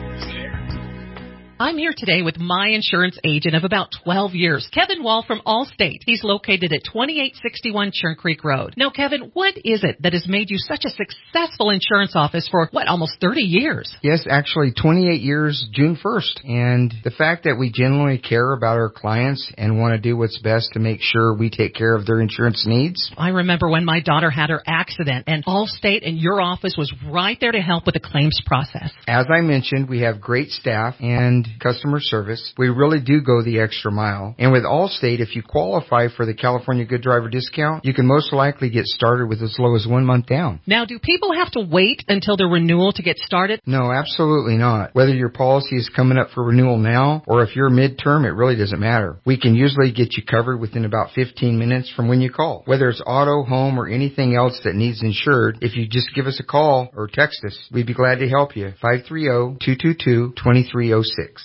I'm here today with my insurance agent of about twelve years, Kevin Wall from Allstate. He's located at twenty-eight sixty-one Churn Creek Road. Now, Kevin, what is it that has made you such a successful insurance office for, what, almost thirty years?
Yes, actually twenty-eight years, June first. And the fact that we genuinely care about our clients and want to do what's best to make sure we take care of their insurance needs.
I remember when my daughter had her accident, and Allstate and your office was right there to help with the claims process.
As I mentioned, we have great staff and customer service. We really do go the extra mile. And with Allstate, if you qualify for the California Good Driver discount, you can most likely get started with as low as one month down.
Now, do people have to wait until their renewal to get started?
No, absolutely not. Whether your policy is coming up for renewal now or if you're midterm, it really doesn't matter. We can usually get you covered within about fifteen minutes from when you call. Whether it's auto, home, or anything else that needs insured, if you just give us a call or text us, we'd be glad to help you. five three zero, two two two, two three zero six.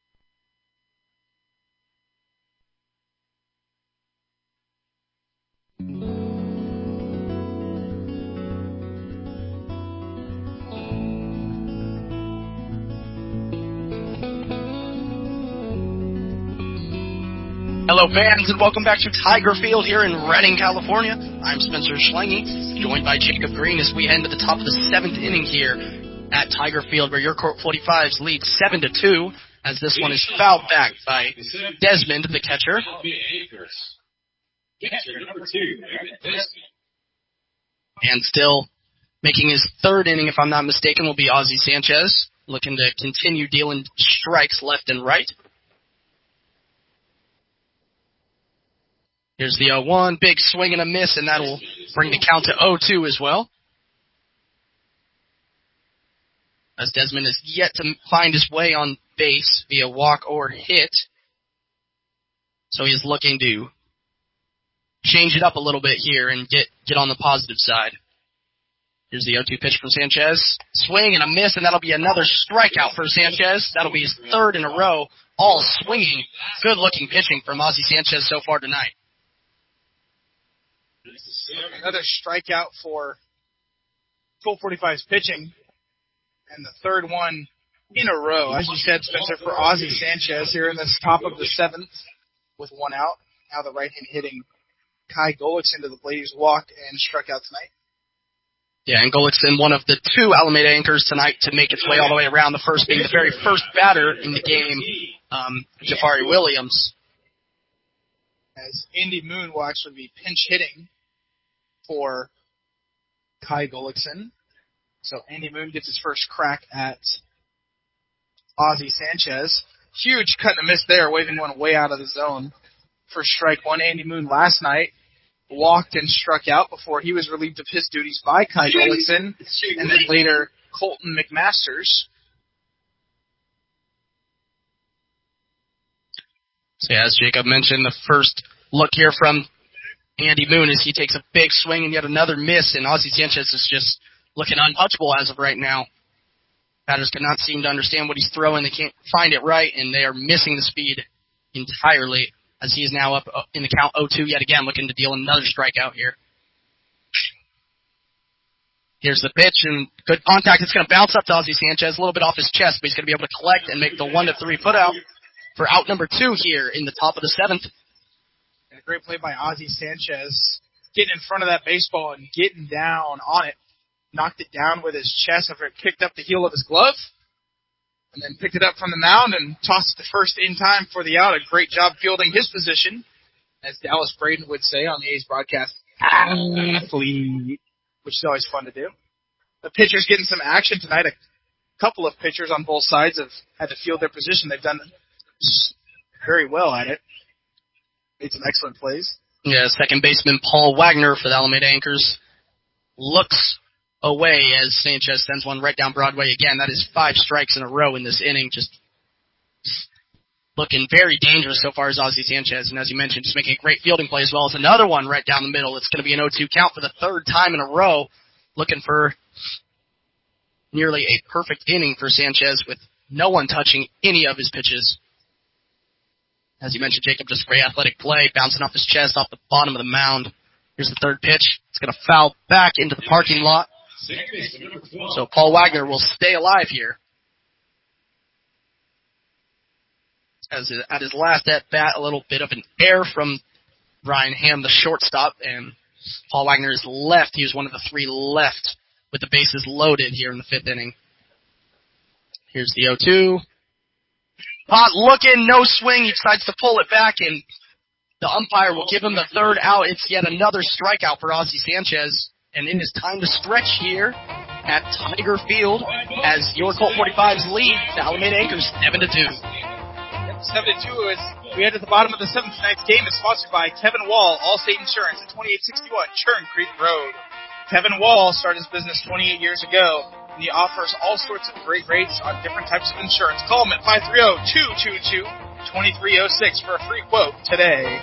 Hello, fans, and welcome back to Tiger Field here in Redding, California. I'm Spencer Schlange, joined by Jacob Green as we head to the top of the seventh inning here at Tiger Field, where your Colt forty-fives lead seven to two, as this one is fouled back by Desmond, the catcher. And still making his third inning, if I'm not mistaken, will be Ozzie Sanchez, looking to continue dealing strikes left and right. Here's the oh one, big swing and a miss, and that'll bring the count to oh two as well. As Desmond is yet to find his way on base via walk or hit. So he is looking to change it up a little bit here and get, get on the positive side. Here's the oh two pitch from Sanchez. Swing and a miss, and that'll be another strikeout for Sanchez. That'll be his third in a row, all swinging. Good-looking pitching from Ozzie Sanchez so far tonight.
Another strikeout for Colt forty-five's pitching, and the third one in a row, as you said, Spencer, for Ozzie Sanchez here in this top of the seventh with one out. Now the right-hand hitting Kai Golickson to the plate. He's walked and struck out tonight.
Yeah, and Golickson, one of the two Alameda anchors tonight to make its way all the way around, the first being the very first batter in the game, um, Jafari Williams.
As Andy Moon will actually be pinch hitting for Kai Golickson. So Andy Moon gets his first crack at Ozzie Sanchez. Huge cut and a miss there, waving one way out of the zone for strike one. Andy Moon last night walked and struck out before he was relieved of his duties by Kai Golickson, and then later Colton McMasters.
So yeah, as Jacob mentioned, the first look here from Andy Moon as he takes a big swing and yet another miss, and Ozzie Sanchez is just looking untouchable as of right now. Batters cannot seem to understand what he's throwing. They can't find it right, and they are missing the speed entirely as he is now up in the count oh two yet again, looking to deal another strikeout here. Here's the pitch, and good contact. It's going to bounce up to Ozzie Sanchez, a little bit off his chest, but he's going to be able to collect and make the one to three put out for out number two here in the top of the seventh.
And a great play by Ozzie Sanchez, getting in front of that baseball and getting down on it. Knocked it down with his chest after it kicked up the heel of his glove, and then picked it up from the mound and tossed it to first in time for the out. A great job fielding his position, as Dallas Braden would say on the A's broadcast, athlete, which is always fun to do. The pitchers getting some action tonight. A couple of pitchers on both sides have had to field their position. They've done very well at it. Made some excellent plays.
Yeah, second baseman Paul Wagner for the Alameda Anchors looks away as Sanchez sends one right down Broadway again. That is five strikes in a row in this inning. Just looking very dangerous so far as Ozzie Sanchez. And as you mentioned, just making a great fielding play as well as another one right down the middle. It's going to be an oh two count for the third time in a row. Looking for nearly a perfect inning for Sanchez with no one touching any of his pitches. As you mentioned, Jacob, just great athletic play, bouncing off his chest, off the bottom of the mound. Here's the third pitch. It's going to foul back into the parking lot. So Paul Wagner will stay alive here. As at his last at-bat, a little bit of an error from Ryan Ham, the shortstop, and Paul Wagner is left. He was one of the three left with the bases loaded here in the fifth inning. Here's the oh two. Pot looking, no swing. He decides to pull it back, and the umpire will give him the third out. It's yet another strikeout for Ozzie Sanchez, and it is time to stretch here at Tiger Field as your Colt forty-fives lead the Alameda Anchors seven to two.
seven to two is we head to the bottom of the seventh. Tonight's game is sponsored by Kevin Wall, Allstate Insurance at twenty-eight sixty-one Churn Creek Road. Kevin Wall started his business twenty-eight years ago, and he offers all sorts of great rates on different types of insurance. Call him at five three zero, two two two, two three zero six for a free quote today.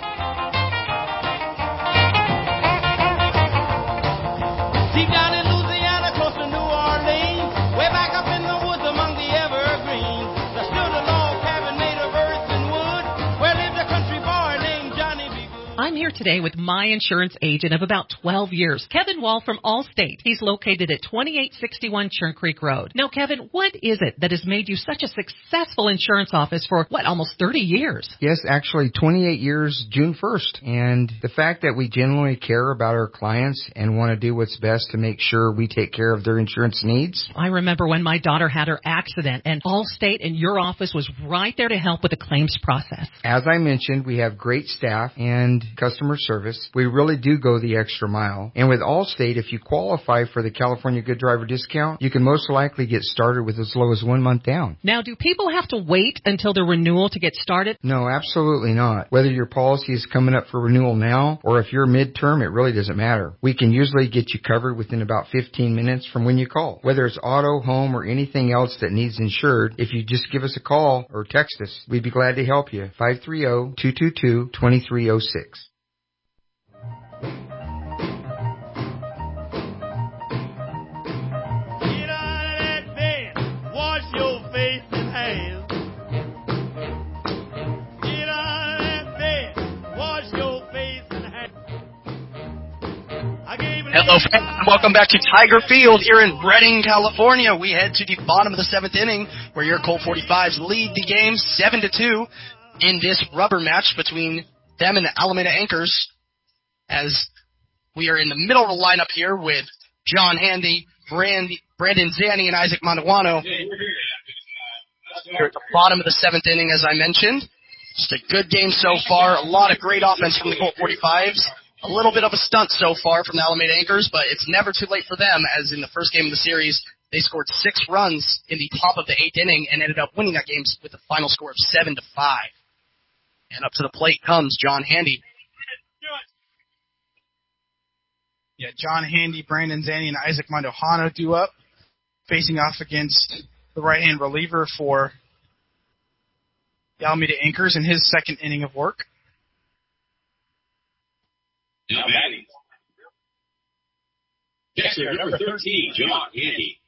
Deep down in Louisiana, close to New Orleans, way back up in the woods among the evergreens, there stood a log cabin made of earth and wood, where lived a country boy named Johnny B. Good.
I'm here today with my insurance agent of about twelve years, Kevin Wall from Allstate. He's located at twenty-eight sixty-one Churn Creek Road. Now, Kevin, what is it that has made you such a successful insurance office for, what, almost thirty years?
Yes, actually twenty-eight years, June first. And the fact that we genuinely care about our clients and want to do what's best to make sure we take care of their insurance needs.
I remember when my daughter had her accident, and Allstate and your office was right there to help with the claims process.
As I mentioned, we have great staff and customer service. We really do go the extra mile. And with Allstate, if you qualify for the California Good Driver discount, you can most likely get started with as low as one month down.
Now, do people have to wait until the renewal to get started?
No, absolutely not. Whether your policy is coming up for renewal now or if you're midterm, it really doesn't matter. We can usually get you covered within about fifteen minutes from when you call. Whether it's auto, home, or anything else that needs insured, if you just give us a call or text us, we'd be glad to help you. five three zero, two two two, two three zero six.
Hello, friends. Welcome back to Tiger Field here in Redding, California. We head to the bottom of the seventh inning, where your Colt forty-fives lead the game seven to two in this rubber match between them and the Alameda Anchors. As we are in the middle of the lineup here with John Handy, Brand, Brandon Zanni, and Isaac Manduano. Here at the bottom of the seventh inning, as I mentioned. Just a good game so far. A lot of great offense from the Colt forty-fives. A little bit of a stunt so far from the Alameda Anchors, but it's never too late for them, as in the first game of the series, they scored six runs in the top of the eighth inning and ended up winning that game with a final score of seven to five. And up to the plate comes John Handy.
Yeah, John Handy, Brandon Zanni, and Isaac Manduano do up, facing off against the right-hand reliever for the Alameda Anchors in his second inning of work.
Now batting. Catcher number thirteen, John Handy.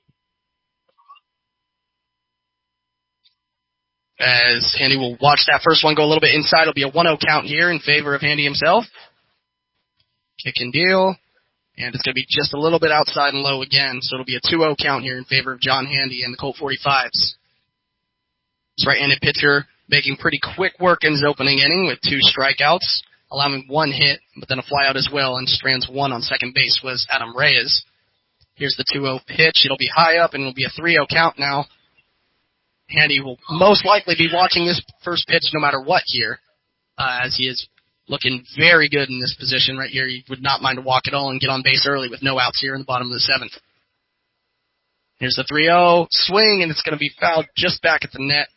As Handy will watch that first one go a little bit inside, it'll be a one oh count here in favor of Handy himself. Kick and deal. And it's going to be just a little bit outside and low again, so it'll be a two oh count here in favor of John Handy and the Colt forty-fives. This right-handed pitcher making pretty quick work in his opening inning with two strikeouts, allowing one hit, but then a flyout as well, and strands one on second base was Adam Reyes. Here's the two oh pitch. It'll be high up, and it'll be a three oh count now. Handy will most likely be watching this first pitch no matter what here, uh, as he is looking very good in this position right here. He would not mind a walk at all and get on base early with no outs here in the bottom of the seventh. Here's the three oh swing, and it's going to be fouled just back at the net.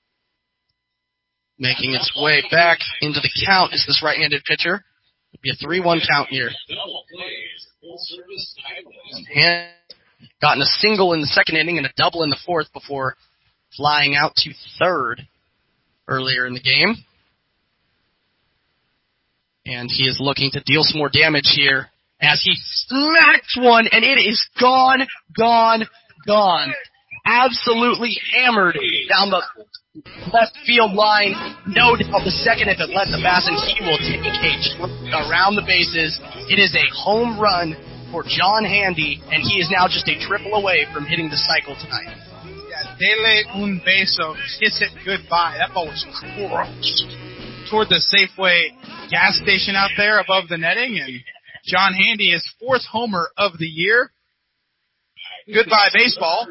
Making its way back into the count is this right-handed pitcher. It'll be a three one count here. And gotten a single in the second inning and a double in the fourth before flying out to third earlier in the game. And he is looking to deal some more damage here as he smacks one, and it is gone, gone, gone. Absolutely hammered down the left field line. No doubt the second if it let the pass, and he will take a around the bases. It is a home run for John Handy, and he is now just a triple away from hitting the cycle tonight.
Yeah, dele un beso. Kiss it goodbye. That ball was crushed toward the Safeway gas station out there above the netting, and John Handy is fourth homer of the year. Goodbye baseball.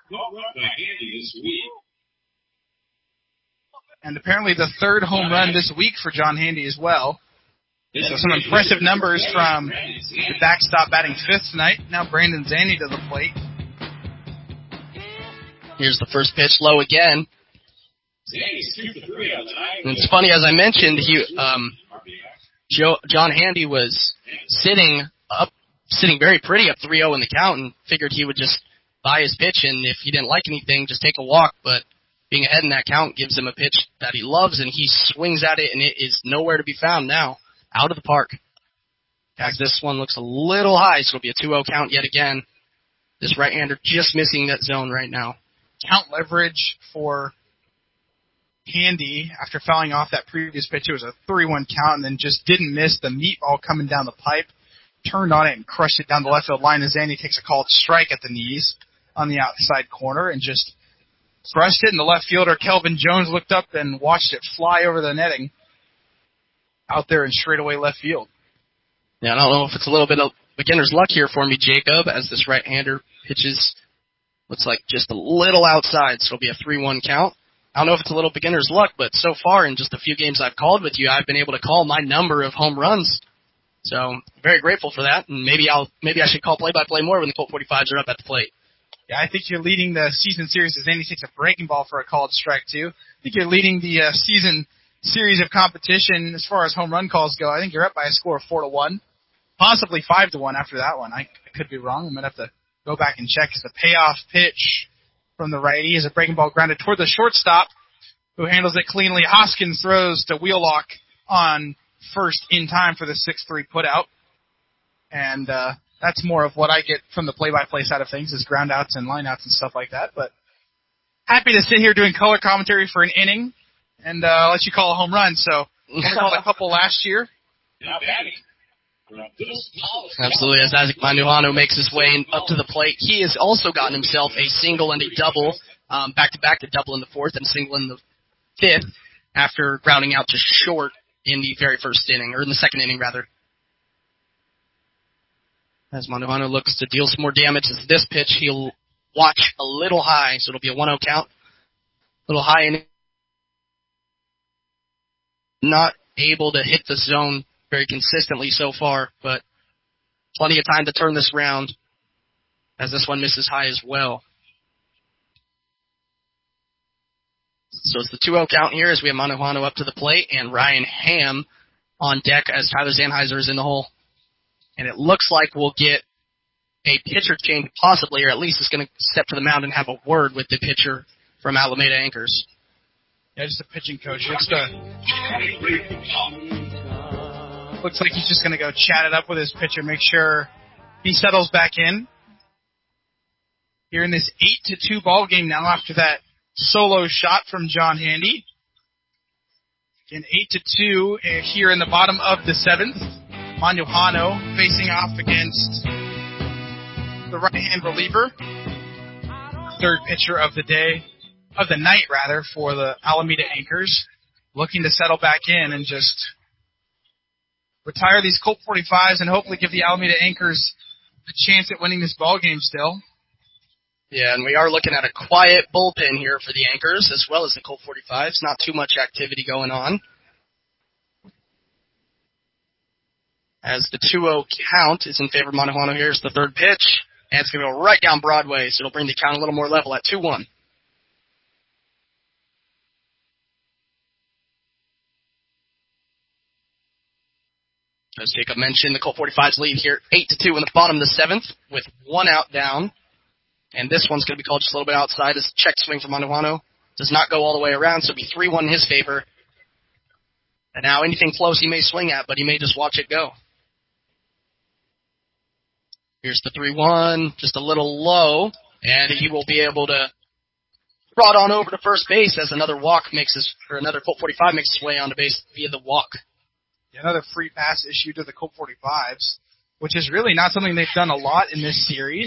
And apparently the third home run this week for John Handy as well. So some impressive numbers from the backstop batting fifth tonight. Now Brandon Zanny to the plate.
Here's the first pitch, low again. And it's funny, as I mentioned, he um, Joe, John Handy was sitting up, sitting very pretty up three oh in the count, and figured he would just buy his pitch, and if he didn't like anything, just take a walk. But being ahead in that count gives him a pitch that he loves, and he swings at it, and it is nowhere to be found now. Out of the park. As this one looks a little high, so it'll be a two oh count yet again. This right-hander just missing that zone right now.
Count leverage for Handy after fouling off that previous pitch. It was a three one count, and then just didn't miss the meatball coming down the pipe. Turned on it and crushed it down the left field line as Zanny takes a called strike at the knees on the outside corner and just crushed it. And the left fielder, Kelvin Jones, looked up and watched it fly over the netting out there in straightaway left field.
Yeah, I don't know if it's a little bit of beginner's luck here for me, Jacob, as this right-hander pitches, looks like just a little outside, so it'll be a three one count. I don't know if it's a little beginner's luck, but so far in just a few games I've called with you, I've been able to call my number of home runs. So very grateful for that, and maybe I'll maybe I should call play-by-play more when the Colt forty-fives are up at the plate.
Yeah, I think you're leading the season series as Zanny takes a breaking ball for a called strike, too. I think you're leading the uh, season series of competition as far as home run calls go. I think you're up by a score of four to one, possibly five to one after that one. I, I could be wrong. I'm gonna have to go back and check. As the payoff pitch from the righty is a breaking ball grounded toward the shortstop, who handles it cleanly. Hoskins throws to Wheelock on first in time for the six three putout, and uh, that's more of what I get from the play-by-play side of things, is groundouts and lineouts and stuff like that. But happy to sit here doing color commentary for an inning. And uh, let you call a home run, so I called a couple last year.
Absolutely, as Isaac Manuhano makes his way up to the plate, he has also gotten himself a single and a double, um, back-to-back, a double in the fourth and a single in the fifth, after grounding out to short in the very first inning, or in the second inning, rather. As Manuhano looks to deal some more damage, as this pitch, he'll watch a little high, so it'll be a one oh count. A little high in. Not able to hit the zone very consistently so far, but plenty of time to turn this around as this one misses high as well. So it's the two oh count here as we have Manuhano up to the plate and Ryan Ham on deck as Tyler Zanheiser is in the hole. And it looks like we'll get a pitcher change possibly, or at least is going to step to the mound and have a word with the pitcher from Alameda Anchors.
Yeah, just a pitching coach. Looks, to, looks like he's just going to go chat it up with his pitcher, make sure he settles back in. Here in this eight to two ball game now after that solo shot from John Handy. Again, eight to two here in the bottom of the seventh Manduhano facing off against the right-hand reliever, third pitcher of the day, of the night rather, for the Alameda Anchors, looking to settle back in and just retire these Colt forty-fives and hopefully give the Alameda Anchors a chance at winning this ball game still.
Yeah, and we are looking at a quiet bullpen here for the Anchors as well as the Colt forty-fives. Not too much activity going on. As the two oh count is in favor of Manduhano, here's the third pitch. And it's going to go right down Broadway, so it'll bring the count a little more level at two one. As Jacob mentioned, the Colt forty-fives lead here eight to two in the bottom of the seventh with one out down. And this one's going to be called just a little bit outside. This check swing from Manduhano does not go all the way around, so it'll be three one in his favor. And now anything close he may swing at, but he may just watch it go. Here's the three one, just a little low, and he will be able to trot on over to first base as another walk makes his, or another Colt forty-five makes his way onto base via the walk.
Another free pass issue to the Colt forty-fives, which is really not something they've done a lot in this series,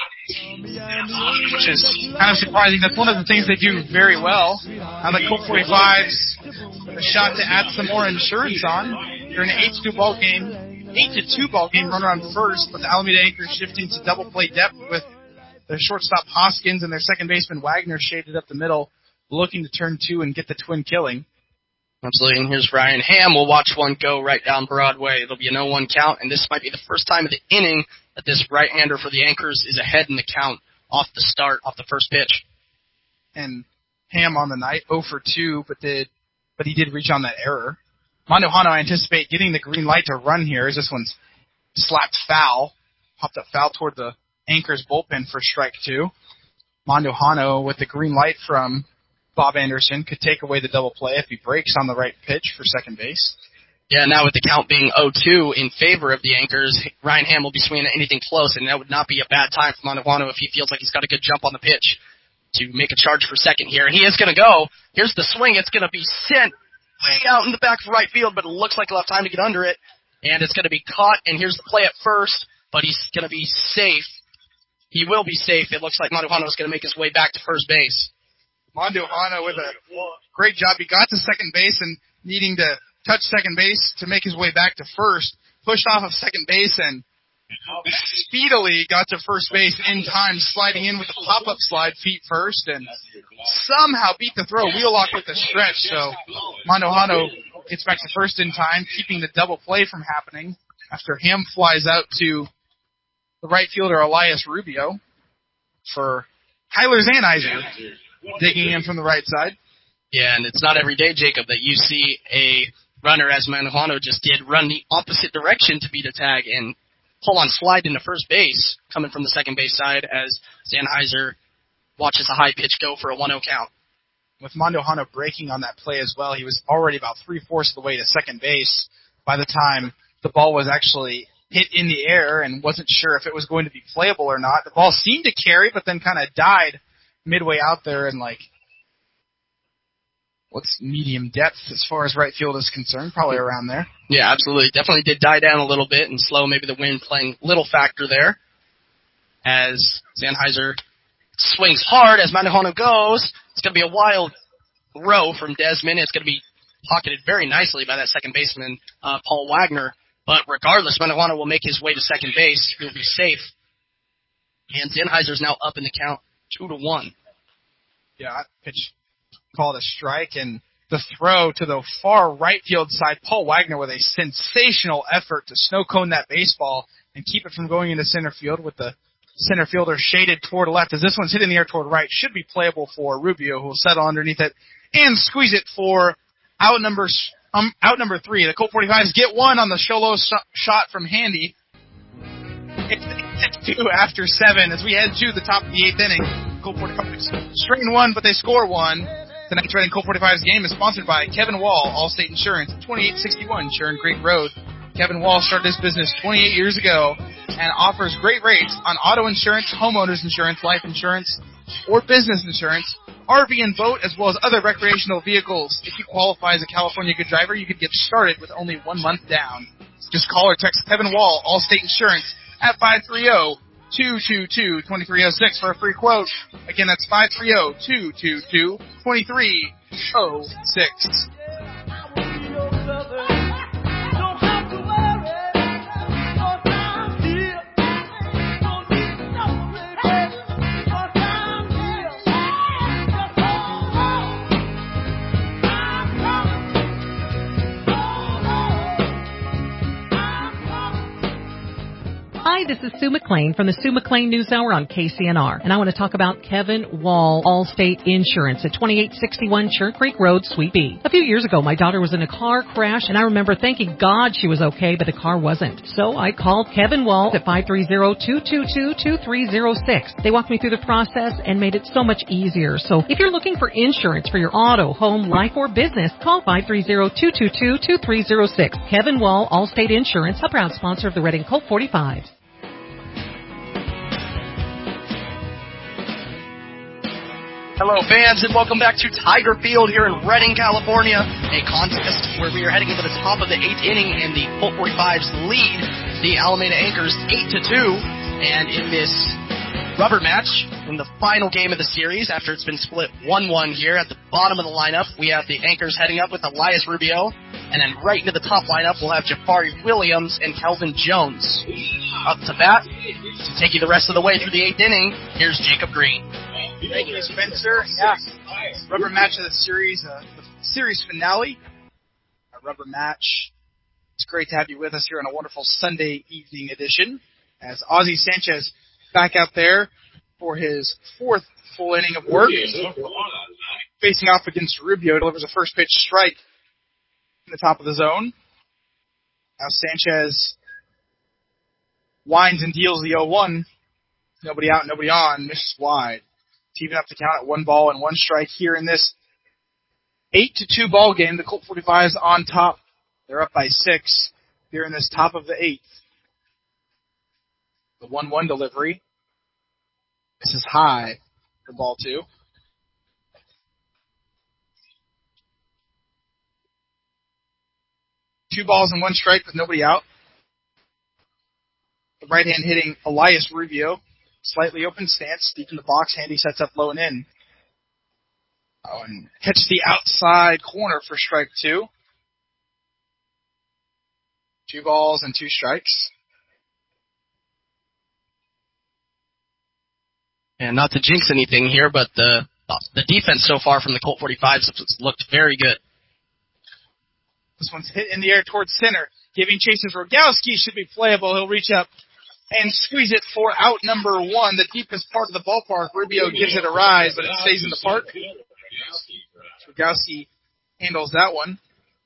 which is kind of surprising. That's one of the things they do very well. Now the Colt forty-fives with a shot to add some more insurance on. They're in an eight to two ball game. eight to two ball game, runner on first, but the Alameda Anchors shifting to double play depth with their shortstop Hoskins and their second baseman Wagner shaded up the middle, looking to turn two and get the twin killing.
Absolutely, and here's Ryan Ham. We'll watch one go right down Broadway. It'll be a no one count, and this might be the first time of the inning that this right-hander for the Anchors is ahead in the count off the start, off the first pitch.
And Ham on the night, oh for two, but did but he did reach on that error. Manduhano, I anticipate getting the green light to run here as this one's slapped foul. Popped up foul toward the Anchors bullpen for strike two. Manduhano with the green light from Bob Anderson could take away the double play if he breaks on the right pitch for second base.
Yeah, now with the count being oh two in favor of the Anchors, Ryan Ham will be swinging at anything close, and that would not be a bad time for Manduhano if he feels like he's got a good jump on the pitch to make a charge for second here. And he is going to go. Here's the swing. It's going to be sent way out in the back of right field, but it looks like he'll have time to get under it. And it's going to be caught, and here's the play at first, but he's going to be safe. He will be safe. It looks like Manduhano is going to make his way back to first base.
Manduhano with a great job. He got to second base and needing to touch second base to make his way back to first. Pushed off of second base and speedily got to first base in time, sliding in with a pop-up slide feet first, and somehow beat the throw. Wheelock with the stretch, so Manduhano gets back to first in time, keeping the double play from happening after Ham flies out to the right fielder Elias Rubio for Tyler Zanizer digging in from the right side.
Yeah, and it's not every day, Jacob, that you see a runner, as Manduhano just did, run the opposite direction to beat a tag and pull on slide into first base, coming from the second base side as Zanizer watches a high pitch go for a one oh count.
With Manduhano breaking on that play as well, he was already about three-fourths of the way to second base by the time the ball was actually hit in the air and wasn't sure if it was going to be playable or not. The ball seemed to carry, but then kind of died midway out there and, like, what's medium depth as far as right field is concerned? Probably around there.
Yeah, absolutely. Definitely did die down a little bit and slow. Maybe the wind playing little factor there as Zanizer swings hard as Manduhano goes. It's going to be a wild throw from Desmond. It's going to be pocketed very nicely by that second baseman, uh, Paul Wagner. But regardless, Manduhano will make his way to second base. He'll be safe. And Zanizer now up in the count, two to one.
Yeah, pitch called a strike, and the throw to the far right field side, Paul Wagner with a sensational effort to snow cone that baseball and keep it from going into center field with the center fielder shaded toward left. As this one's hit in the air toward right, should be playable for Rubio, who will settle underneath it and squeeze it for out number um, out number three. The Colt forty-fives get one on the Sholo sh- shot from Handy. It's, it's two after seven as we head to the top of the eighth inning. Colt forty-fives strain one, but they score one. Tonight's Reading Colt forty-fives game is sponsored by Kevin Wall, Allstate Insurance, twenty-eight sixty-one Sharon Creek Road. Kevin Wall started his business twenty-eight years ago and offers great rates on auto insurance, homeowners insurance, life insurance, or business insurance, R V and boat, as well as other recreational vehicles. If you qualify as a California Good Driver, you could get started with only one month down. Just call or text Kevin Wall, Allstate Insurance, at five three zero, two two two, two three zero six for a free quote. Again, that's five three zero, two two two, two three zero six.
Hi, this is Sue McLean from the Sue McLean News Hour on K C N R, and I want to talk about Kevin Wall, Allstate Insurance at twenty-eight sixty-one Church Creek Road, Suite B. A few years ago, my daughter was in a car crash, and I remember thanking God she was okay, but the car wasn't. So I called Kevin Wall at five three zero, two two two, two three zero six. They walked me through the process and made it so much easier. So if you're looking for insurance for your auto, home, life, or business, call five three zero, two two two, two three zero six. Kevin Wall, Allstate Insurance, a proud sponsor of the Reading Colt forty-five.
Hello, fans, and welcome back to Tiger Field here in Redding, California, a contest where we are heading into the top of the eighth inning, and the Colt forty-fives lead the Alameda Anchors eight to two. And in this rubber match, in the final game of the series, after it's been split one one here, at the bottom of the lineup, we have the Anchors heading up with Elias Rubio, and then right into the top lineup, we'll have Jafari Williams and Kelvin Jones. Up to bat, to take you the rest of the way through the eighth inning, here's Jacob Green.
Thank you, Spencer. Yeah, rubber match of the series, uh, the series finale. A rubber match. It's great to have you with us here on a wonderful Sunday evening edition. As Ozzie Sanchez back out there for his fourth full inning of work, facing off against Rubio, delivers a first pitch strike in the top of the zone. Now Sanchez winds and deals the oh one. Nobody out, nobody on. Misses wide. Even up the count at one ball and one strike here in this eight to two ball game. The Colt forty-fives on top. They're up by six here in this top of the eighth. The one one delivery. This is high for ball two. Two balls and one strike with nobody out. The right hand hitting Elias Rubio. Slightly open stance, deep in the box. Handy sets up low and in. Oh, and catch the outside corner for strike two. Two balls and two strikes.
And not to jinx anything here, but the the defense so far from the Colt forty-fives has looked very good.
This one's hit in the air towards center. Giving chase is Rogowski. Should be playable. He'll reach up and squeeze it for out number one, the deepest part of the ballpark. Rubio gives it a rise, but it stays in the park. Rogowski handles that one.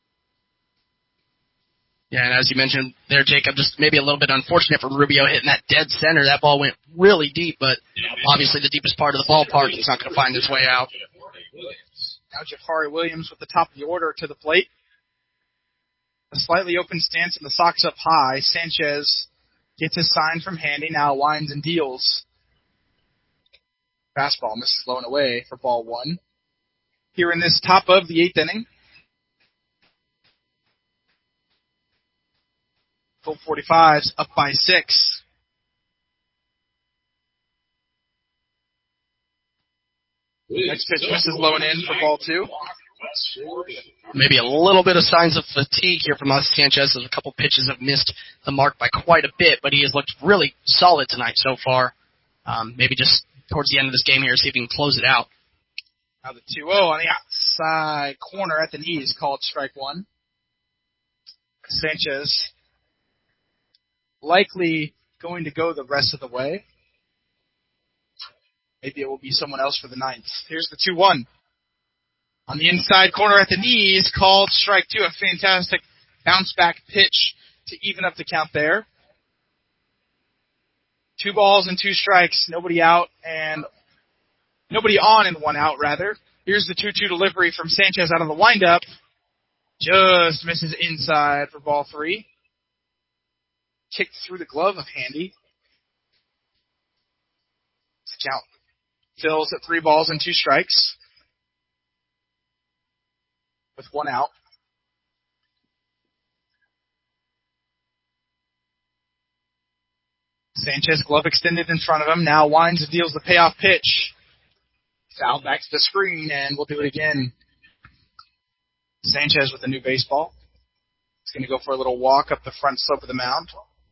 Yeah, and as you mentioned there, Jacob, just maybe a little bit unfortunate for Rubio hitting that dead center. That ball went really deep, but obviously the deepest part of the ballpark, it's not going to find its way out.
Now Jafari Williams with the top of the order to the plate. A slightly open stance and the Sox up high. Sanchez gets his sign from Handy, now winds and deals. Fastball misses low and away for ball one. Here in this top of the eighth inning. Colt forty-fives up by six. Next pitch misses low and in for ball two.
Maybe a little bit of signs of fatigue here from us. Sanchez, as a couple pitches have missed the mark by quite a bit, but he has looked really solid tonight so far. Um, maybe just towards the end of this game here, see if he can close it out.
Now the two oh on the outside corner at the knees, called strike one. Sanchez likely going to go the rest of the way. Maybe it will be someone else for the ninth. Here's the two one. On the inside corner at the knees, called strike two. A fantastic bounce-back pitch to even up the count there. Two balls and two strikes. Nobody out and nobody on and one out, rather. Here's the two two delivery from Sanchez out of the windup. Just misses inside for ball three. Kicked through the glove of Handy. The count fills at three balls and two strikes. With one out. Sanchez, glove extended in front of him. Now winds and deals the payoff pitch. Foul back to the screen, and we'll do it again. Sanchez with a new baseball. He's going to go for a little walk up the front slope of the mound.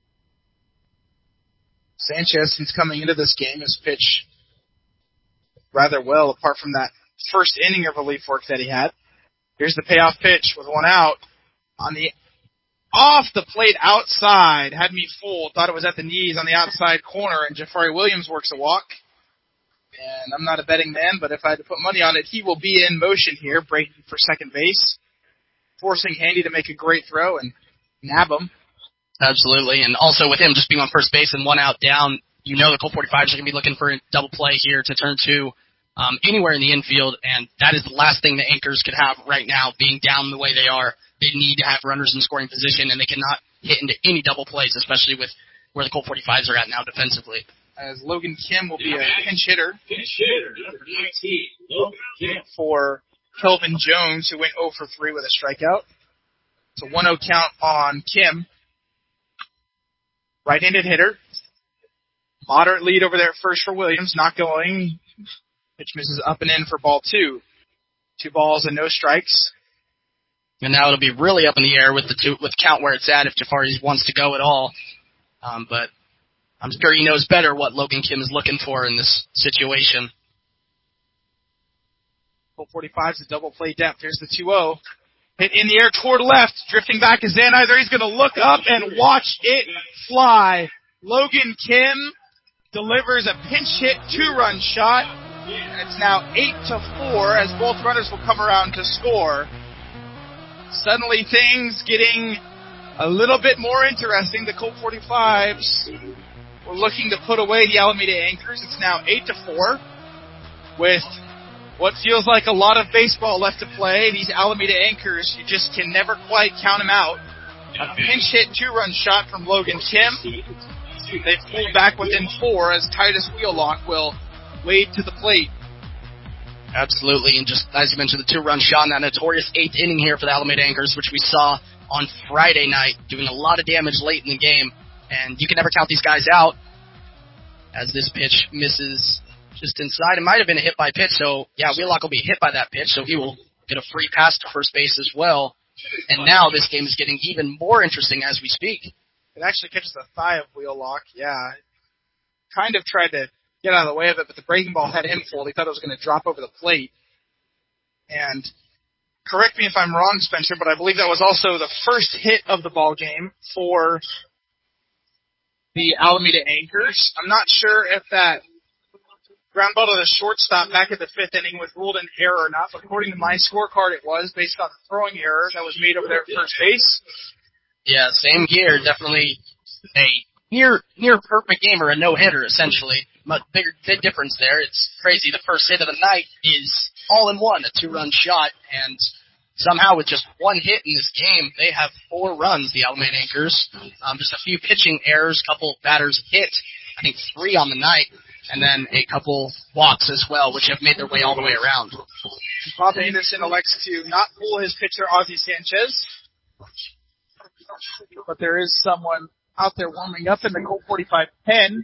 Sanchez, since coming into this game, has pitched rather well, apart from that first inning of relief work that he had. Here's the payoff pitch with one out. On the off the plate outside, had me fooled. Thought it was at the knees on the outside corner, and Jafari Williams works a walk. And I'm not a betting man, but if I had to put money on it, he will be in motion here, breaking for second base, forcing Handy to make a great throw and nab him.
Absolutely, and also with him just being on first base and one out down, you know the Colt forty-fives are going to be looking for a double play here to turn two um, anywhere in the infield, and that is the last thing the Anchors could have right now, being down the way they are. They need to have runners in scoring position, and they cannot hit into any double plays, especially with where the Colt forty-fives are at now defensively.
As Logan Kim will be a pinch hitter.
Pinch hitter, number nineteen, Logan Kim.
For Kelvin Jones, who went oh for three with a strikeout. It's a one oh count on Kim. Right-handed hitter. Moderate lead over there at first for Williams. Not going. Pitch misses up and in for ball two. Two balls and no strikes.
And now it'll be really up in the air with the two, with count where it's at if Jafari wants to go at all. Um, but I'm sure he knows better what Logan Kim is looking for in this situation.
Colt forty-five's a double play depth. Here's the two oh. Hit in the air toward left. Drifting back is Zanizer. He's going to look up and watch it fly. Logan Kim delivers a pinch hit two-run shot. And it's now eight to four as both runners will come around to score. Suddenly things getting a little bit more interesting. The Colt forty-fives were looking to put away the Alameda Anchors. It's now eight to four with what feels like a lot of baseball left to play. These Alameda Anchors, you just can never quite count them out. A pinch hit two-run shot from Logan Kim. They've pulled back within four as Titus Wheelock will wade to the plate.
Absolutely, and just as you mentioned, the two-run shot in that notorious eighth inning here for the Alameda Anchors, which we saw on Friday night, doing a lot of damage late in the game. And you can never count these guys out, as this pitch misses just inside. It might have been a hit-by pitch, so, yeah, Wheelock will be hit by that pitch, so he will get a free pass to first base as well. And now this game is getting even more interesting as we speak.
It actually catches the thigh of Wheelock, yeah. Kind of tried to get out of the way of it, but the breaking ball had him fooled. He thought it was going to drop over the plate. And correct me if I'm wrong, Spencer, but I believe that was also the first hit of the ball game for the Alameda Anchors. I'm not sure if that ground ball to the shortstop back at the fifth inning was ruled an error or not, but according to my scorecard it was, based on the throwing error that was made over there at first base.
Yeah, same here. Definitely a near near perfect game, or a no-hitter, essentially. Much bigger big difference there. It's crazy. The first hit of the night is all in one, a two-run shot, and somehow with just one hit in this game, they have four runs, the Alameda Anchors. Um, just a few pitching errors, couple batters hit, I think three on the night, and then a couple walks as well, which have made their way all the way around.
Bob Anderson elects to not pull his pitcher, Ozzie Sanchez. But there is someone out there warming up in the Colt forty-five pen.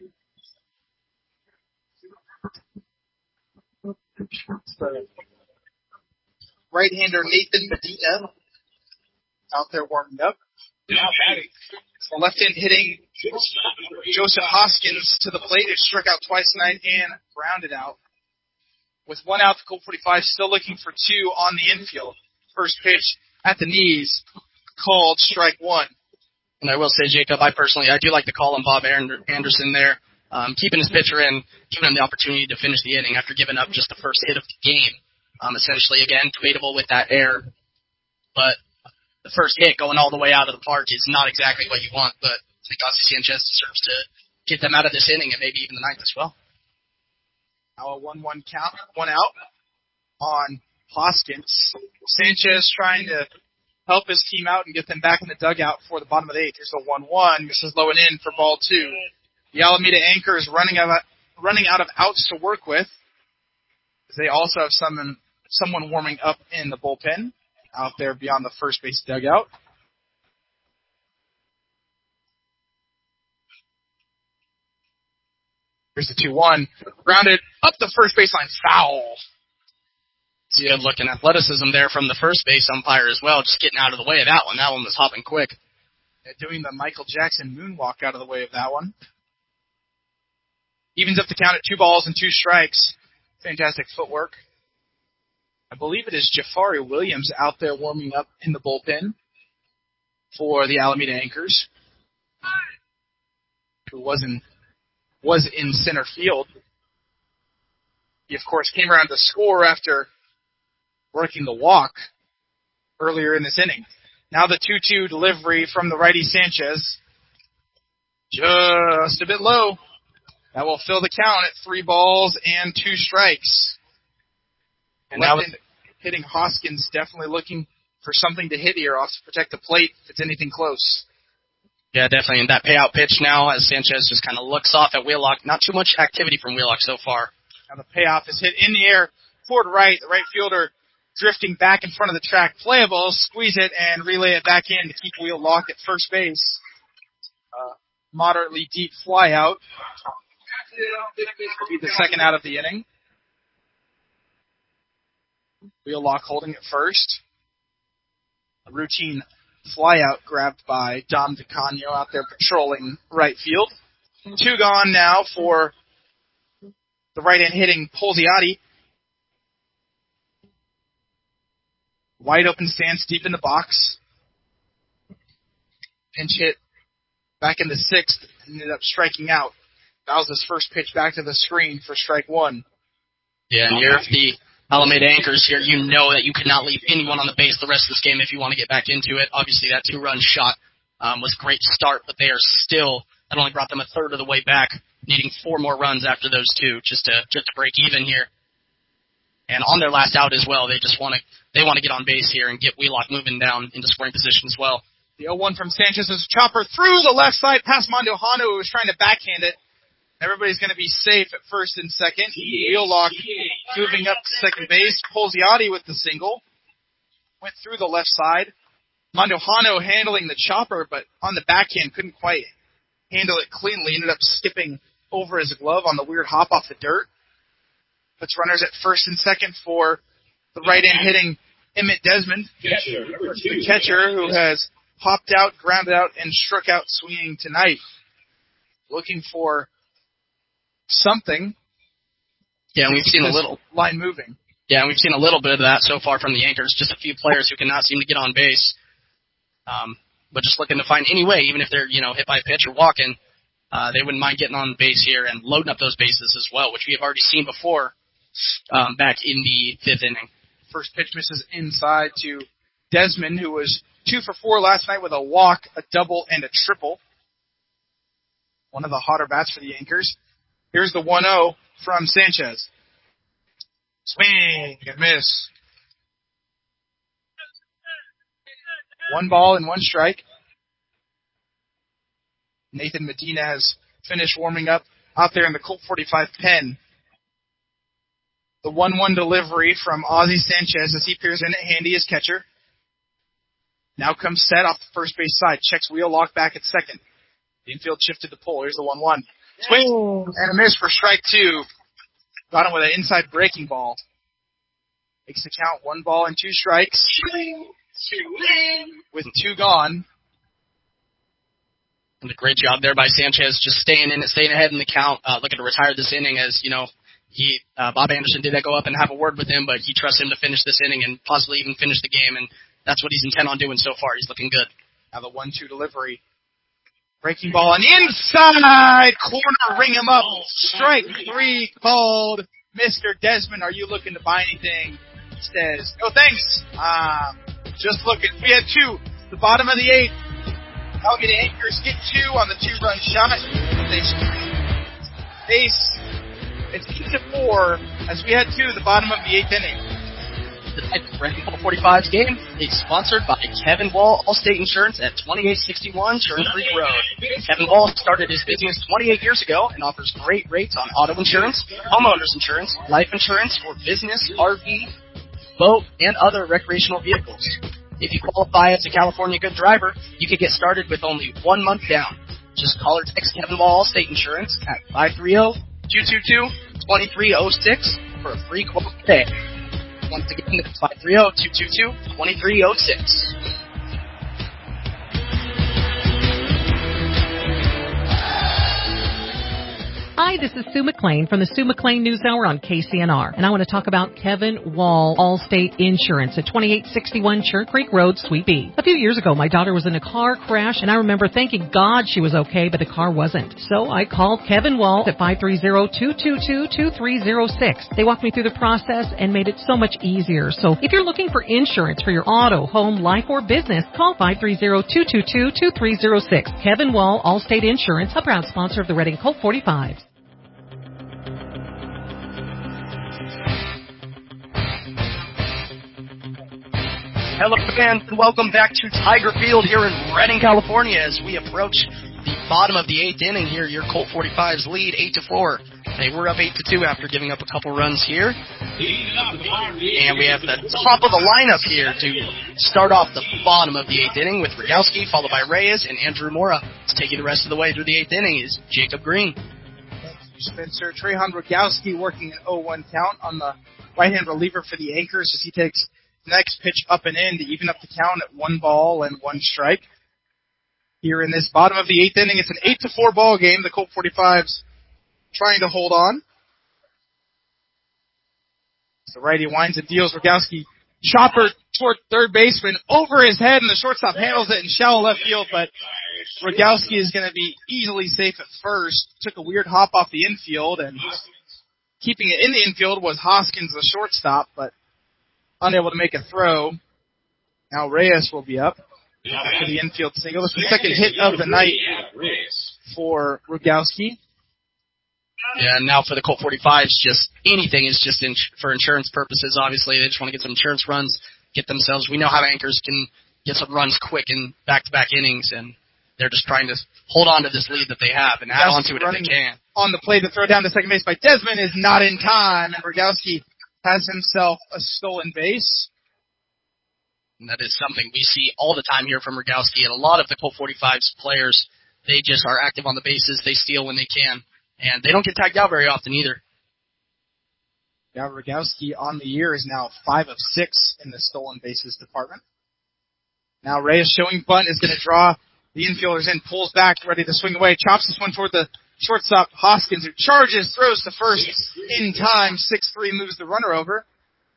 Right-hander Nathan Medina out there warming up. Now batting. So left-hand hitting Joseph Hoskins to the plate. It struck out twice tonight and grounded out. With one out, the Colt forty-five still looking for two on the infield. First pitch at the knees, called strike one.
And I will say, Jacob, I personally, I do like the call on Bob Anderson there, um, keeping his pitcher in, giving him the opportunity to finish the inning after giving up just the first hit of the game. Um, essentially, again, debatable with that error. But the first hit going all the way out of the park is not exactly what you want, but I think Ozzie Sanchez deserves to get them out of this inning and maybe even the ninth as well.
Now a one one count, one out on Hoskins. Sanchez trying to help his team out and get them back in the dugout for the bottom of the eighth. Here's a one one. Misses low and in for ball two. The Alameda Anchors running out of, running out of outs to work with. They also have someone, someone warming up in the bullpen out there beyond the first base dugout. Here's the two one. Grounded up the first baseline. Foul.
It's good looking athleticism there from the first base umpire as well, just getting out of the way of that one. That one was hopping quick.
Yeah, doing the Michael Jackson moonwalk out of the way of that one. Evens up the count at two balls and two strikes. Fantastic footwork. I believe it is Jafari Williams out there warming up in the bullpen for the Alameda Anchors, who was in, was in center field. He, of course, came around to score after working the walk earlier in this inning. Now the two two delivery from the righty Sanchez. Just a bit low. That will fill the count at three balls and two strikes. And now hitting Hoskins, definitely looking for something to hit here off to protect the plate if it's anything close.
Yeah, definitely. And that payout pitch now as Sanchez just kind of looks off at Wheelock. Not too much activity from Wheelock so far.
Now the payoff is hit in the air toward right. The right fielder drifting back in front of the track. Playable, squeeze it and relay it back in to keep Wheelock at first base. Uh, moderately deep fly out. Will be the second out of the inning. Wheelock holding it first. A routine flyout grabbed by Dom DeCano out there patrolling right field. Two gone now for the right-hand hitting Polziotti. Wide open stance deep in the box. Pinch hit back in the sixth. Ended up striking out. That was his first pitch back to the screen for strike one.
Yeah, and you're the Alameda Anchors here. You know that you could not leave anyone on the base the rest of this game if you want to get back into it. Obviously, that two-run shot um, was a great start, but they are still, that only brought them a third of the way back, needing four more runs after those two just to just to break even here. And on their last out as well, they just want to they want to get on base here and get Wheelock moving down into scoring position as well.
The oh one from Sanchez is chopper through the left side past Mandujano, who was trying to backhand it. Everybody's going to be safe at first and second. Wheelock moving up to second base. Polziotti with the single. Went through the left side. Mandujano handling the chopper, but on the backhand couldn't quite handle it cleanly. Ended up skipping over his glove on the weird hop off the dirt. Puts runners at first and second for the right-hand hitting Emmett Desmond.
Catcher, number two.
The catcher who has popped out, grounded out, and struck out swinging tonight. Looking for something.
Yeah, and we've seen a little
line moving.
Yeah, and we've seen a little bit of that so far from the Anchors. Just a few players who cannot seem to get on base, um, but just looking to find any way, even if they're you know hit by a pitch or walking, uh, they wouldn't mind getting on base here and loading up those bases as well, which we have already seen before um, back in the fifth inning.
First pitch misses inside to Desmond, who was two for four last night with a walk, a double, and a triple. One of the hotter bats for the Anchors. Here's the one oh from Sanchez. Swing and miss. One ball and one strike. Nathan Medina has finished warming up out there in the Colt forty-five pen. The one one delivery from Ozzie Sanchez as he peers in at handy as catcher. Now comes set off the first base side. Checks Wheelock back at second. The infield shifted to pull. Here's the one one. Swing and a miss for strike two. Got him with an inside breaking ball. Makes the count one ball and two strikes. With two gone.
And a great job there by Sanchez, just staying in it, staying ahead in the count, uh, looking to retire this inning as, you know, he, uh, Bob Anderson did go up and have a word with him, but he trusts him to finish this inning and possibly even finish the game, and that's what he's intent on doing so far. He's looking good.
Now the one two delivery. Breaking ball on the inside corner, ring him up. Strike three called. Mister Desmond, are you looking to buy anything? He says, no thanks. Uh, just looking. We had two. The bottom of the eighth. Alameda Anchors get two on the two-run shot. They base. It's eight to four as we had two at the bottom of the eighth inning.
Tonight's Brandon Colt forty-five's game is sponsored by Kevin Wall Allstate Insurance at twenty-eight sixty-one Sherman Creek Road. Kevin Wall started his business twenty-eight years ago and offers great rates on auto insurance, homeowners insurance, life insurance for business, R V, boat, and other recreational vehicles. If you qualify as a California Good Driver, you can get started with only one month down. Just call or text Kevin Wall Allstate Insurance at five three zero, two two two, two three zero six for a free quote today. Once again, it's five three zero, two two two, two three zero six.
Hi, this is Sue McLean from the Sue McLean News Hour on K C N R, and I want to talk about Kevin Wall Allstate Insurance at twenty-eight sixty-one Church Creek Road, Suite B. A few years ago, my daughter was in a car crash, and I remember thanking God she was okay, but the car wasn't. So I called Kevin Wall at five three zero, two two two, two three zero six. They walked me through the process and made it so much easier. So if you're looking for insurance for your auto, home, life, or business, call five three zero, two two two, two three zero six. Kevin Wall Allstate Insurance, a proud sponsor of the Reading Colt forty-fives.
Hello, fans, and welcome back to Tiger Field here in Redding, California, as we approach the bottom of the eighth inning here. Your Colt forty-fives lead eight to four. They were up eight to two after giving up a couple runs here. And we have the top of the lineup here to start off the bottom of the eighth inning with Rogowski, followed by Reyes and Andrew Mora. To take you the rest of the way through the eighth inning is Jacob Green.
Thank you, Spencer. Trehan Rogowski working an oh one count on the right-hand reliever for the Anchors as he takes next pitch up and in to even up the count at one ball and one strike. Here in this bottom of the eighth inning, it's an eight to four ball game. The Colt forty-fives trying to hold on. The righty winds and deals. Rogowski chopper toward third baseman over his head, and the shortstop handles it in shallow left field, but Rogowski is going to be easily safe at first. Took a weird hop off the infield, and keeping it in the infield was Hoskins, the shortstop, but unable to make a throw. Now Reyes will be up for the infield single. This is the second hit of the night for Rogowski.
Yeah, and now for the Colt forty-fives, just anything is just in, for insurance purposes, obviously. They just want to get some insurance runs, get themselves. We know how Anchors can get some runs quick in back-to-back innings, and they're just trying to hold on to this lead that they have and add on to it if they can.
On the play to throw down to second base by Desmond is not in time, and Rogowski has himself a stolen base.
And that is something we see all the time here from Rogowski, and a lot of the Colt forty-fives players, they just are active on the bases. They steal when they can, and they don't get tagged out very often either.
Now Rogowski on the year is now five of six in the stolen bases department. Now Reyes showing bunt is going to draw the infielders in, pulls back, ready to swing away, chops this one toward the shortstop Hoskins, who charges, throws to first in time. six three moves the runner over.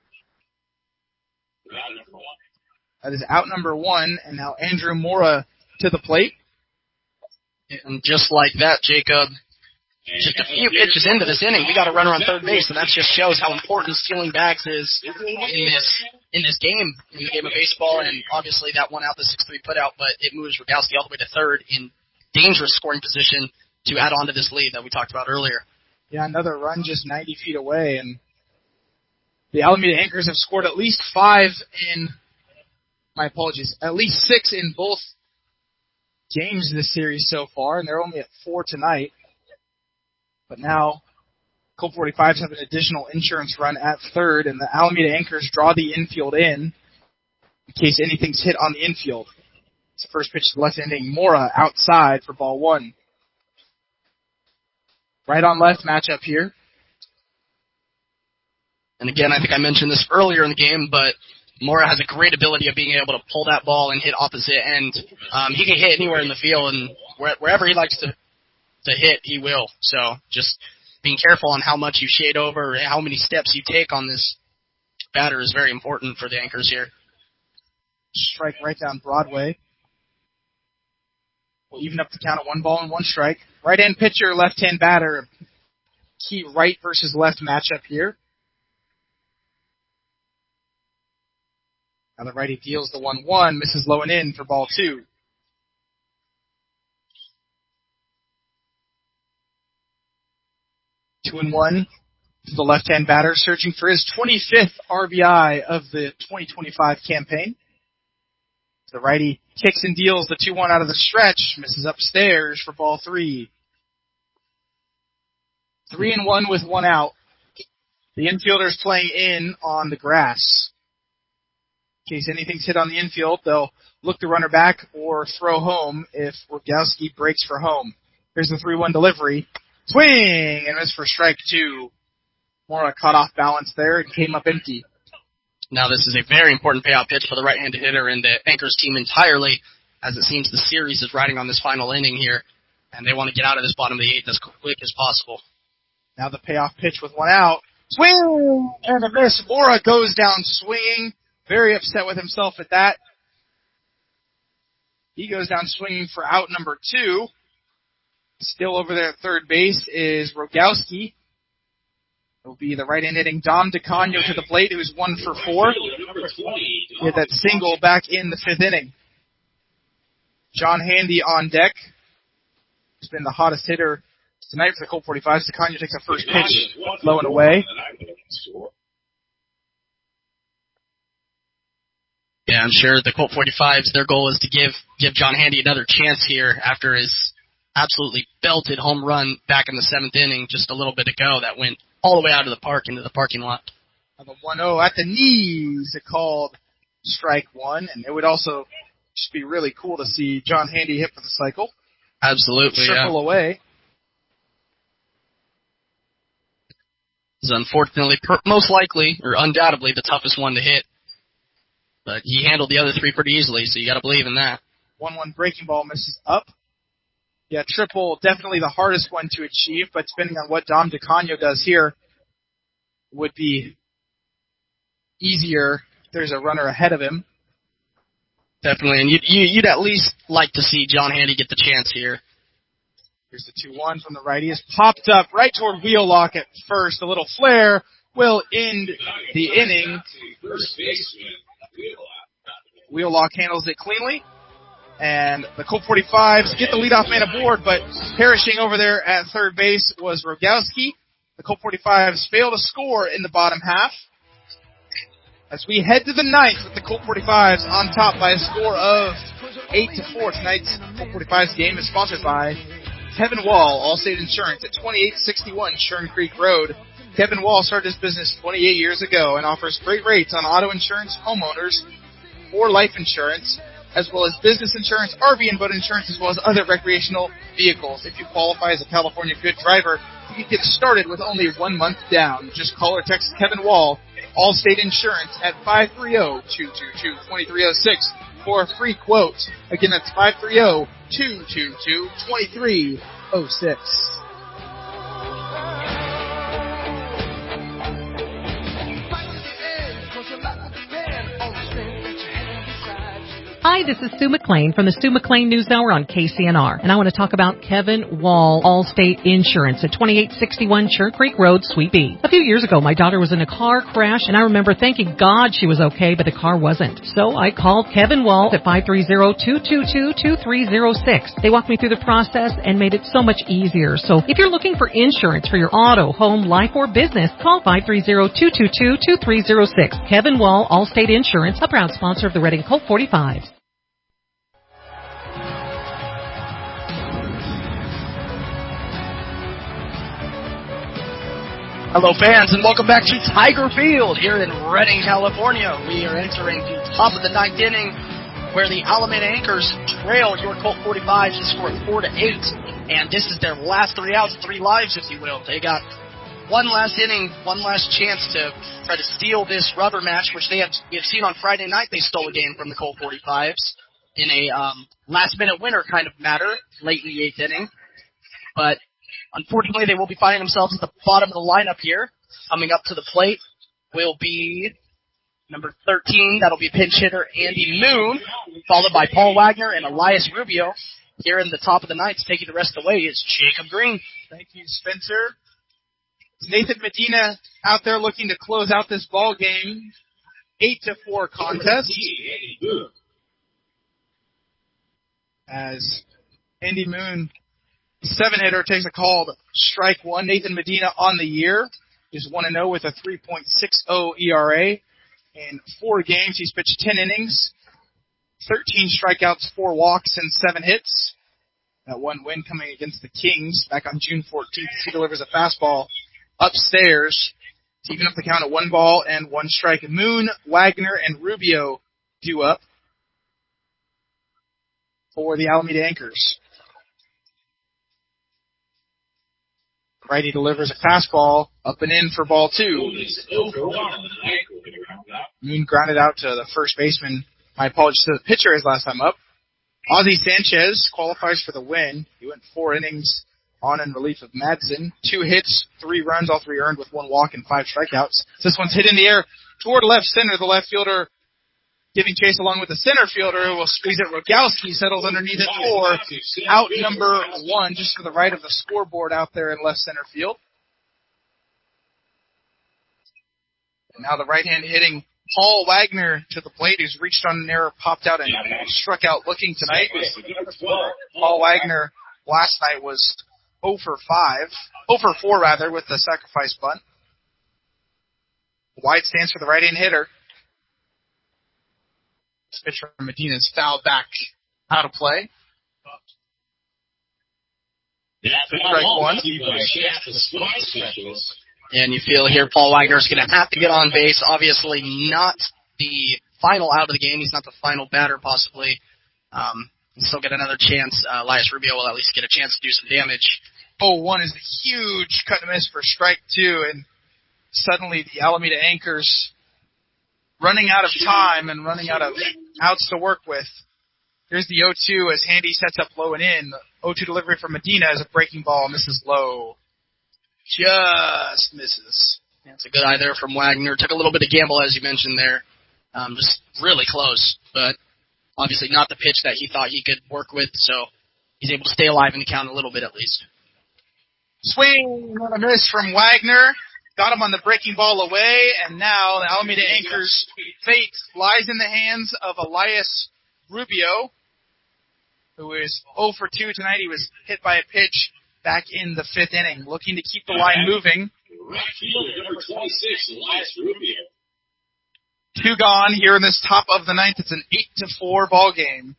That is out number one, and now Andrew Mora to the plate.
And just like that, Jacob, just a few pitches into this inning, we got a runner on third base, and that just shows how important stealing bags is in this in this game, in the game of baseball. And obviously that one out, the six three put out, but it moves Rogowski all the way to third in dangerous scoring position to add on to this lead that we talked about earlier.
Yeah, another run just ninety feet away, and the Alameda Anchors have scored at least five in, my apologies, at least six in both games this series so far, and they're only at four tonight. But now, Colt forty-fives have an additional insurance run at third, and the Alameda Anchors draw the infield in in case anything's hit on the infield. It's the first pitch to the left-handing Mora outside for ball one. Right on left matchup here.
And again, I think I mentioned this earlier in the game, but Mora has a great ability of being able to pull that ball and hit opposite end. Um, he can hit anywhere in the field, and wherever he likes to to hit, he will. So just being careful on how much you shade over and how many steps you take on this batter is very important for the Anchors here.
Strike right down Broadway. We'll even up the count at one ball and one strike. Right-hand pitcher, left-hand batter. Key right versus left matchup here. Now the righty deals the one one, misses low and in for ball two. Two and one to the left-hand batter, searching for his twenty-fifth R B I of the twenty twenty-five campaign. The righty kicks and deals the two one out of the stretch, misses upstairs for ball three. Three and one with one out. The infielders playing in on the grass. In case anything's hit on the infield, they'll look the runner back or throw home if Rogowski breaks for home. Here's the three one delivery. Swing and miss for strike two. Mora caught off balance there and came up empty.
Now this is a very important payout pitch for the right-handed hitter and the Anchors team entirely, as it seems the series is riding on this final inning here, and they want to get out of this bottom of the eighth as quick as possible.
Now the payoff pitch with one out. Swing and a miss. Mora goes down swinging. Very upset with himself at that. He goes down swinging for out number two. Still over there at third base is Rogowski. It'll be the right-hand hitting Dom DeCanio to the plate, who's one for four. He had that single back in the fifth inning. John Handy on deck. He's been the hottest hitter tonight for the Colt forty-fives. DeCanio takes a first pitch, low and away.
Yeah, I'm sure the Colt forty-fives, their goal is to give give John Handy another chance here after his absolutely belted home run back in the seventh inning just a little bit ago that went all the way out of the park into the parking lot.
The one oh at the knees, it called strike one, and it would also just be really cool to see John Handy hit for the cycle.
Absolutely,
Triple
yeah.
away.
This is unfortunately, per- most likely, or undoubtedly, the toughest one to hit. But he handled the other three pretty easily, so you got to believe in that.
one one breaking ball misses up. Yeah, triple, definitely the hardest one to achieve, but depending on what Dom DeCanio does here, would be easier if there's a runner ahead of him.
Definitely, and you'd, you'd at least like to see John Handy get the chance here.
Here's the two one from the righty. It's popped up right toward Wheelock at first. A little flare will end the inning. Wheelock handles it cleanly. And the Colt forty-fives get the leadoff man aboard, but perishing over there at third base was Rogowski. The Colt forty-fives fail to score in the bottom half. As we head to the ninth with the Colt forty-fives on top by a score of eight to four. Tonight's Colt forty-fives game is sponsored by Kevin Wall, Allstate Insurance at twenty-eight sixty-one Churn Creek Road. Kevin Wall started his business twenty-eight years ago and offers great rates on auto insurance, homeowners, or life insurance, as well as business insurance, R V and boat insurance, as well as other recreational vehicles. If you qualify as a California Good driver, you can get started with only one month down. Just call or text Kevin Wall, Allstate Insurance, at five three zero, two two two, two three zero six for a free quote. Again, that's five three zero, two two two, two three zero six.
Hi, this is Sue McLean from the Sue McLean News Hour on K C N R, and I want to talk about Kevin Wall, Allstate Insurance at twenty-eight sixty-one Churn Creek Road, Suite B. A few years ago, my daughter was in a car crash, and I remember thanking God she was okay, but the car wasn't. So I called Kevin Wall at five three zero, two two two, two three zero six. They walked me through the process and made it so much easier. So if you're looking for insurance for your auto, home, life, or business, call five three zero, two two two, two three zero six. Kevin Wall, Allstate Insurance, a proud sponsor of the Reading Colt forty-fives.
Hello, fans, and welcome back to Tiger Field here in Redding, California. We are entering the top of the ninth inning, where the Alameda Anchors trail your Colt forty-fives to score four to eight, and this is their last three outs, three lives, if you will. They got one last inning, one last chance to try to steal this rubber match, which they have, we have seen on Friday night. They stole a game from the Colt forty-fives in a um, last-minute winner kind of matter late in the eighth inning, but unfortunately, they will be finding themselves at the bottom of the lineup here. Coming up to the plate will be number thirteen. That'll be pinch hitter Andy Moon, followed by Paul Wagner and Elias Rubio. Here in the top of the ninth, taking the rest of the way is Jacob Green.
Thank you, Spencer. Nathan Medina out there looking to close out this ball game. Eight to four contest. As Andy Moon, seven hitter, takes a called strike one. Nathan Medina on the year is one and oh with a three point six oh E R A. In four games, he's pitched ten innings, thirteen strikeouts, four walks, and seven hits. That one win coming against the Kings back on June fourteenth. He delivers a fastball upstairs to even up the count at one ball and one strike. Moon, Wagner, and Rubio due up for the Alameda Anchors. Righty delivers a fastball up and in for ball two. Moon grounded out to the first baseman. My apologies to the pitcher his last time up. Ozzie Sanchez qualifies for the win. He went four innings on in relief of Madsen. Two hits, three runs, all three earned with one walk and five strikeouts. This one's hit in the air toward left center. The left fielder giving chase along with the center fielder who will squeeze it. Rogowski settles underneath it for out number one, just to the right of the scoreboard out there in left center field. And now the right-hand hitting Paul Wagner to the plate, who's reached on an error, popped out, and struck out looking tonight. Paul Wagner last night was oh for five, oh for four rather, with the sacrifice bunt. Wide stance for the right-hand hitter. This pitch from Medina is fouled back out of play. Strike one.
And you feel here Paul Wagner's going to have to get on base. Obviously not the final out of the game. He's not the final batter possibly. Um, he'll still get another chance. Uh, Elias Rubio will at least get a chance to do some damage.
oh one is the huge cut and miss for strike two, and suddenly the Alameda Anchors running out of time and running out of outs to work with. Here's the oh two as Handy sets up low and in. The oh two delivery from Medina is a breaking ball, misses low. Just misses.
Yeah, it's a good eye there from Wagner. Took a little bit of gamble, as you mentioned there. Um, just really close, but obviously not the pitch that he thought he could work with, so he's able to stay alive in the count a little bit at least.
Swing and a miss from Wagner. Got him on the breaking ball away, and now the Alameda Anchors' fate lies in the hands of Elias Rubio, who is oh for two tonight. He was hit by a pitch back in the fifth inning, looking to keep the line moving.
Right fielder, number twenty-six, Elias Rubio.
Two gone here in this top of the ninth. It's an eight to four ball game.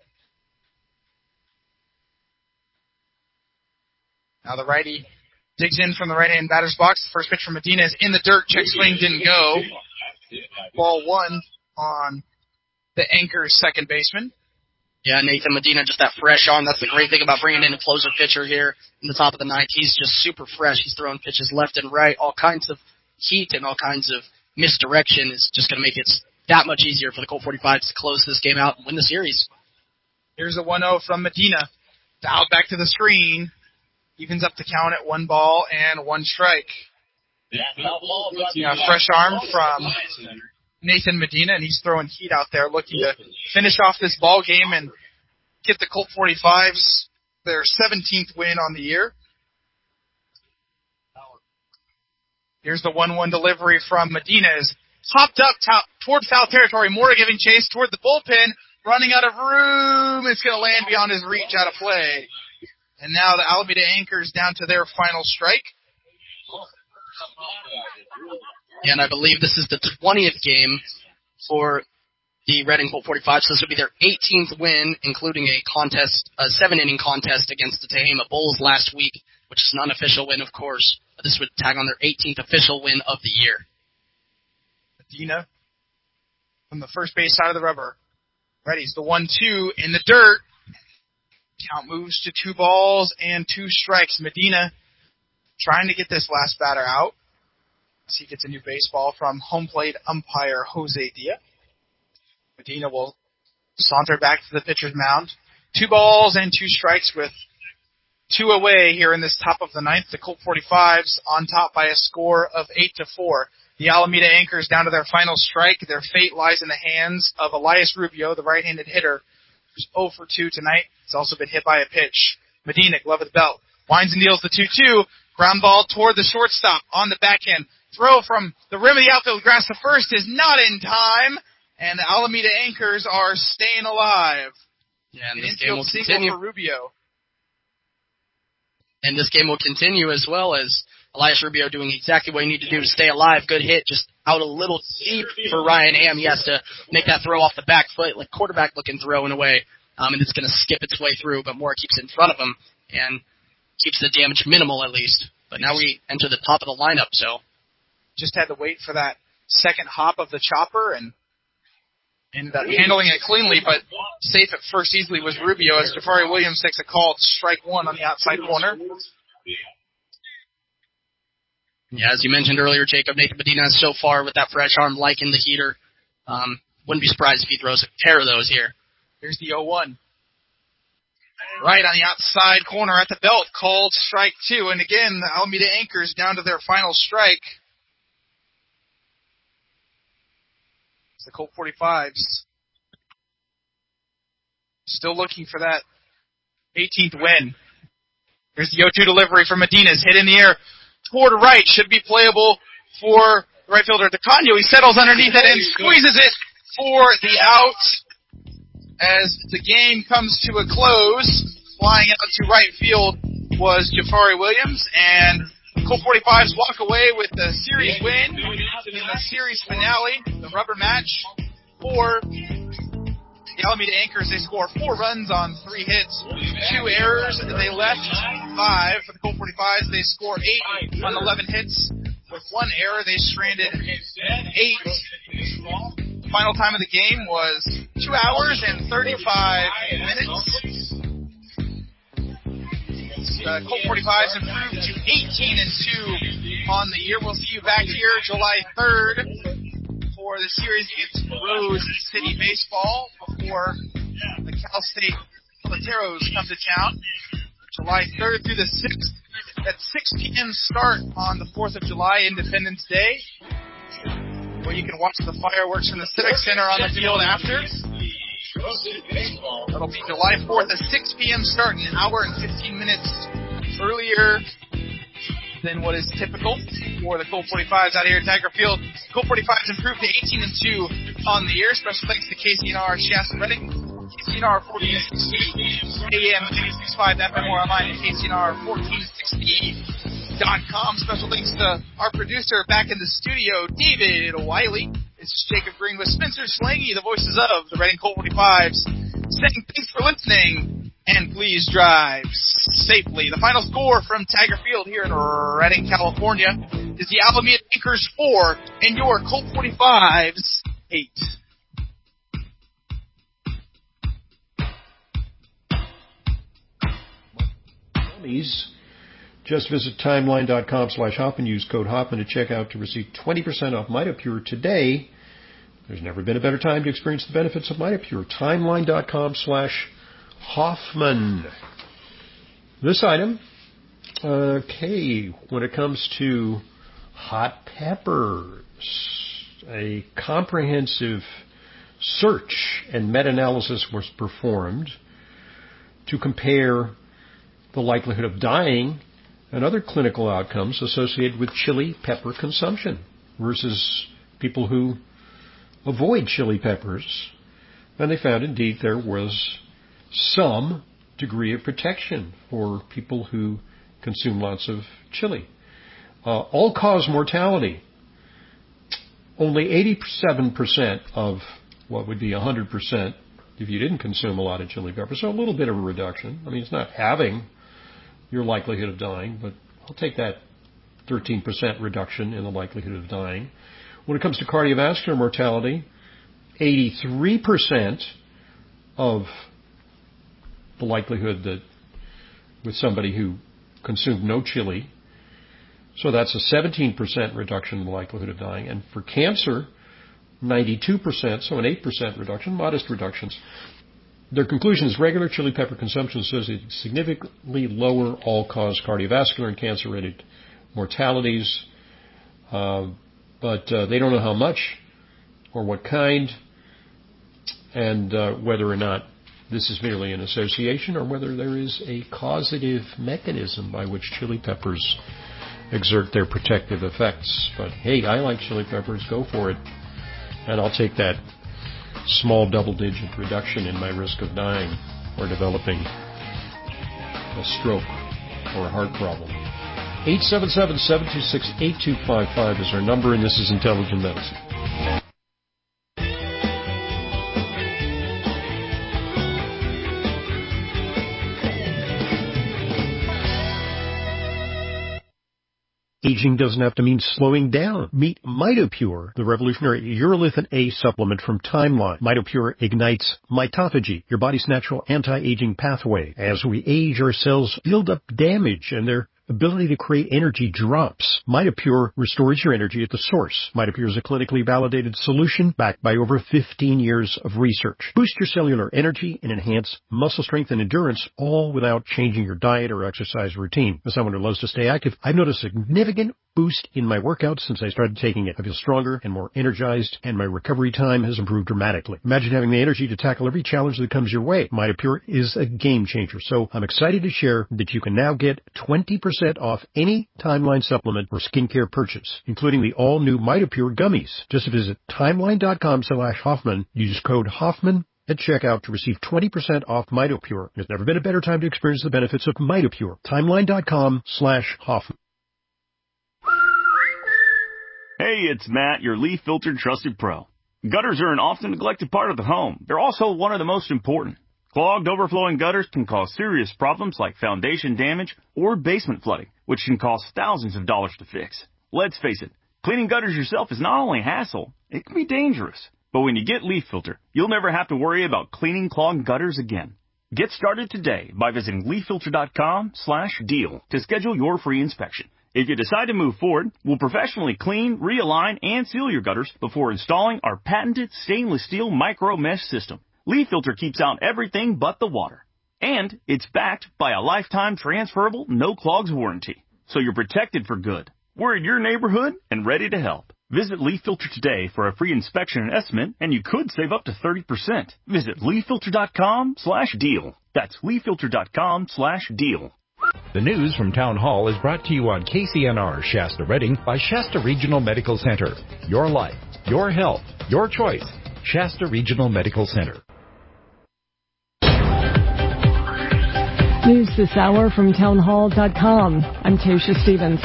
Now the righty digs in from the right-hand batter's box. The first pitch from Medina is in the dirt. Check swing didn't go. Ball one on the Anchor's second baseman.
Yeah, Nathan Medina, just that fresh arm. That's the great thing about bringing in a closer pitcher here in the top of the ninth. He's just super fresh. He's throwing pitches left and right. All kinds of heat and all kinds of misdirection is just going to make it that much easier for the Colt forty-fives to close this game out and win the series.
Here's a one oh from Medina. Dialed back to the screen. Evens up the count at one ball and one strike. Yeah, fresh arm from Nathan Medina, and he's throwing heat out there, looking to finish off this ball game and get the Colt forty-fives their seventeenth win on the year. Here's the one one delivery from Medina. Is hopped up top, toward foul territory. Mora giving chase toward the bullpen, running out of room. It's going to land beyond his reach, out of play. And now the Alameda Anchors down to their final strike.
And I believe this is the twentieth game for the Reading Colt forty-fives. So this would be their eighteenth win, including a contest, a seven-inning contest against the Tehama Bulls last week, which is an unofficial win, of course. But this would tag on their eighteenth official win of the year.
Medina from the first base side of the rubber. Ready's the one two in the dirt. Count moves to two balls and two strikes. Medina trying to get this last batter out. As he gets a new baseball from home plate umpire Jose Dia. Medina will saunter back to the pitcher's mound. Two balls and two strikes with two away here in this top of the ninth. The Colt forty-fives on top by a score of eight to four. The Alameda Anchors down to their final strike. Their fate lies in the hands of Elias Rubio, the right-handed hitter, who's oh for two tonight. He's also been hit by a pitch. Medina, glove of the belt, winds and deals the two two. Ground ball toward the shortstop on the backhand. Throw from the rim of the outfield grass to first is not in time, and the Alameda Anchors are staying alive.
Yeah, and
An
this game will continue
for Rubio.
And this game will continue as well as Elias Rubio doing exactly what he needed to do to stay alive. Good hit, just out a little deep for Ryan Ham. He has to make that throw off the back foot, like quarterback-looking throw in a way, um, and it's going to skip its way through, but Moore keeps it in front of him and keeps the damage minimal at least. But now we enter the top of the lineup, so.
Just had to wait for that second hop of the chopper and ended up handling it cleanly, but safe at first easily was Rubio as Jafari Williams takes a call. It's strike one on the outside corner.
Yeah, as you mentioned earlier, Jacob, Nathan Medina so far with that fresh arm liking the heater. Um, wouldn't be surprised if he throws a pair of those here.
Here's the oh one. Right on the outside corner at the belt, called strike two. And again, the Alameda Anchors down to their final strike. It's the Colt forty-fives. Still looking for that eighteenth win. Here's the oh two delivery from Medina's hit in the air toward right. Should be playable for right fielder DeConio. He settles underneath it and squeezes it for the out. As the game comes to a close, flying out to right field was Jafari Williams, and Colt forty-fives walk away with the series win in the series finale, the rubber match for the Alameda Anchors. They score four runs on three hits, two errors. They left five. For the Colt forty-fives, they score eight on eleven hits. With one error, they stranded eight. Final time of the game was two hours and thirty-five minutes. The Colt forty-fives improved to eighteen and two on the year. We'll see you back here July third for the series against Rose City Baseball before the Cal State Peloteros come to town. July third through the sixth at six p.m. start on the fourth of July, Independence Day, where you can watch the fireworks from the Civic Center on the field after. That'll be July fourth at six p.m. start, an hour and fifteen minutes earlier than what is typical for the Colt forty-fives out here at Tiger Field. Colt forty-fives improved to eighteen and two on the year. Special thanks to K C N R Shasta Redding, K C N R fourteen sixty A M ninety-six point five F M, or online at K C N R fourteen sixty dot com. Special thanks to our producer back in the studio, David Wiley. It's Jacob Green with Spencer Slangy, the voices of the Redding Colt forty-fives, saying thanks for listening, and please drive safely. The final score from Tiger Field here in Redding, California, is the Alameda Anchors four and your Colt forty-fives eight.
Just visit timeline.com slash hop and use code Hoffman to check out to receive twenty percent off MitoPure today. There's never been a better time to experience the benefits of MitoPure. Timeline.com slash Hoffman. This item, okay, when it comes to hot peppers, a comprehensive search and meta-analysis was performed to compare the likelihood of dying and other clinical outcomes associated with chili pepper consumption versus people who avoid chili peppers. And they found indeed there was some degree of protection for people who consume lots of chili. Uh, all-cause mortality, only eighty-seven percent of what would be one hundred percent if you didn't consume a lot of chili pepper. So a little bit of a reduction. I mean, it's not having your likelihood of dying, but I'll take that thirteen percent reduction in the likelihood of dying. When it comes to cardiovascular mortality, eighty-three percent of the likelihood that with somebody who consumed no chili. So that's a seventeen percent reduction in the likelihood of dying. And for cancer, ninety-two percent, so an eight percent reduction, modest reductions. Their conclusion is regular chili pepper consumption associated significantly lower all-cause cardiovascular and cancer-related mortalities, uh, but uh, they don't know how much or what kind, and uh, whether or not this is merely an association or whether there is a causative mechanism by which chili peppers exert their protective effects. But hey, I like chili peppers, go for it, and I'll take that small double-digit reduction in my risk of dying or developing a stroke or a heart problem. eight seven seven, seven two six, eight two five five is our number, and this is Intelligent Medicine. Aging doesn't have to mean slowing down. Meet MitoPure, the revolutionary urolithin A supplement from Timeline. MitoPure ignites mitophagy, your body's natural anti-aging pathway. As we age, our cells build up damage, and they're ability to create energy drops. MitoPure restores your energy at the source. MitoPure is a clinically validated solution backed by over fifteen years of research. Boost your cellular energy and enhance muscle strength and endurance, all without changing your diet or exercise routine. As someone who loves to stay active, I've noticed a significant boost in my workouts since I started taking it. I feel stronger and more energized, and my recovery time has improved dramatically. Imagine having the energy to tackle every challenge that comes your way. MitoPure is a game changer, so I'm excited to share that you can now get twenty percent off any Timeline supplement or skincare purchase, including the all-new MitoPure gummies. Just visit timeline.com slash Hoffman. Use code Hoffman at checkout to receive twenty percent off MitoPure. There's never been a better time to experience the benefits of MitoPure. Timeline.com slash Hoffman.
Hey, it's Matt, your leaf filter trusted pro. Gutters are an often neglected part of the home. They're also one of the most important. Clogged, overflowing gutters can cause serious problems like foundation damage or basement flooding, which can cost thousands of dollars to fix. Let's face it, cleaning gutters yourself is not only a hassle, it can be dangerous. But when you get Leaf Filter, you'll never have to worry about cleaning clogged gutters again. Get started today by visiting leaffilter.com slash deal to schedule your free inspection. If you decide to move forward, we'll professionally clean, realign, and seal your gutters before installing our patented stainless steel micro mesh system. Leaf Filter keeps out everything but the water. And it's backed by a lifetime transferable no clogs warranty. So you're protected for good. We're in your neighborhood and ready to help. Visit Leaf Filter today for a free inspection and estimate, and you could save up to thirty percent. Visit leaffilter.com slash deal. That's leaffilter.com slash deal.
The news from Town Hall is brought to you on K C N R Shasta Redding by Shasta Regional Medical Center. Your life, your health, your choice. Shasta Regional Medical Center.
News this hour from townhall dot com. I'm Tasha Stevens.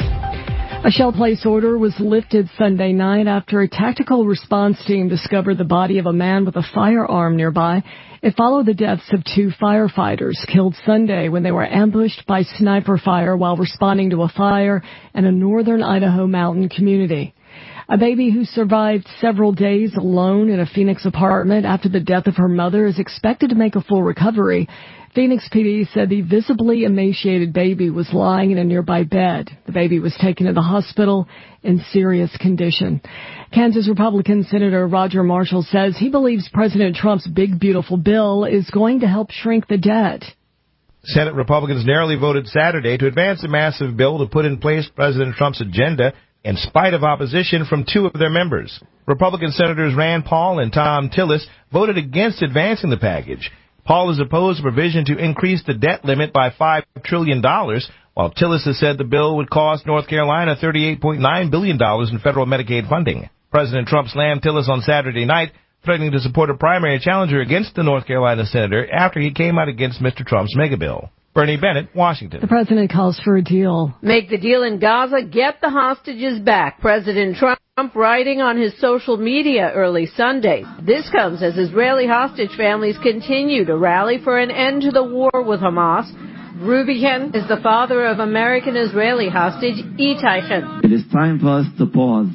A shelter-in-place order was lifted Sunday night after a tactical response team discovered the body of a man with a firearm nearby. It followed the deaths of two firefighters killed Sunday when they were ambushed by sniper fire while responding to a fire in a northern Idaho mountain community. A baby who survived several days alone in a Phoenix apartment after the death of her mother is expected to make a full recovery. Phoenix P D said the visibly emaciated baby was lying in a nearby bed. The baby was taken to the hospital in serious condition. Kansas Republican Senator Roger Marshall says he believes President Trump's big, beautiful bill is going to help shrink the debt.
Senate Republicans narrowly voted Saturday to advance a massive bill to put in place President Trump's agenda in spite of opposition from two of their members. Republican Senators Rand Paul and Thom Tillis voted against advancing the package. Paul has opposed a provision to increase the debt limit by five trillion dollars, while Tillis has said the bill would cost North Carolina thirty-eight point nine billion dollars in federal Medicaid funding. President Trump slammed Tillis on Saturday night, threatening to support a primary challenger against the North Carolina senator after he came out against Mister Trump's mega bill. Bernie Bennett, Washington.
The president calls for a deal.
Make the deal in Gaza, get the hostages back. President Trump writing on his social media early Sunday. This comes as Israeli hostage families continue to rally for an end to the war with Hamas. Rubiken is the father of American-Israeli hostage Itai Chen.
It is time for us to pause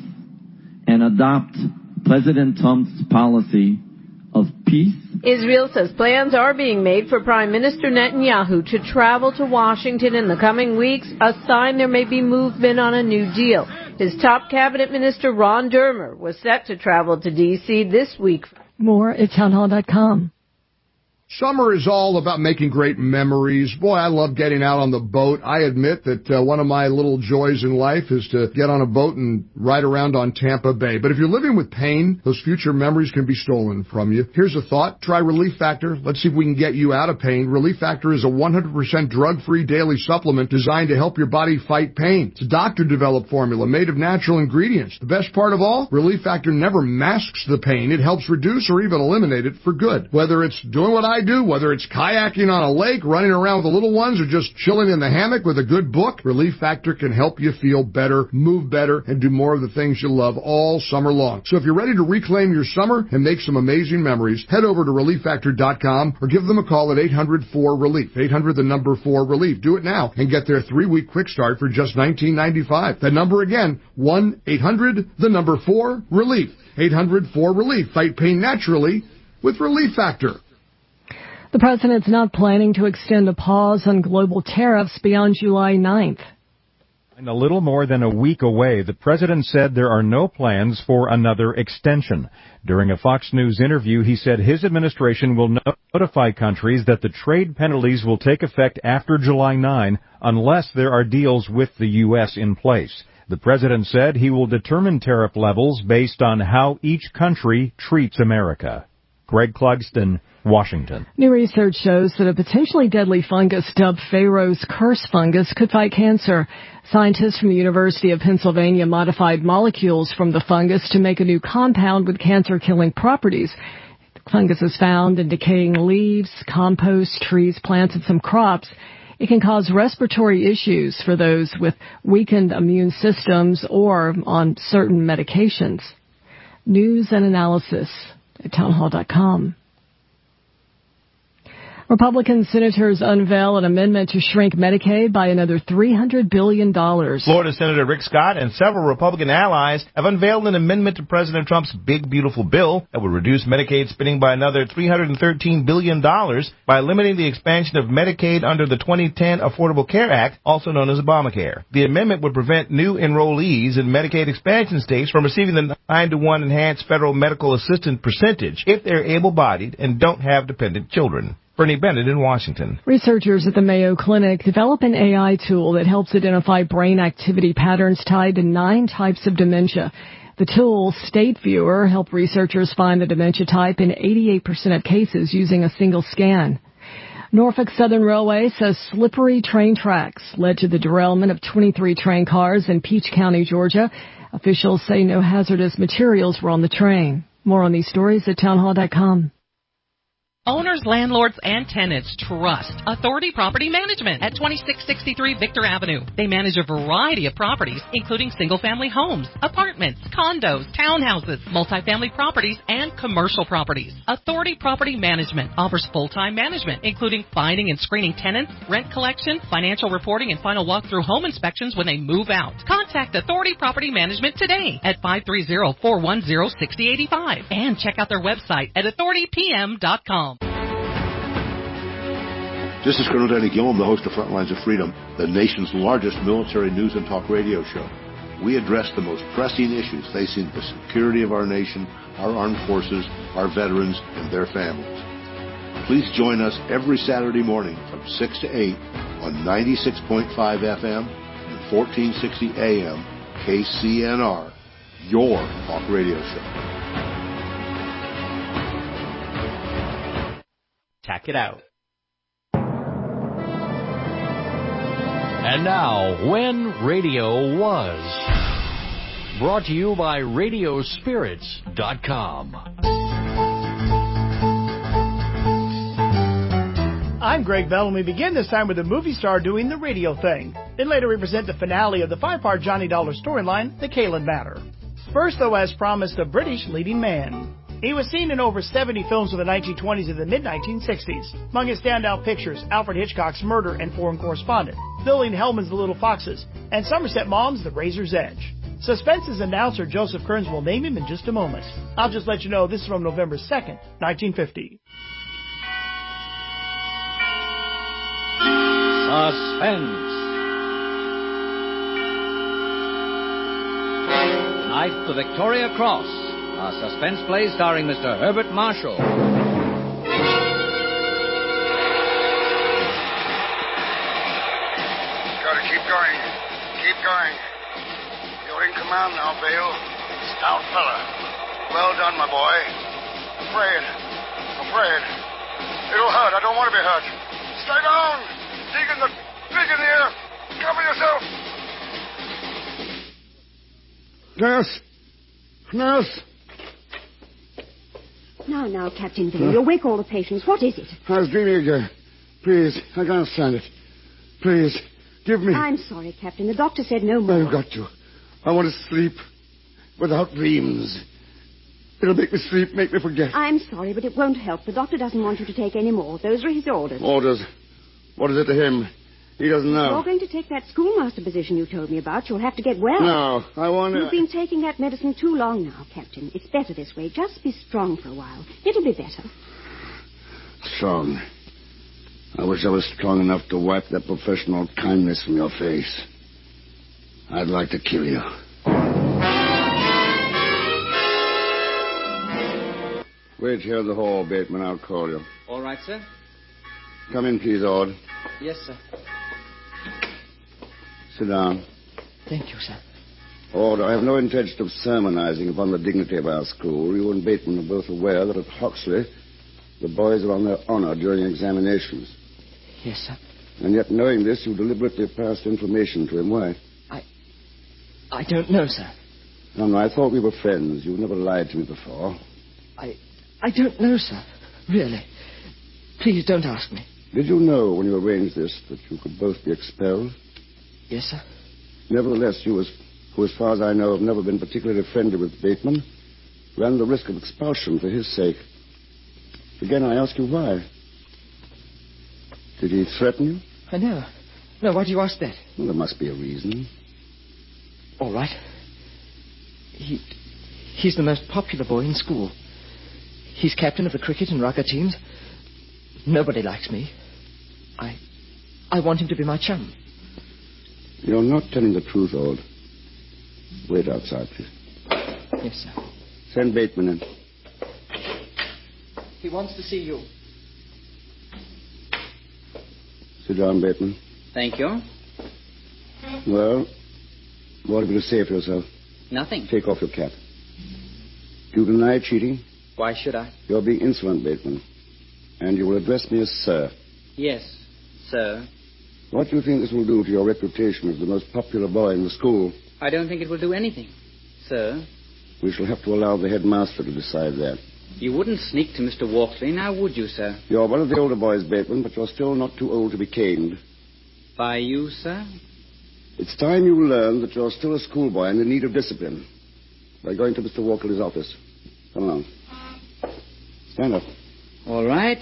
and adopt President Trump's policy of peace.
Israel says plans are being made for Prime Minister Netanyahu to travel to Washington in the coming weeks, a sign there may be movement on a new deal. His top cabinet minister, Ron Dermer, was set to travel to D C this week.
More at townhall dot com.
Summer is all about making great memories. Boy, I love getting out on the boat. I admit that uh, one of my little joys in life is to get on a boat and ride around on Tampa Bay. But if you're living with pain, those future memories can be stolen from you. Here's a thought. Try Relief Factor. Let's see if we can get you out of pain. Relief Factor is a one hundred percent drug-free daily supplement designed to help your body fight pain. It's a doctor-developed formula made of natural ingredients. The best part of all, Relief Factor never masks the pain. It helps reduce or even eliminate it for good. Whether it's doing what I do, whether it's kayaking on a lake, running around with the little ones, or just chilling in the hammock with a good book, Relief Factor can help you feel better, move better, and do more of the things you love all summer long. So if you're ready to reclaim your summer and make some amazing memories, head over to relief factor dot com or give them a call at eight hundred four relief. eight hundred the number four relief. Do it now and get their three-week quick start for just nineteen ninety-five. That number again, one eight hundred the number four relief. eight hundred four relief. Fight pain naturally with Relief Factor.
The president's not planning to extend a pause on global tariffs beyond July ninth.
A little more than a week away, the president said there are no plans for another extension. During a Fox News interview, he said his administration will notify countries that the trade penalties will take effect after July ninth unless there are deals with the U S in place. The president said he will determine tariff levels based on how each country treats America. Greg Clugston, Washington.
New research shows that a potentially deadly fungus dubbed Pharaoh's curse fungus could fight cancer. Scientists from the University of Pennsylvania modified molecules from the fungus to make a new compound with cancer-killing properties. The fungus is found in decaying leaves, compost, trees, plants, and some crops. It can cause respiratory issues for those with weakened immune systems or on certain medications. News and analysis at townhall dot com. Republican senators unveil an amendment to shrink Medicaid by another three hundred billion dollars.
Florida Senator Rick Scott and several Republican allies have unveiled an amendment to President Trump's Big Beautiful Bill that would reduce Medicaid spending by another three hundred thirteen billion dollars by limiting the expansion of Medicaid under the twenty ten Affordable Care Act, also known as Obamacare. The amendment would prevent new enrollees in Medicaid expansion states from receiving the nine to one enhanced federal medical assistance percentage if they're able-bodied and don't have dependent children. Bernie Bennett in Washington.
Researchers at the Mayo Clinic develop an A I tool that helps identify brain activity patterns tied to nine types of dementia. The tool, State Viewer, helped researchers find the dementia type in eighty-eight percent of cases using a single scan. Norfolk Southern Railway says slippery train tracks led to the derailment of twenty-three train cars in Peach County, Georgia. Officials say no hazardous materials were on the train. More on these stories at townhall dot com.
Owners, landlords, and tenants trust Authority Property Management at twenty-six sixty-three Victor Avenue. They manage a variety of properties, including single-family homes, apartments, condos, townhouses, multifamily properties, and commercial properties. Authority Property Management offers full-time management, including finding and screening tenants, rent collection, financial reporting, and final walkthrough home inspections when they move out. Contact Authority Property Management today at five three zero, four one zero, six zero eight five and check out their website at authority p m dot com.
This is Colonel Danny Gillum, the host of Frontlines of Freedom, the nation's largest military news and talk radio show. We address the most pressing issues facing the security of our nation, our armed forces, our veterans, and their families. Please join us every Saturday morning from six to eight on ninety-six point five F M and fourteen sixty A M K C N R, your talk radio show.
Check it out.
And now, When Radio Was. Brought to you by radio spirits dot com.
I'm Greg Bell, and we begin this time with a movie star doing the radio thing. Then later we present the finale of the five-part Johnny Dollar storyline, The Kalin Matter. First, though, as promised, a British leading man. He was seen in over seventy films from the nineteen twenties and the mid nineteen sixties. Among his standout pictures, Alfred Hitchcock's Murder and Foreign Correspondent, Billy and Hellman's The Little Foxes, and Somerset Maugham's The Razor's Edge. Suspense's announcer Joseph Kearns will name him in just a moment. I'll just let you know this is from November second, nineteen fifty.
Suspense. Tonight, The Victoria Cross, a suspense play starring Mister Herbert Marshall.
Gotta keep going. Keep going. You're in command now, Bale. Stout fella. Well done, my boy. Afraid. Afraid. It'll hurt. I don't want to be hurt. Stay down. Dig in the... dig in the air. Cover yourself.
Nurse. Nurse.
Now, now, Captain Bale, you'll wake all the patients. What is it?
I was dreaming again. Please, I can't stand it. Please, give me...
I'm sorry, Captain. The doctor said no more.
I've got to. I want to sleep without dreams. It'll make me sleep, make me forget.
I'm sorry, but it won't help. The doctor doesn't want you to take any more. Those are his orders.
Orders? What is it to him? He doesn't know.
If you're going to take that schoolmaster position you told me about, you'll have to get well.
No, I want to...
You've been taking that medicine too long now, Captain. It's better this way. Just be strong for a while. It'll be better.
Strong. I wish I was strong enough to wipe that professional kindness from your face.
I'd like to kill you. Wait here in the hall, Bateman. I'll call you.
All right, sir.
Come in, please, Ord.
Yes, sir.
Sit down.
Thank you, sir.
Ord, I have no intention of sermonizing upon the dignity of our school. You and Bateman are both aware that at Hoxley, the boys are on their honor during examinations.
Yes, sir.
And yet, knowing this, you deliberately passed information to him. Why?
I... I don't know, sir.
No, no, I thought we were friends. You've never lied to me before.
I... I don't know, sir. Really. Please don't ask me.
Did you know when you arranged this that you could both be expelled?
Yes, sir.
Nevertheless, you, as, who as far as I know have never been particularly friendly with Bateman, ran the risk of expulsion for his sake. Again, I ask you why. Did he threaten you?
I know. No, why do you ask that?
Well, there must be a reason.
All right. He... He's the most popular boy in school. He's captain of the cricket and rugby teams. Nobody likes me. I... I want him to be my chum.
You're not telling the truth, Ord. Wait outside, please.
Yes, sir.
Send Bateman in.
He wants to see you.
Sit down, Bateman.
Thank you.
Well, what have you to say for yourself?
Nothing.
Take off your cap. Do you deny cheating?
Why should I?
You're being insolent, Bateman. And you will address me as sir.
Yes, sir.
What do you think this will do to your reputation as the most popular boy in the school?
I don't think it will do anything, sir.
We shall have to allow the headmaster to decide that.
You wouldn't sneak to Mister Walkley, now would you, sir?
You're one of the older boys, Bateman, but you're still not too old to be caned.
By you, sir?
It's time you learned that you're still a schoolboy and in need of discipline. By going to Mister Walkley's office. Come along. Stand up.
All right.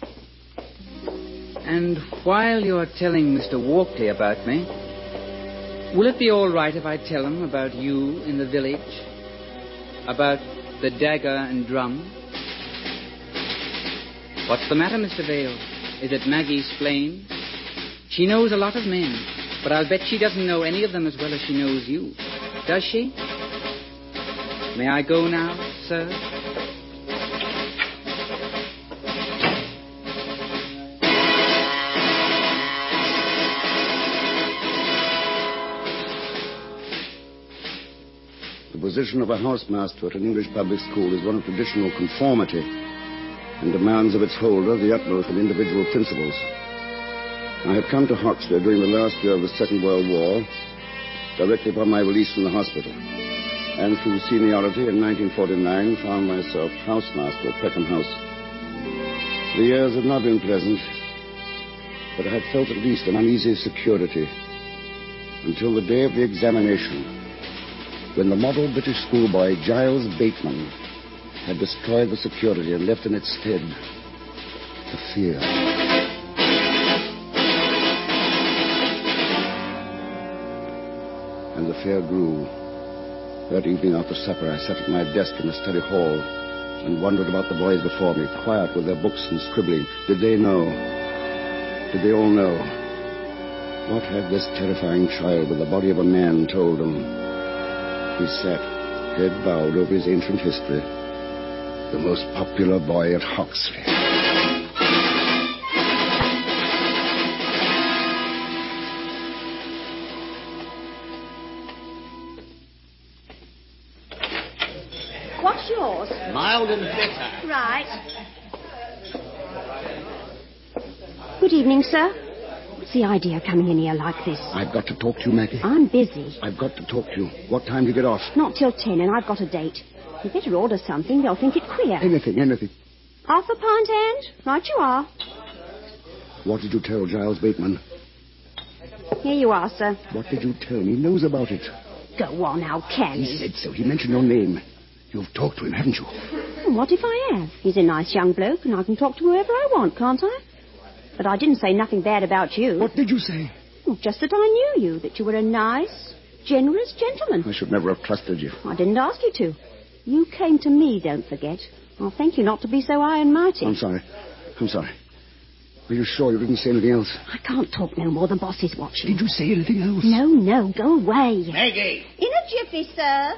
And while you're telling Mister Walkley about me, will it be all right if I tell him about you in the village? About the dagger and drum? What's the matter, Mister Vale? Is it Maggie's flame? She knows a lot of men, but I'll bet she doesn't know any of them as well as she knows you. Does she? May I go now, sir?
The position of a housemaster at an English public school is one of traditional conformity and demands of its holder the utmost of individual principles. I had come to Hoxley during the last year of the Second World War, directly upon my release from the hospital, and through seniority in nineteen forty-nine found myself housemaster at Peckham House. The years had not been pleasant, but I had felt at least an uneasy security until the day of the examination, when the model British schoolboy Giles Bateman had destroyed the security and left in its stead the fear. And the fear grew. That evening after supper, I sat at my desk in the study hall and wondered about the boys before me, quiet with their books and scribbling. Did they know? Did they all know? What had this terrifying child with the body of a man told them? He sat, head bowed over his ancient history, the most popular boy at Hoxley.
What's yours?
Mild and bitter.
Right. Good evening, sir. What's the idea coming in here like this?
I've got to talk to you, Maggie.
I'm busy.
I've got to talk to you. What time do you get off?
Not till ten, and I've got a date. You better order something. They'll think it queer.
Anything, anything.
Half a pint, and? Right you are.
What did you tell Giles Bateman?
Here you are, sir.
What did you tell him? He knows about it.
Go on now, can
He said so. He mentioned your name. You've talked to him, haven't you?
What if I have? He's a nice young bloke, and I can talk to whoever I want, can't I? But I didn't say nothing bad about you.
What did you say?
Well, just that I knew you, that you were a nice, generous gentleman.
I should never have trusted you.
I didn't ask you to. You came to me, don't forget. I'll thank you not to be so high and mighty.
I'm sorry. I'm sorry. Are you sure you didn't say anything else?
I can't talk no more. The boss is watching.
Did you say anything else?
No, no. Go away.
Maggie!
In a jiffy, sir.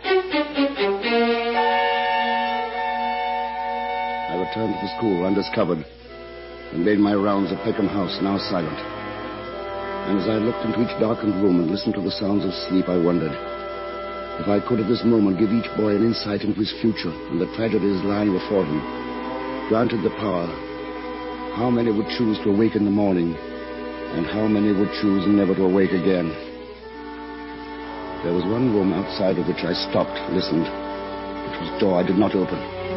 I returned to the school undiscovered and made my rounds of Peckham House, now silent. And as I looked into each darkened room and listened to the sounds of sleep, I wondered if I could at this moment give each boy an insight into his future and the tragedies lying before him. Granted the power, how many would choose to awake in the morning, and how many would choose never to awake again? There was one room outside of which I stopped, listened. It was a door I did not open.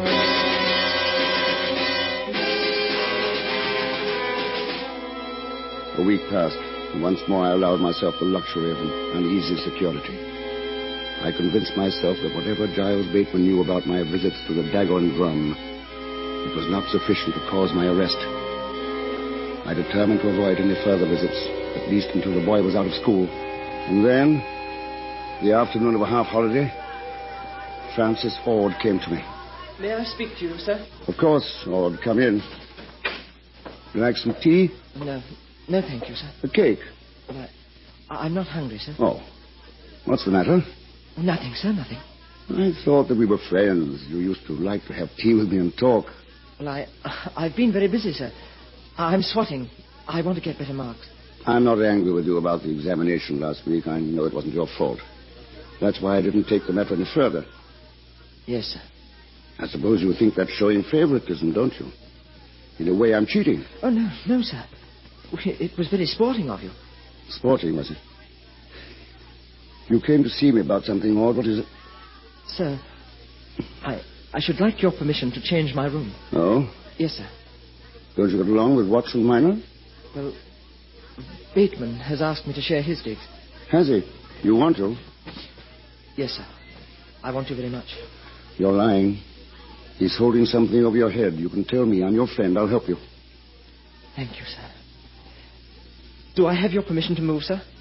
A week passed, and once more I allowed myself the luxury of an uneasy security. I convinced myself that whatever Giles Bateman knew about my visits to the Dagger and Drum, it was not sufficient to cause my arrest. I determined to avoid any further visits, at least until the boy was out of school. And then, the afternoon of a half-holiday, Francis Ord came to me.
May I speak to you, sir?
Of course, Ord. Come in. You like some tea?
No. No, thank you, sir.
A cake?
I, I'm not hungry, sir.
Oh. What's the matter?
Nothing, sir, nothing.
I thought that we were friends. You used to like to have tea with me and talk.
Well, I, I've been very busy, sir. I'm swatting. I want to get better marks.
I'm not angry with you about the examination last week. I know it wasn't your fault. That's why I didn't take the matter any further.
Yes, sir.
I suppose you think that's showing favoritism, don't you? In a way, I'm cheating.
Oh, no, no, sir. It was very sporting of you.
Sporting, was it? You came to see me about something, Ord. What is it?
Sir, I I should like your permission to change my room.
Oh?
Yes, sir.
Don't you get along with Watson Minor?
Well, Bateman has asked me to share his digs.
Has he? You want to?
Yes, sir. I want to very much.
You're lying. He's holding something over your head. You can tell me. I'm your friend. I'll help you.
Thank you, sir. Do I have your permission to move, sir?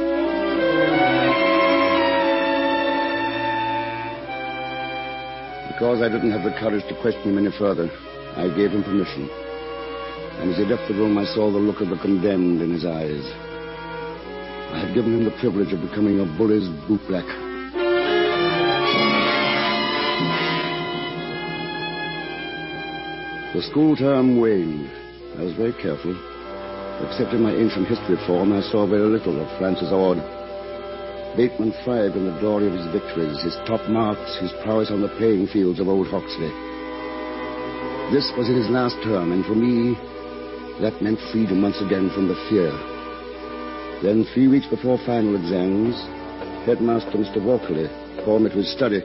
Because I didn't have the courage to question him any further, I gave him permission. And as he left the room, I saw the look of the condemned in his eyes. I had given him the privilege of becoming a bully's bootblack. The school term waned. I was very careful. Except in my ancient history form, I saw very little of Francis Ord. Bateman thrived in the glory of his victories, his top marks, his prowess on the playing fields of Old Hoxley. This was in his last term, and for me, that meant freedom once again from the fear. Then, three weeks before final exams, Headmaster Mister Walkley called me to his study.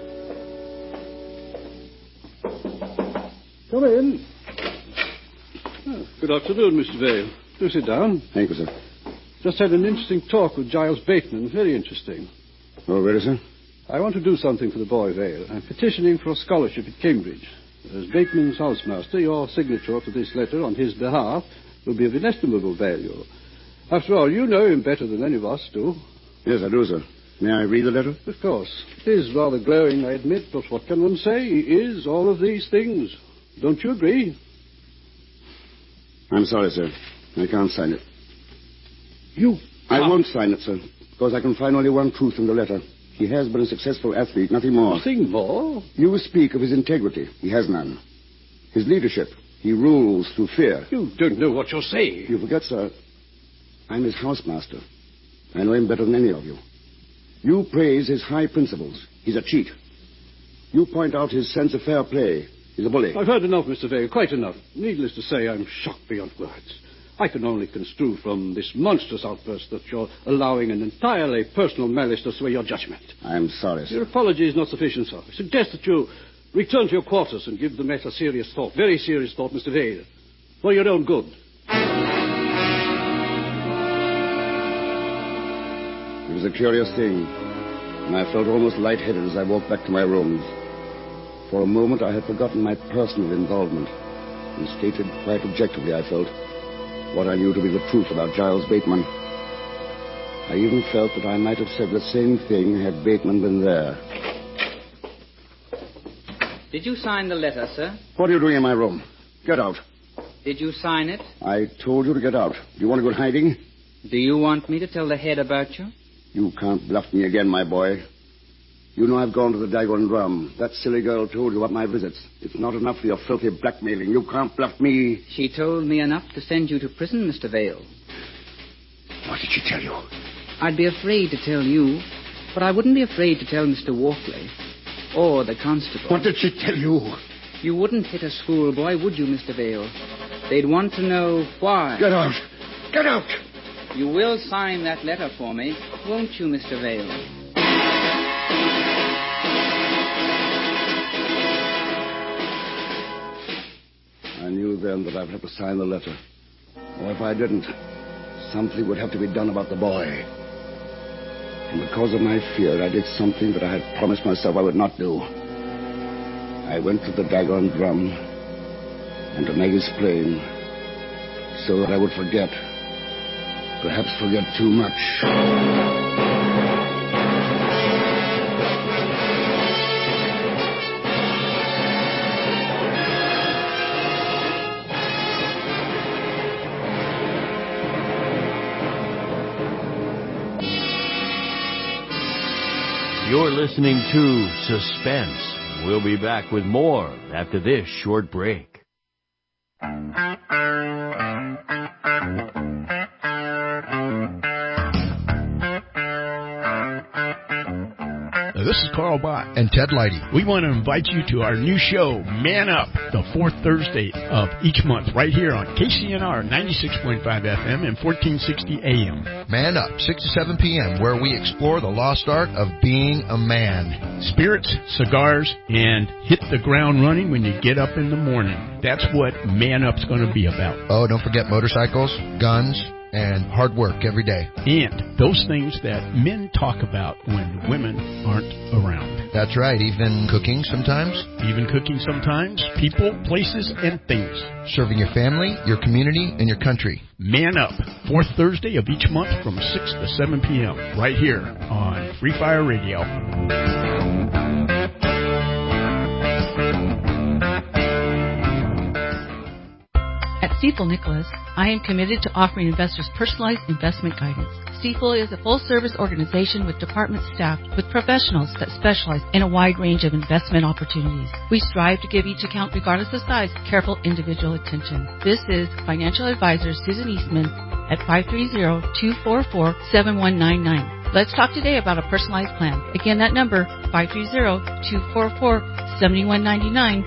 Come in. Oh, good afternoon, Mister Vale. Do sit down.
Thank you, sir.
Just had an interesting talk with Giles Bateman. Very interesting.
Oh, really, sir?
I want to do something for the boy, Vale. I'm petitioning for a scholarship at Cambridge. As Bateman's housemaster, your signature to this letter on his behalf will be of inestimable value. After all, you know him better than any of us do.
Yes, I do, sir. May I read the letter?
Of course. It is rather glowing, I admit, but what can one say? He is all of these things. Don't you agree?
I'm sorry, sir. I can't sign it.
You...
I won't sign it, sir, because I can find only one truth in the letter. He has been a successful athlete, nothing more.
Nothing more?
You speak of his integrity. He has none. His leadership. He rules through fear.
You don't know what you're saying.
You forget, sir. I'm his housemaster. I know him better than any of you. You praise his high principles. He's a cheat. You point out his sense of fair play. He's a bully.
I've heard enough, Mister Vale, quite enough. Needless to say, I'm shocked beyond words. I can only construe from this monstrous outburst that you're allowing an entirely personal malice to sway your judgment.
I'm sorry, sir.
Your apology is not sufficient, sir. I suggest that you return to your quarters and give the matter serious thought, very serious thought, Mister Vale, for your own good.
It was a curious thing, and I felt almost lightheaded as I walked back to my rooms. For a moment, I had forgotten my personal involvement, and stated quite objectively, I felt, what I knew to be the truth about Giles Bateman. I even felt that I might have said the same thing had Bateman been there.
Did you sign the letter, sir?
What are you doing in my room? Get out.
Did you sign it?
I told you to get out. Do you want to go in hiding?
Do you want me to tell the head about you?
You can't bluff me again, my boy. You know I've gone to the Dagger and Drum. That silly girl told you about my visits. It's not enough for your filthy blackmailing. You can't bluff me.
She told me enough to send you to prison, Mister Vale.
What did she tell you?
I'd be afraid to tell you, but I wouldn't be afraid to tell Mister Walkley or the constable.
What did she tell you?
You wouldn't hit a schoolboy, would you, Mister Vale? They'd want to know why.
Get out! Get out!
You will sign that letter for me, won't you, Mister Vale?
I knew then that I'd have to sign the letter. Or if I didn't, something would have to be done about the boy. And because of my fear, I did something that I had promised myself I would not do. I went to the Dagger and Drum and to Maggie's Plain so that I would forget. Perhaps forget too much.
You're listening to Suspense. We'll be back with more after this short break.
This is Carl Bott and Ted Leidy. We want to invite you to our new show, Man Up, the fourth Thursday of each month, right here on K C N R ninety-six point five F M and fourteen sixty A M.
Man Up, six to seven P M, where we explore the lost art of being a man.
Spirits, cigars, and hit the ground running when you get up in the morning. That's what Man Up's going to be about.
Oh, don't forget motorcycles, guns, and hard work every day.
And those things that men talk about when women aren't around.
That's right, even cooking sometimes.
Even cooking sometimes. People, places, and things.
Serving your family, your community, and your country.
Man Up, fourth Thursday of each month from six to seven P M right here on Free Fire Radio.
At Stifel Nicholas, I am committed to offering investors personalized investment guidance. Stifel is a full-service organization with departments staffed with professionals that specialize in a wide range of investment opportunities. We strive to give each account, regardless of size, careful individual attention. This is financial advisor Susan Eastman at five three zero, two four four, seven one nine nine. Let's talk today about a personalized plan. Again, that number, five three zero, two four four, seven one nine nine.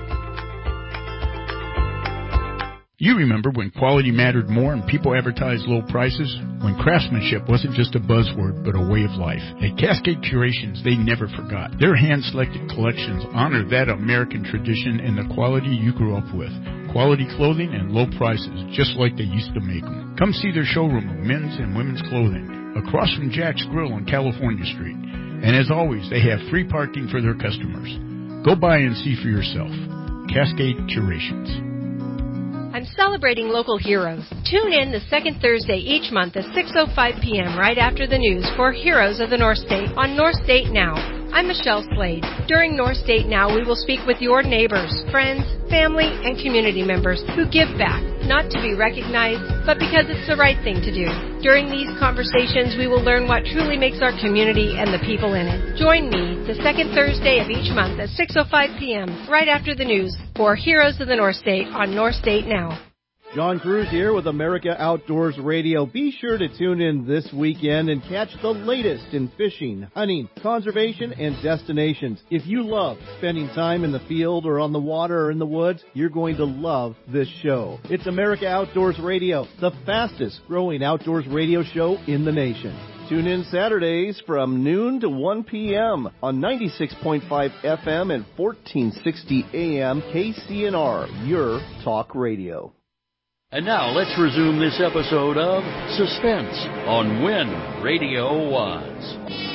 You remember when quality mattered more and people advertised low prices? When craftsmanship wasn't just a buzzword, but a way of life. At Cascade Curations, they never forgot. Their hand-selected collections honor that American tradition and the quality you grew up with. Quality clothing and low prices, just like they used to make them. Come see their showroom of men's and women's clothing, across from Jack's Grill on California Street. And as always, they have free parking for their customers. Go by and see for yourself. Cascade Curations.
I'm celebrating local heroes. Tune in the second Thursday each month at six oh five P M right after the news for Heroes of the North State on North State Now. I'm Michelle Slade. During North State Now, we will speak with your neighbors, friends, family, and community members who give back, not to be recognized, but because it's the right thing to do. During these conversations, we will learn what truly makes our community and the people in it. Join me the second Thursday of each month at six oh five P M right after the news for Heroes of the North State on North State Now.
John Cruz here with America Outdoors Radio. Be sure to tune in this weekend and catch the latest in fishing, hunting, conservation, and destinations. If you love spending time in the field or on the water or in the woods, you're going to love this show. It's America Outdoors Radio, the fastest growing outdoors radio show in the nation. Tune in Saturdays from noon to one P M on ninety-six point five F M and fourteen sixty A M K C N R, your talk radio.
And now let's resume this episode of Suspense on When Radio Was.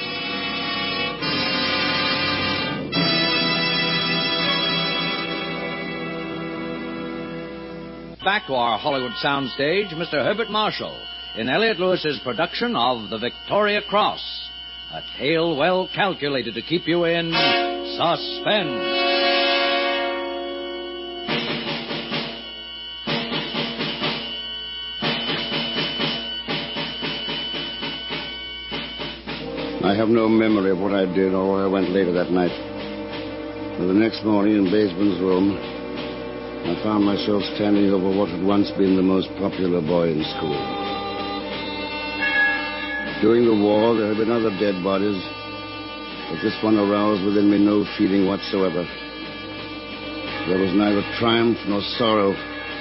Back to our Hollywood soundstage, Mister Herbert Marshall in Elliot Lewis's production of The Victoria Cross, a tale well calculated to keep you in suspense.
I have no memory of what I did or where I went later that night. But the next morning in Baseman's room, I found myself standing over what had once been the most popular boy in school. During the war, there had been other dead bodies, but this one aroused within me no feeling whatsoever. There was neither triumph nor sorrow.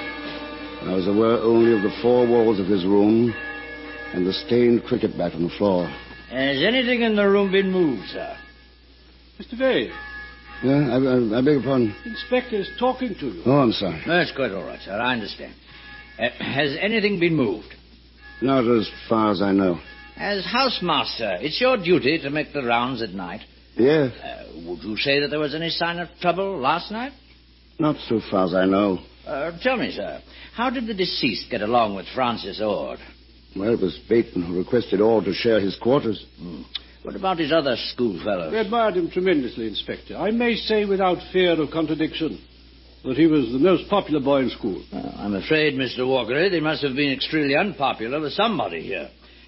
I was aware only of the four walls of his room and the stained cricket bat on the floor.
Has anything in the room been moved, sir?
Mister Vale.
Yeah, I, I, I beg your pardon.
Inspector is talking to you.
Oh, I'm sorry.
That's quite all right, sir. I understand. Uh, has anything been moved?
Not as far as I know.
As housemaster, it's your duty to make the rounds at night.
Yes.
Uh, would you say that there was any sign of trouble last night?
Not so far as I know.
Uh, tell me, sir, how did the deceased get along with Francis Ord?
Well, it was Bateman who requested Ord to share his quarters.
Hmm. What about his other schoolfellows?
We admired him tremendously, Inspector. I may say without fear of contradiction that he was the most popular boy in school.
Uh, I'm afraid, Mister Walker, they must have been extremely unpopular with somebody here.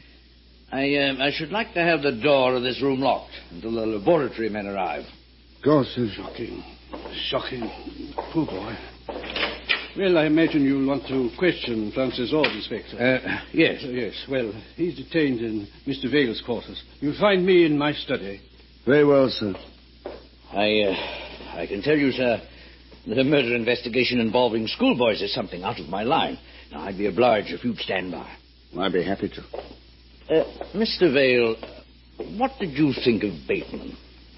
I, uh, I should like to have the door of this room locked until the laboratory men arrive.
Of course, sir.
Shocking. Shocking. Poor boy. Well, I imagine you'll want to question Francis Ord, Inspector.
Uh, yes.
Uh, yes. Well, he's detained in Mister Vale's quarters. You'll find me in my study.
Very well, sir.
I, uh, I can tell you, sir, that a murder investigation involving schoolboys is something out of my line. Now, I'd be obliged if you'd stand by.
I'd be happy to.
Uh, Mister Vale, what did you think of Bateman?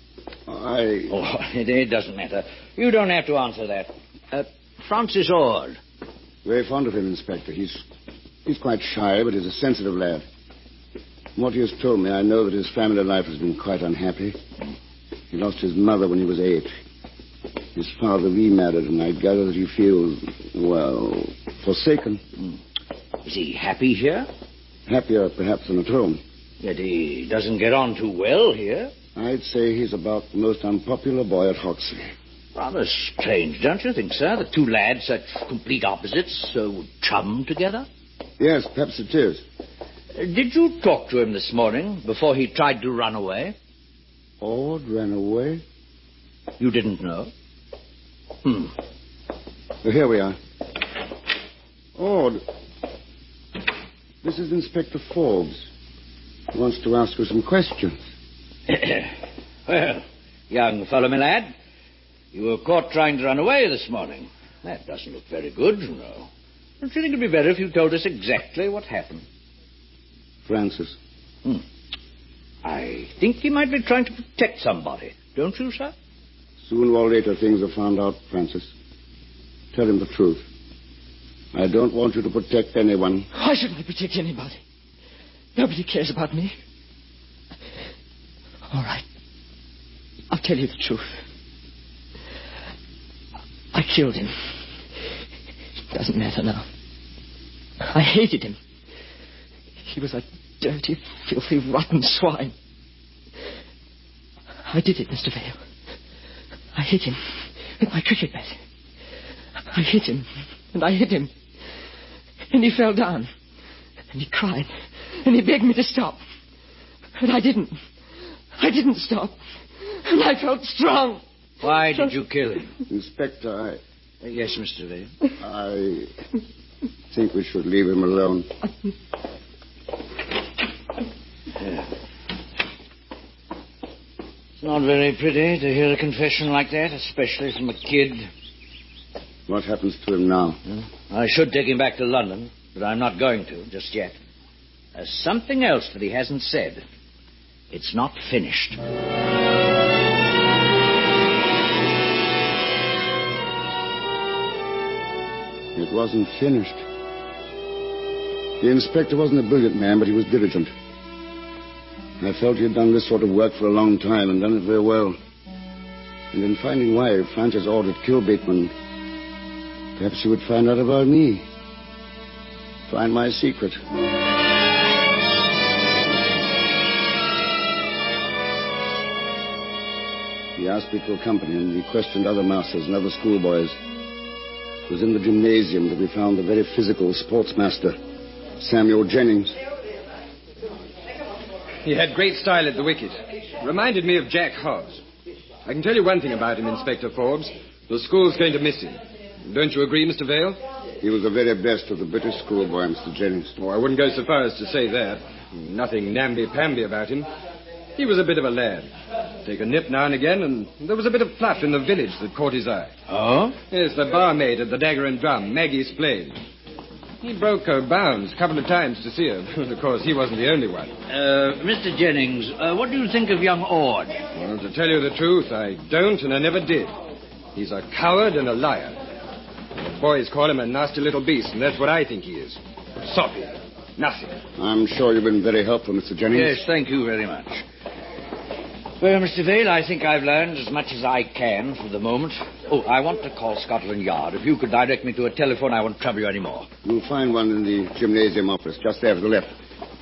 I...
Oh, it, it doesn't matter. You don't have to answer that. Uh, Francis Ord.
Very fond of him, Inspector. He's he's quite shy, but he's a sensitive lad. From what he has told me, I know that his family life has been quite unhappy. He lost his mother when he was eight. His father remarried, and I gather that he feels, well, forsaken.
Is he happy here?
Happier, perhaps, than at home.
Yet he doesn't get on too well here.
I'd say he's about the most unpopular boy at Hoxley.
Rather strange, don't you think, sir? The two lads, such complete opposites, uh, would chum together?
Yes, perhaps it is.
Uh, did you talk to him this morning before he tried to run away?
Ord ran away?
You didn't know? Hmm.
Well, here we are. Ord. This is Inspector Forbes. He wants to ask you some questions.
Well, young fellow, my lad, you were caught trying to run away this morning. That doesn't look very good, you know. Don't you think it would be better if you told us exactly what happened?
Francis.
Hmm. I think he might be trying to protect somebody, don't you, sir?
Sooner or later, things are found out, Francis. Tell him the truth. I don't want you to protect anyone.
Why should I protect anybody? Nobody cares about me. All right. I'll tell you the truth. I killed him. It doesn't matter now. I hated him. He was a dirty, filthy, rotten swine. I did it, Mister Vale. I hit him with my cricket bat. I hit him, and I hit him. And he fell down. And he cried. And he begged me to stop. And I didn't. I didn't stop. And I felt strong.
Why did you kill him?
Inspector, I...
Uh, yes, Mister Vale.
I think we should leave him alone.
Yeah. It's not very pretty to hear a confession like that, especially from a kid.
What happens to him now?
Well, I should take him back to London, but I'm not going to, just yet. There's something else that he hasn't said. It's not finished.
It wasn't finished. The inspector wasn't a brilliant man, but he was diligent. I felt he had done this sort of work for a long time and done it very well. And in finding why Francis Ord had killed Bateman, perhaps he would find out about me. Find my secret. He asked me to accompany him. He questioned other masters and other schoolboys. It was in the gymnasium that we found the very physical sportsmaster, Samuel Jennings.
He had great style at the wicket. Reminded me of Jack Hobbs. I can tell you one thing about him, Inspector Forbes. The school's going to miss him. Don't you agree, Mister Vale?
He was the very best of the British schoolboy, Mister Jennings.
Oh, I wouldn't go so far as to say that. Nothing namby-pamby about him. He was a bit of a lad. Take a nip now and again, and there was a bit of fluff in the village that caught his eye.
Oh?
Yes, the barmaid at the Dagger and Drum, Maggie Splade. He broke her bounds a couple of times to see her. Of course, he wasn't the only one.
Uh, Mister Jennings, uh, what do you think of young Ord?
Well, to tell you the truth, I don't, and I never did. He's a coward and a liar. The boys call him a nasty little beast, and that's what I think he is. Soppy. Nothing.
I'm sure you've been very helpful, Mister Jennings.
Yes, thank you very much. Well, Mister Vale, I think I've learned as much as I can for the moment. Oh, I want to call Scotland Yard. If you could direct me to a telephone, I won't trouble you any more.
You'll find one in the gymnasium office, just there to the left.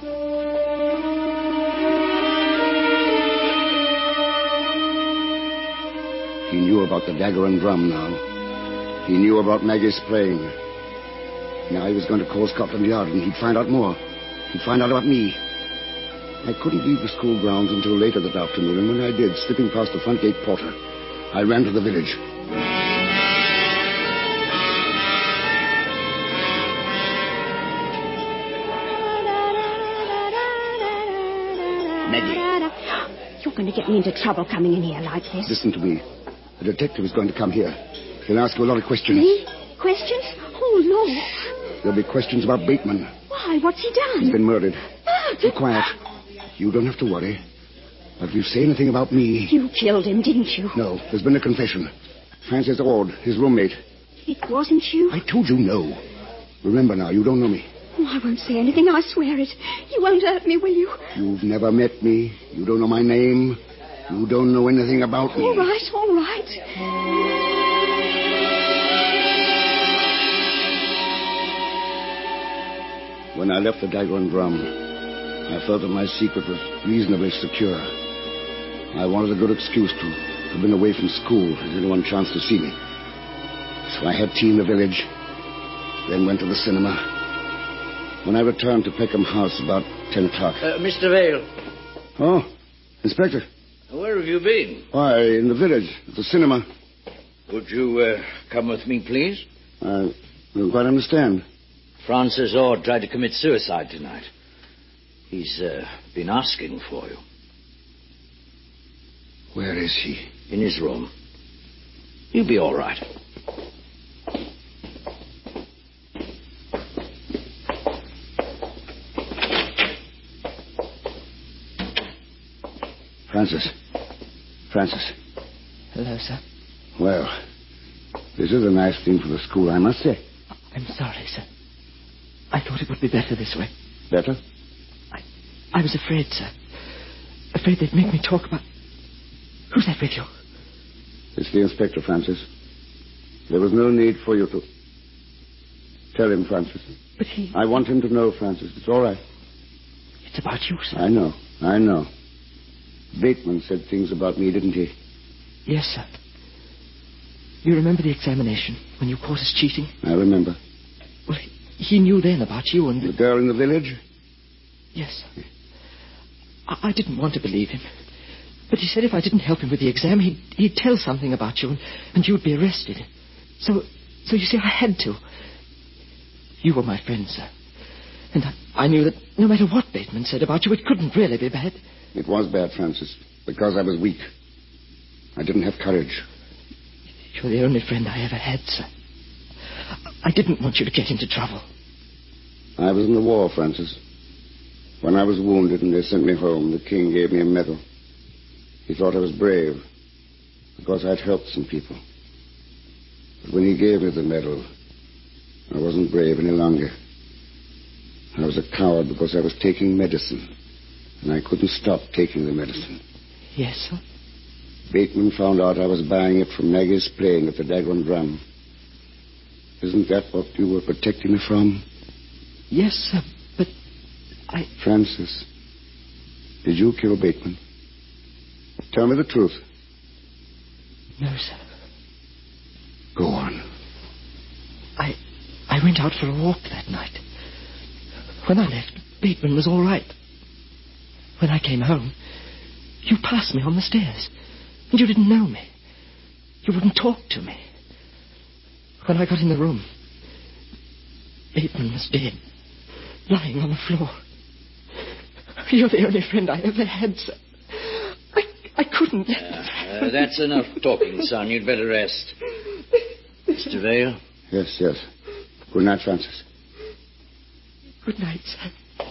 He knew about the Dagger and Drum now. He knew about Maggie's playing. Now he was going to call Scotland Yard, and he'd find out more. He'd find out about me. I couldn't leave the school grounds until later that afternoon, and when I did, slipping past the front gate porter, I ran to the village.
Maggie. You're going to get me into trouble coming in here like this.
Listen to me. The detective is going to come here. He'll ask you a lot of questions.
Me? Questions? Oh, Lord.
There'll be questions about Bateman.
Why? What's he done?
He's been murdered.
Murdered?
Be quiet. You don't have to worry. But if you say anything about me...
You killed him, didn't you?
No, there's been a confession. Francis Ord, his roommate.
It wasn't you?
I told you no. Remember now, you don't know me.
Oh, I won't say anything, I swear it. You won't hurt me, will you?
You've never met me. You don't know my name. You don't know anything about me.
All right, all right.
When I left the Dagger and Drum, I felt that my secret was reasonably secure. I wanted a good excuse to have been away from school if anyone chanced to see me. So I had tea in the village, then went to the cinema. When I returned to Peckham House about ten o'clock...
Uh, Mister Vale.
Oh, Inspector.
Where have you been?
Why, in the village, at the cinema.
Would you uh, come with me, please?
I don't quite understand.
Francis Ord tried to commit suicide tonight. He's uh, been asking for you.
Where is he?
In his room. He'll be all right.
Francis. Francis.
Hello, sir.
Well, this is a nice thing for the school, I must say.
I'm sorry, sir. I thought it would be better this way.
Better?
I, I was afraid, sir. Afraid they'd make me talk about... Who's that with you?
It's the inspector, Francis. There was no need for you to... Tell him, Francis.
But he...
I want him to know, Francis. It's all right.
It's about you, sir.
I know. I know. Bateman said things about me, didn't he?
Yes, sir. You remember the examination when you caught us cheating?
I remember.
Well, he, he knew then about you and...
The girl in the village?
Yes, sir. I, I didn't want to believe him. But he said if I didn't help him with the exam, he'd, he'd tell something about you and, and you'd be arrested. So, so you see, I had to. You were my friend, sir. And I, I knew that no matter what Bateman said about you, it couldn't really be bad.
It was bad, Francis, because I was weak. I didn't have courage.
You're the only friend I ever had, sir. I didn't want you to get into trouble.
I was in the war, Francis. When I was wounded and they sent me home, the king gave me a medal. He thought I was brave, because I'd helped some people. But when he gave me the medal, I wasn't brave any longer. I was a coward because I was taking medicine, and I couldn't stop taking the medicine.
Yes, sir?
Bateman found out I was buying it from Maggie's playing at the Dagger and Drum. Isn't that what you were protecting me from?
Yes, sir, but I...
Francis, did you kill Bateman? Tell me the truth.
No, sir.
Go on.
I... I went out for a walk that night. When I left, Bateman was all right. When I came home, you passed me on the stairs, and you didn't know me. You wouldn't talk to me. When I got in the room, Bateman was dead, lying on the floor. You're the only friend I ever had, sir. I, I couldn't.
Uh, uh, that's enough talking, son. You'd better rest. Mister Vale?
Yes, yes. Good night, Francis.
Good night, sir.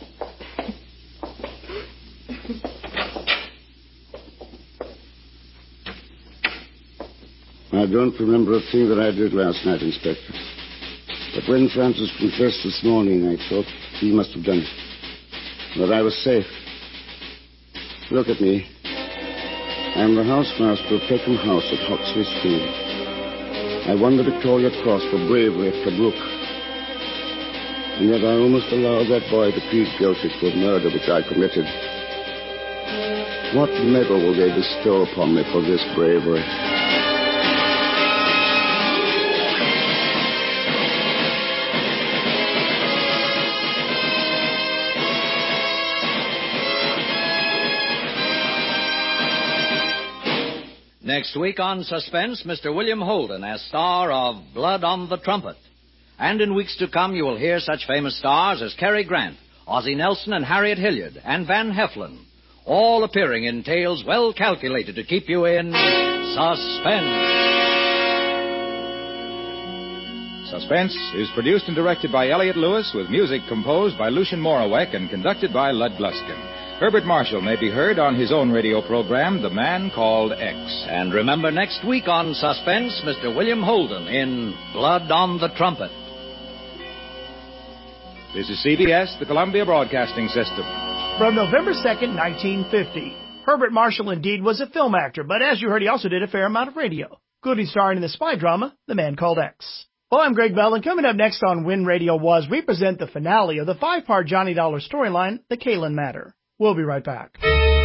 I don't remember a thing that I did last night, Inspector. But when Francis confessed this morning, I thought he must have done it. That I was safe. Look at me. I'm the housemaster of Peckham House at Hoxley School. I won the Victoria Cross for bravery at Tobruk. And yet I almost allowed that boy to plead guilty to a murder which I committed. What medal will they bestow upon me for this bravery?
Next week on Suspense, Mister William Holden as star of Blood on the Trumpet. And in weeks to come, you will hear such famous stars as Cary Grant, Ozzie Nelson and Harriet Hilliard, and Van Heflin, all appearing in tales well calculated to keep you in suspense.
Suspense is produced and directed by Elliott Lewis, with music composed by Lucien Morawek and conducted by Lud Gluskin. Herbert Marshall may be heard on his own radio program, The Man Called X.
And remember, next week on Suspense, Mister William Holden in Blood on the Trumpet.
This is C B S, the Columbia Broadcasting System.
From November second, nineteen fifty. Herbert Marshall indeed was a film actor, but as you heard, he also did a fair amount of radio, including starring in the spy drama, The Man Called X. Well, I'm Greg Bell, and coming up next on When Radio Was, we present the finale of the five-part Johnny Dollar storyline, The Kalin Matter. We'll be right back.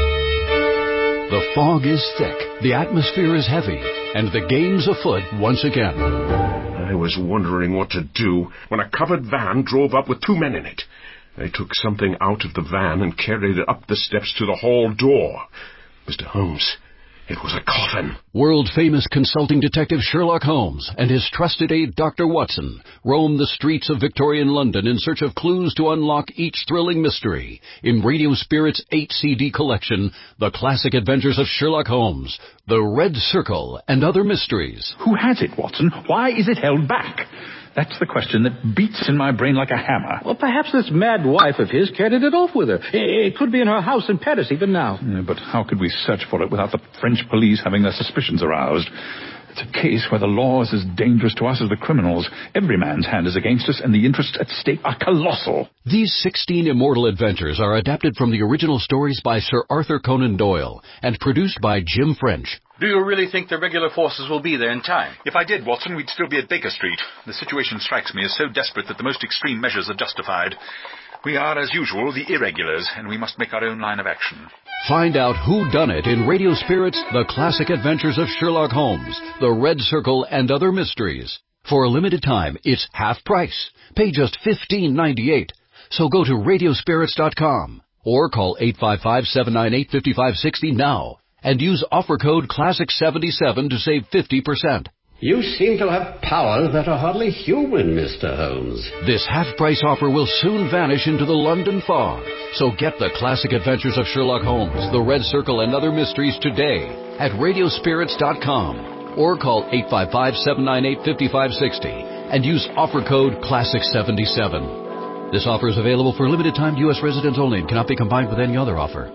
The fog is thick, the atmosphere is heavy, and the game's afoot once again.
I was wondering what to do when a covered van drove up with two men in it. They took something out of the van and carried it up the steps to the hall door. Mister Holmes, it was a coffin.
World-famous consulting detective Sherlock Holmes and his trusted aide Doctor Watson roam the streets of Victorian London in search of clues to unlock each thrilling mystery in Radio Spirit's eight C D collection, The Classic Adventures of Sherlock Holmes, The Red Circle, and Other Mysteries.
Who has it, Watson? Why is it held back? That's the question that beats in my brain like a hammer.
Well, perhaps this mad wife of his carried it off with her. It could be in her house in Paris even now.
Yeah, but how could we search for it without the French police having their suspicions aroused? It's a case where the law is as dangerous to us as the criminals. Every man's hand is against us, and the interests at stake are colossal.
These sixteen immortal adventures are adapted from the original stories by Sir Arthur Conan Doyle and produced by Jim French.
Do you really think the regular forces will be there in time?
If I did, Watson, we'd still be at Baker Street. The situation strikes me as so desperate that the most extreme measures are justified. We are, as usual, the irregulars, and we must make our own line of action.
Find out who done it in Radio Spirit's The Classic Adventures of Sherlock Holmes, The Red Circle, and Other Mysteries. For a limited time, it's half price. Pay just fifteen ninety-eight. So go to radio spirits dot com or call eight five five, seven nine eight, five five six zero now and use offer code classic seventy-seven to save fifty percent.
You seem to have powers that are hardly human, Mister Holmes.
This half-price offer will soon vanish into the London fog. So get The Classic Adventures of Sherlock Holmes, The Red Circle, and Other Mysteries today at radio spirits dot com or call eight five five, seven nine eight, five five six zero and use offer code classic seventy-seven. This offer is available for a limited time to U S residents only and cannot be combined with any other offer.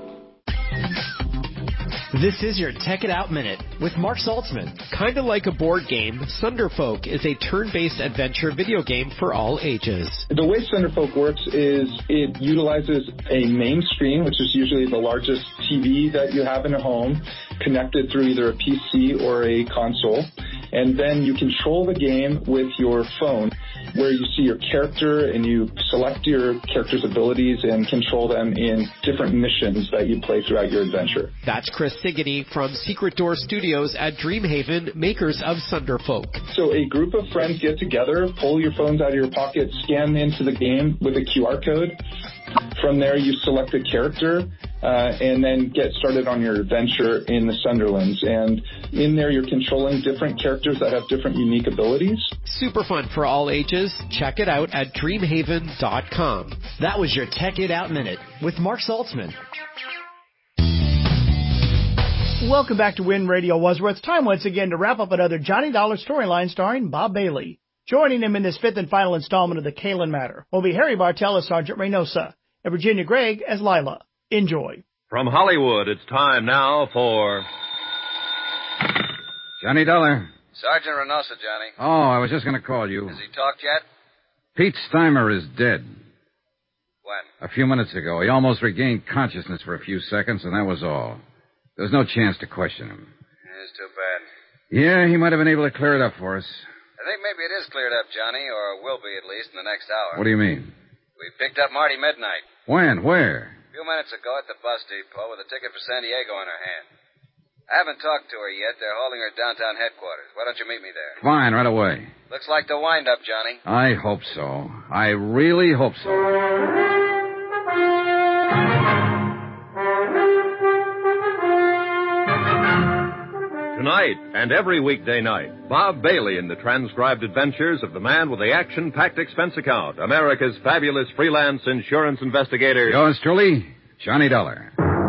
This is your Tech It Out Minute with Mark Saltzman. Kind of like a board game, Sunderfolk is a turn-based adventure video game for all ages.
The way Sunderfolk works is it utilizes a main screen, which is usually the largest T V that you have in a home, connected through either a P C or a console. And then you control the game with your phone, where you see your character and you select your character's abilities and control them in different missions that you play throughout your adventure.
That's Chris Sigany from Secret Door Studios at Dreamhaven, makers of Sunderfolk.
So a group of friends get together, pull your phones out of your pocket, scan into the game with a Q R code. From there, you select a character, uh, and then get started on your adventure in the Sunderlands. And in there, you're controlling different characters that have different unique abilities.
Super fun for all ages. Check it out at dreamhaven dot com. That was your Tech It Out Minute with Mark Saltzman.
Welcome back to Win Radio Wadsworth. It's time once again to wrap up another Johnny Dollar storyline starring Bob Bailey. Joining him in this fifth and final installment of the Kalen Matter will be Harry Bartell as Sergeant Reynosa and Virginia Gregg as Lila. Enjoy.
From Hollywood, it's time now for...
Johnny Dollar.
Sergeant Reynosa, Johnny.
Oh, I was just going to call you.
Has he talked yet?
Pete Steimer is dead.
When?
A few minutes ago. He almost regained consciousness for a few seconds, and that was all. There was no chance to question him.
It's too bad.
Yeah, he might have been able to clear it up for us.
I think maybe it is cleared up, Johnny, or will be at least in the next hour.
What do you mean?
We picked up Marty Midnight.
When? Where?
A few minutes ago at the bus depot with a ticket for San Diego in her hand. I haven't talked to her yet. They're holding her downtown headquarters. Why don't you meet me there?
Fine, right away.
Looks like the wind-up, Johnny.
I hope so. I really hope so.
Tonight and every weekday night, Bob Bailey in the transcribed adventures of the man with the action-packed expense account, America's fabulous freelance insurance investigator.
Yours truly, Johnny Dollar.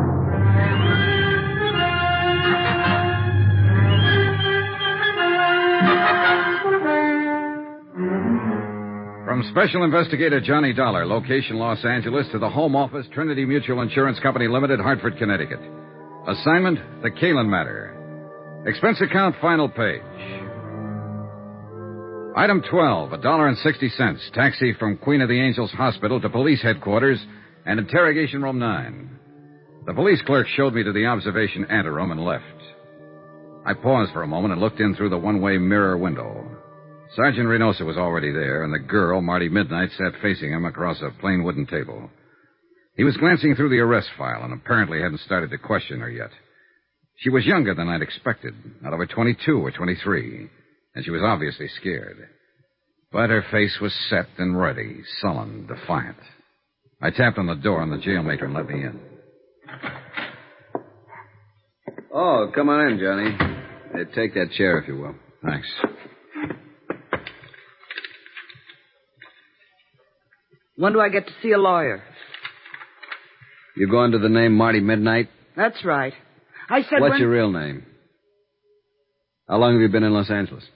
From Special Investigator Johnny Dollar, location Los Angeles, to the Home Office, Trinity Mutual Insurance Company Limited, Hartford, Connecticut. Assignment, the Kalen Matter. Expense account, final page. Item twelve, a dollar and sixty cents. Taxi from Queen of the Angels Hospital to police headquarters and interrogation room nine. The police clerk showed me to the observation anteroom and left. I paused for a moment and looked in through the one-way mirror window. Sergeant Reynosa was already there, and the girl, Marty Midnight, sat facing him across a plain wooden table. He was glancing through the arrest file and apparently hadn't started to question her yet. She was younger than I'd expected, not over twenty-two or twenty-three, and she was obviously scared. But her face was set and ready, sullen, defiant. I tapped on the door, and the jail matron let me in. Oh, come on in, Johnny. Hey, take that chair, if you will. Thanks.
When do I get to see a lawyer?
You go under the name Marty Midnight?
That's right. I said
What's
when...
your real name? How long have you been in Los Angeles?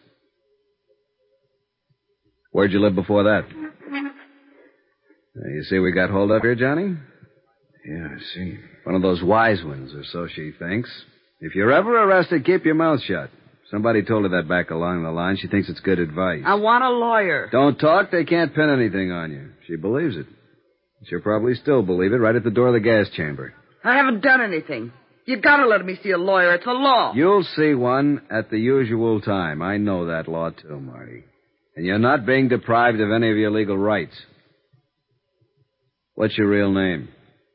Where'd you live before that? Uh, you see we got hold up here, Johnny? Yeah, I see. One of those wise ones, or so she thinks. If you're ever arrested, keep your mouth shut. Somebody told her that back along the line. She thinks it's good advice.
I want a lawyer.
Don't talk. They can't pin anything on you. She believes it. She'll probably still believe it right at the door of the gas chamber.
I haven't done anything. You gotta let me see a lawyer. It's a law.
You'll see one at the usual time. I know that law, too, Marty. And you're not being deprived of any of your legal rights. What's your real name?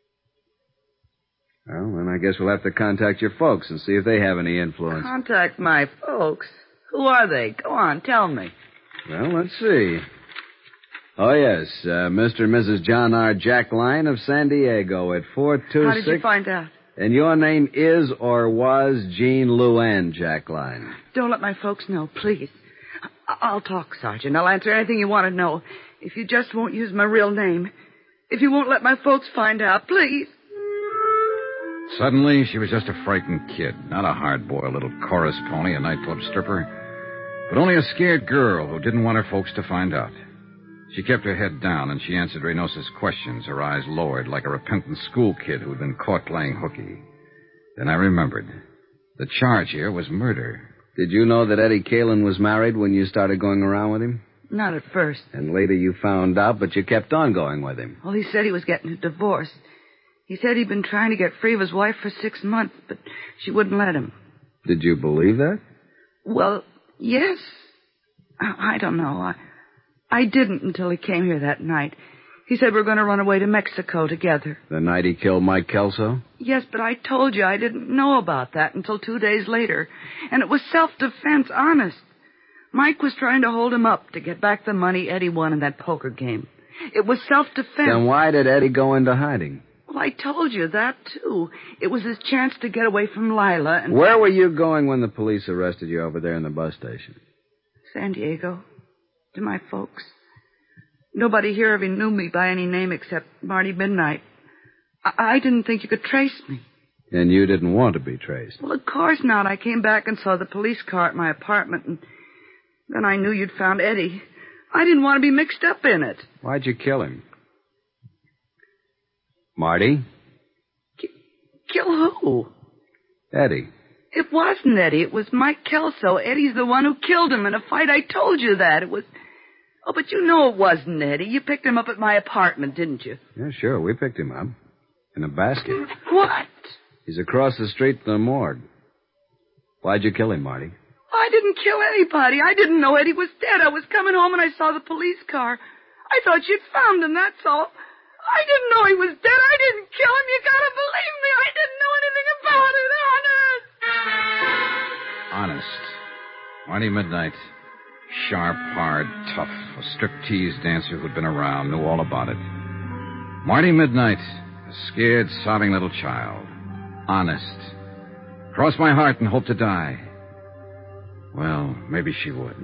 Well, then I guess we'll have to contact your folks and see if they have any influence.
Contact my folks? Who are they? Go on, tell me.
Well, let's see. Oh, yes, uh, Mister and Missus John R. Jackline of San Diego at four two six...
How did you find out?
And your name is or was Jean Luann Jackline.
Don't let my folks know, please. I- I'll talk, Sergeant. I'll answer anything you want to know. If you just won't use my real name. If you won't let my folks find out, please.
Suddenly, she was just a frightened kid, not a hard-boiled little chorus pony, a nightclub stripper, but only a scared girl who didn't want her folks to find out. She kept her head down, and she answered Reynosa's questions, her eyes lowered like a repentant school kid who'd been caught playing hooky. Then I remembered. The charge here was murder. Did you know that Eddie Kalen was married when you started going around with him?
Not at first.
And later you found out, but you kept on going with him.
Well, he said he was getting a divorce. He said he'd been trying to get free of his wife for six months, but she wouldn't let him.
Did you believe that?
Well, yes. I, I don't know. I, I didn't until he came here that night. He said we were going to run away to Mexico together.
The night he killed Mike Kelso?
Yes, but I told you I didn't know about that until two days later. And it was self-defense, honest. Mike was trying to hold him up to get back the money Eddie won in that poker game. It was self-defense.
Then why did Eddie go into hiding?
Well, I told you that, too. It was his chance to get away from Lila and...
Where were you going when the police arrested you over there in the bus station?
San Diego. To my folks. Nobody here ever knew me by any name except Marty Midnight. I, I didn't think you could trace me.
And you didn't want to be traced?
Well, of course not. I came back and saw the police car at my apartment, and then I knew you'd found Eddie. I didn't want to be mixed up in it.
Why'd you kill him? Marty?
K- kill who?
Eddie.
It wasn't Eddie. It was Mike Kelso. Eddie's the one who killed him in a fight. I told you that. It was... Oh, but you know it wasn't Eddie. You picked him up at my apartment, didn't you?
Yeah, sure. We picked him up. In a basket.
What?
He's across the street from the morgue. Why'd you kill him, Marty?
I didn't kill anybody. I didn't know Eddie was dead. I was coming home and I saw the police car. I thought you'd found him, that's all. I didn't know he was dead. I didn't kill him. You gotta believe me. I didn't know anything about it, honest.
Honest. Marty Midnight. Sharp, hard, tough. A striptease dancer who'd been around, knew all about it. Marty Midnight. A scared, sobbing little child. Honest. Cross my heart and hope to die. Well, maybe she would.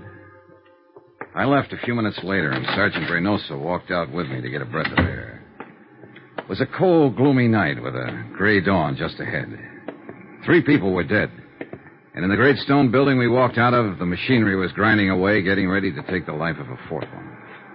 I left a few minutes later, and Sergeant Reynoso walked out with me to get a breath of air. It was a cold, gloomy night with a gray dawn just ahead. Three people were dead. And in the great stone building we walked out of, the machinery was grinding away, getting ready to take the life of a fourth one.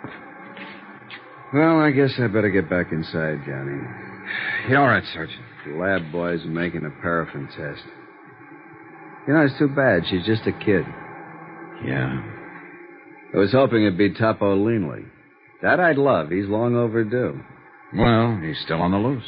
Well, I guess I better get back inside, Johnny.
Yeah, all right, Sergeant.
The lab boys are making a paraffin test.
You know, it's too bad. She's just a kid.
Yeah.
I was hoping it'd be Topo Leanley. That I'd love. He's long overdue.
Well, he's still on the loose.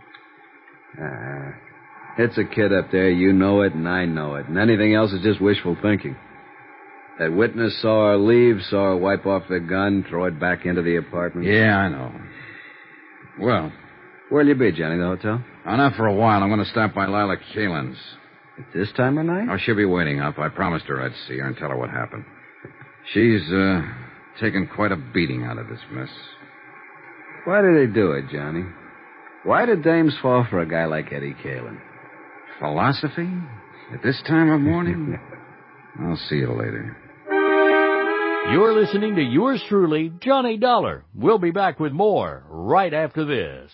Ah, it's a kid up there. You know it, and I know it. And anything else is just wishful thinking. That witness saw her leave, saw her wipe off the gun, throw it back into the apartment.
Yeah, I know. Well...
Where'll you be, Johnny? The hotel?
Oh, not for a while. I'm going to stop by Lila Kalin's.
At this time of night?
Oh, she'll be waiting up. I promised her I'd see her and tell her what happened. She's, uh, taken quite a beating out of this mess.
Why do they do it, Johnny? Why do dames fall for a guy like Eddie Kalin?
Philosophy? At this time of morning? I'll see you later.
You're listening to yours truly, Johnny Dollar. We'll be back with more right after this.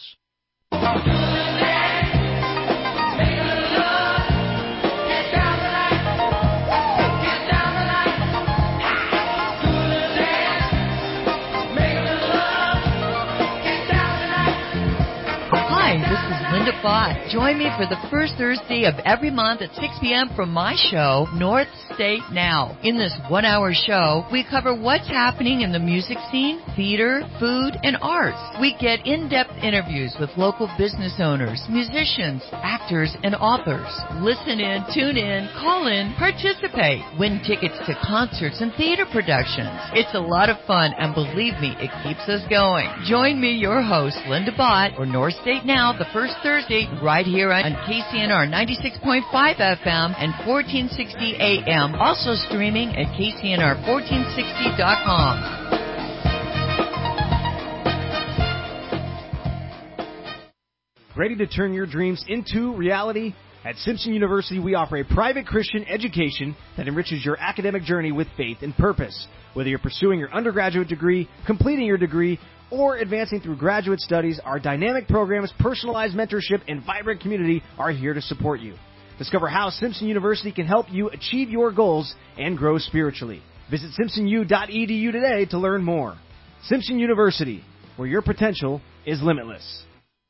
Bott. Join me for the first Thursday of every month at six p.m. for my show, North State Now. In this one-hour show, we cover what's happening in the music scene, theater, food, and arts. We get in-depth interviews with local business owners, musicians, actors, and authors. Listen in, tune in, call in, participate, win tickets to concerts and theater productions. It's a lot of fun, and believe me, it keeps us going. Join me, your host, Linda Bott, for North State Now, the first Thursday, right here on K C N R ninety-six point five F M and fourteen sixty A M. Also streaming at K C N R fourteen sixty dot com.
Ready to turn your dreams into reality? At Simpson University, we offer a private Christian education that enriches your academic journey with faith and purpose. Whether you're pursuing your undergraduate degree, completing your degree, or advancing through graduate studies, our dynamic programs, personalized mentorship, and vibrant community are here to support you. Discover how Simpson University can help you achieve your goals and grow spiritually. Visit simpson u dot e d u today to learn more. Simpson University, where your potential is limitless.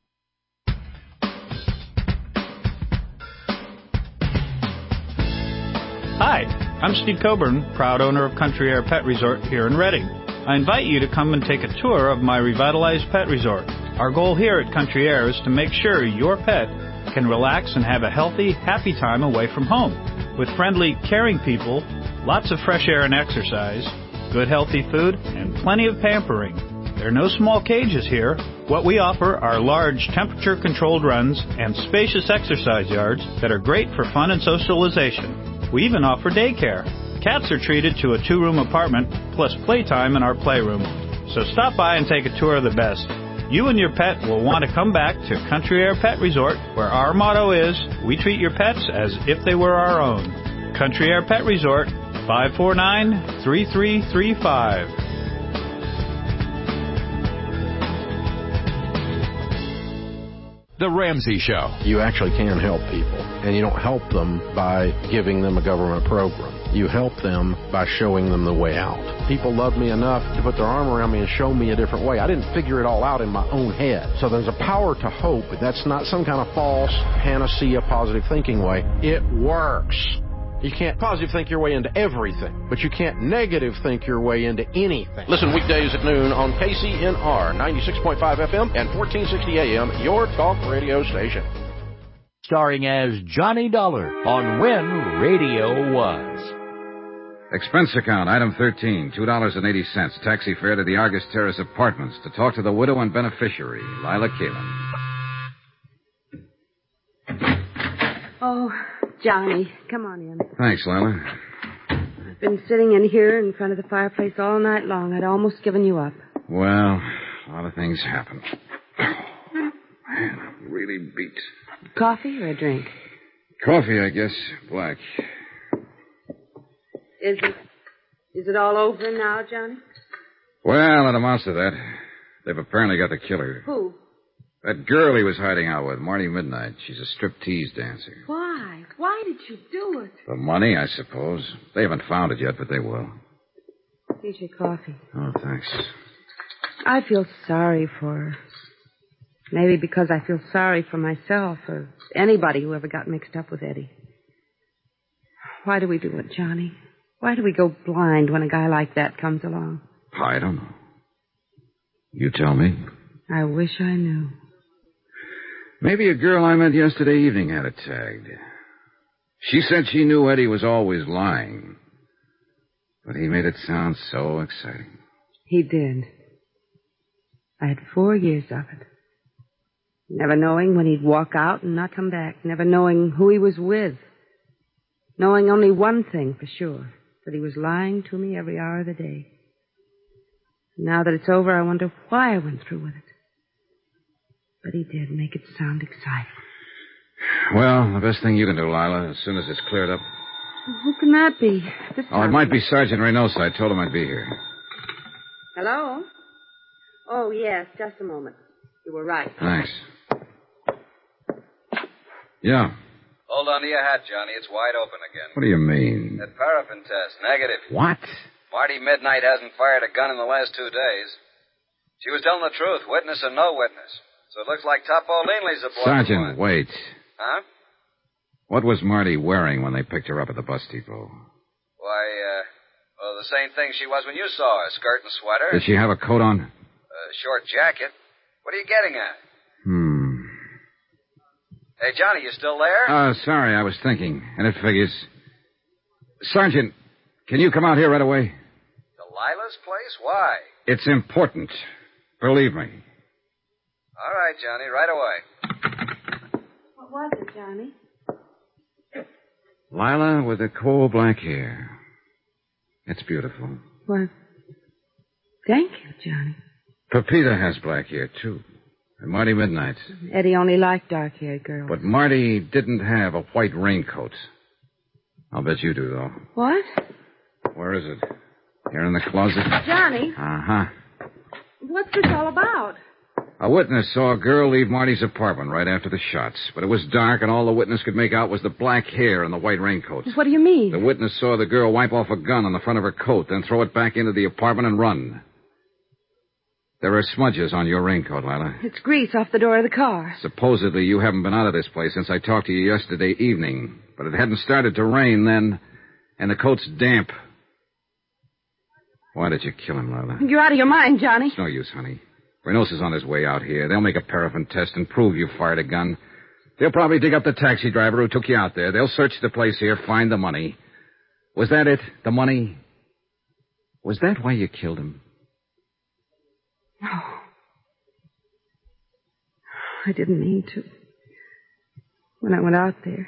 Hi, I'm Steve Coburn, proud owner of Country Air Pet Resort here in Reading. I invite you to come and take a tour of my revitalized pet resort. Our goal here at Country Air is to make sure your pet can relax and have a healthy, happy time away from home. With friendly, caring people, lots of fresh air and exercise, good healthy food, and plenty of pampering. There are no small cages here. What we offer are large temperature-controlled runs and spacious exercise yards that are great for fun and socialization. We even offer daycare. Cats are treated to a two-room apartment, plus playtime in our playroom. So stop by and take a tour of the best. you and your pet will want to come back to Country Air Pet Resort, where our motto is, we treat your pets as if they were our own. Country Air Pet Resort, five four nine, three three three five.
The Ramsey Show.
You actually can help people, and you don't help them by giving them a government program. You help them by showing them the way out. People love me enough to put their arm around me and show me a different way. I didn't figure it all out in my own head. So there's a power to hope. That's not some kind of false panacea positive thinking way. It works. You can't positive think your way into everything, but you can't negative think your way into anything. Listen weekdays at noon on K C N R ninety-six point five F M and fourteen sixty A M, your talk radio station.
Starring as Johnny Dollar on When Radio Was.
Expense account, item thirteen, two dollars and eighty cents. Taxi fare to the Argus Terrace Apartments to talk to the widow and beneficiary, Lila Kalin.
Oh, Johnny, come on in.
Thanks, Lila.
I've been sitting in here in front of the fireplace all night long. I'd almost given you up.
Well, a lot of things happen. Man, I'm really beat.
Coffee or a drink?
Coffee, I guess. Black.
Is it, is it all over now, Johnny?
Well, it amounts to that. They've apparently got the killer.
Who?
That girl he was hiding out with, Marty Midnight. She's a striptease dancer.
Why? Why did you do it?
The money, I suppose. They haven't found it yet, but they will.
Here's your coffee.
Oh, thanks.
I feel sorry for her. Maybe because I feel sorry for myself or anybody who ever got mixed up with Eddie. Why do we do it, Johnny? Why do we go blind when a guy like that comes along?
I don't know. You tell me.
I wish I knew.
Maybe a girl I met yesterday evening had it tagged. She said she knew Eddie was always lying. But he made it sound so exciting.
He did. I had four years of it. Never knowing when he'd walk out and not come back. Never knowing who he was with. Knowing only one thing for sure. That he was lying to me every hour of the day. Now that it's over, I wonder why I went through with it. But he did make it sound exciting.
Well, the best thing you can do, Lila, as soon as it's cleared up.
Who can that be? This
Oh, it might be Sergeant Reynosa. I told him I'd be here.
Hello? Oh, yes, just a moment. You were right.
Thanks. Yeah.
Hold on to your hat, Johnny. It's wide open again.
What do you mean?
That paraffin test, negative.
What?
Marty Midnight hasn't fired a gun in the last two days. She was telling the truth, witness or no witness. So it looks like Topo Leanley's aboard.
Sergeant, wait.
Huh?
What was Marty wearing when they picked her up at the bus depot?
Why, uh, well, the same thing she was when you saw her. Skirt and sweater.
Did she have a coat on?
A short jacket. What are you getting at?
Hmm.
Hey, Johnny, you still there?
Uh, sorry, I was thinking. And it figures. Sergeant, can you come out here right away?
Delilah's place? Why?
It's important. Believe me.
All right, Johnny, right away.
What was it, Johnny?
Lila with the coal black hair. It's beautiful.
Well, thank you, Johnny.
Pepita has black hair, too. And Marty Midnight.
Eddie only liked dark-haired girls.
But Marty didn't have a white raincoat. I'll bet you do, though.
What?
Where is it? Here in the closet?
Johnny?
Uh-huh.
What's this all about?
A witness saw a girl leave Marty's apartment right after the shots. But it was dark, and all the witness could make out was the black hair and the white raincoat.
What do you mean?
The witness saw the girl wipe off a gun on the front of her coat, then throw it back into the apartment and run. There are smudges on your raincoat, Lila.
It's grease off the door of the car.
Supposedly you haven't been out of this place since I talked to you yesterday evening. But it hadn't started to rain then, and the coat's damp. Why did you kill him, Lila?
You're out of your mind, Johnny.
It's no use, honey. Reynosa's on his way out here. They'll make a paraffin test and prove you fired a gun. They'll probably dig up the taxi driver who took you out there. They'll search the place here, find the money. Was that it? The money? Was that why you killed him?
No. I didn't mean to. When I went out there.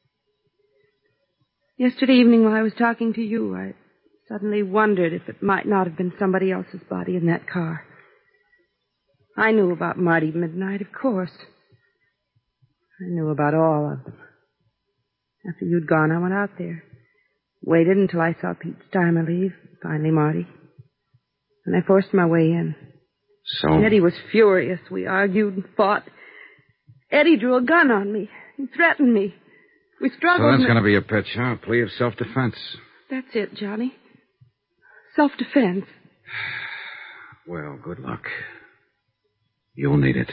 Yesterday evening while I was talking to you, I suddenly wondered if it might not have been somebody else's body in that car. I knew about Marty Midnight, of course. I knew about all of them. After you'd gone, I went out there. Waited until I saw Pete Steimer leave. Finally, Marty. And I forced my way in.
So?
Eddie was furious. We argued and fought. Eddie drew a gun on me. He threatened me. We struggled.
So that's
and...
going to be your pitch, huh? A plea of self-defense.
That's it, Johnny. Self-defense.
Well, good luck. You'll need it.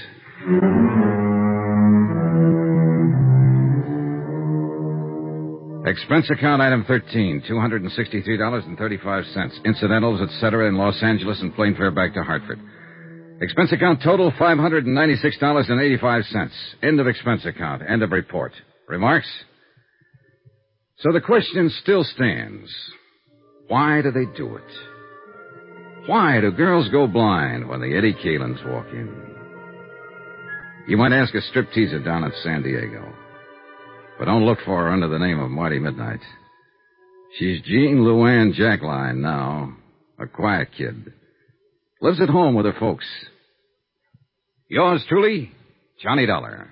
Expense account item thirteen, two hundred sixty-three dollars and thirty-five cents. Incidentals, et cetera, in Los Angeles and plane fare back to Hartford. Expense account total, five hundred ninety-six dollars and eighty-five cents. End of expense account. End of report. Remarks? So the question still stands. Why do they do it? Why do girls go blind when the Eddie Kalins walk in? You might ask a stripteaser down at San Diego. But don't look for her under the name of Marty Midnight. She's Jean Luann Jackline now, a quiet kid. Lives at home with her folks. Yours truly, Johnny Dollar.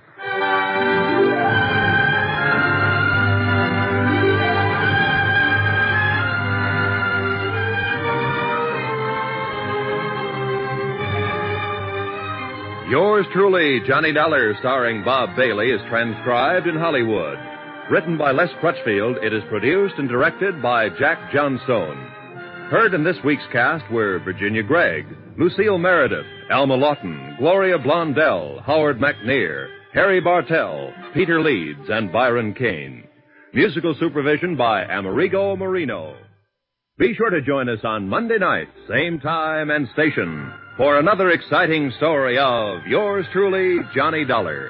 Yours truly, Johnny Dollar, starring Bob Bailey, is transcribed in Hollywood. Written by Les Crutchfield, it is produced and directed by Jack Johnstone. Heard in this week's cast were Virginia Gregg, Lucille Meredith, Alma Lawton, Gloria Blondell, Howard McNear, Harry Bartell, Peter Leeds, and Byron Kane. Musical supervision by Amerigo Marino. Be sure to join us on Monday night, same time and station, for another exciting story of Yours truly, Johnny Dollar.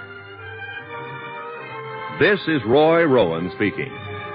This is Roy Rowan speaking.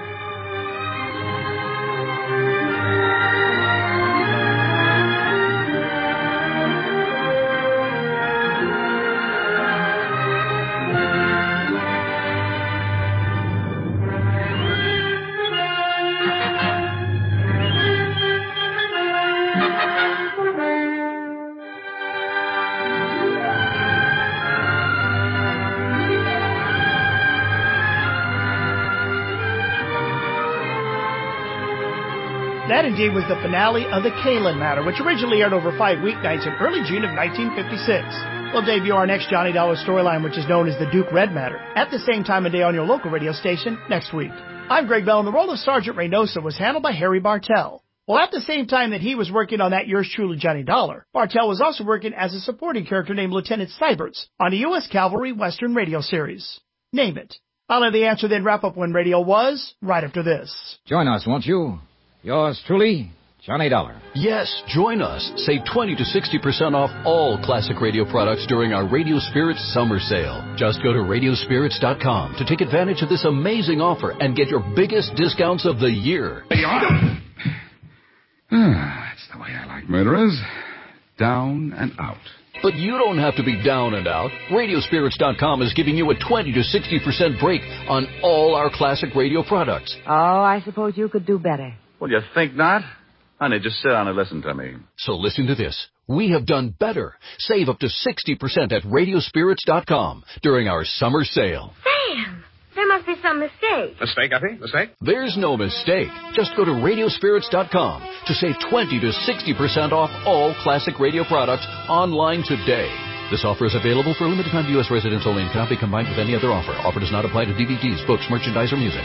That indeed was the finale of The Kalin Matter, which originally aired over five weeknights in early June of nineteen fifty-six. We'll debut our next Johnny Dollar storyline, which is known as the Duke Red Matter, at the same time of day on your local radio station next week. I'm Greg Bell, and the role of Sergeant Reynosa was handled by Harry Bartell. Well, at the same time that he was working on that Yours truly, Johnny Dollar, Bartell was also working as a supporting character named Lieutenant Syberts on a U S Cavalry Western radio series. Name it. I'll have the answer then wrap up when radio was, right after this.
Join us, won't you? Yours truly, Johnny Dollar.
Yes, join us. Save twenty to sixty percent off all classic radio products during our Radio Spirits summer sale. Just go to radio spirits dot com to take advantage of this amazing offer and get your biggest discounts of the year.
Ah, that's the way I like murderers. Down and out.
But you don't have to be down and out. radio spirits dot com is giving you a twenty to sixty percent break on all our classic radio products.
Oh, I suppose you could do better.
Well, you think not? Honey, just sit down and listen to me.
So listen to this. We have done better. Save up to sixty percent at radio spirits dot com during our summer sale.
Sam, there must be some mistake.
Mistake, Effie? Mistake?
There's no mistake. Just go to radio spirits dot com to save twenty to sixty percent off all classic radio products online today. This offer is available for a limited time to U S residents only and cannot be combined with any other offer. Offer does not apply to D V Ds, books, merchandise, or music.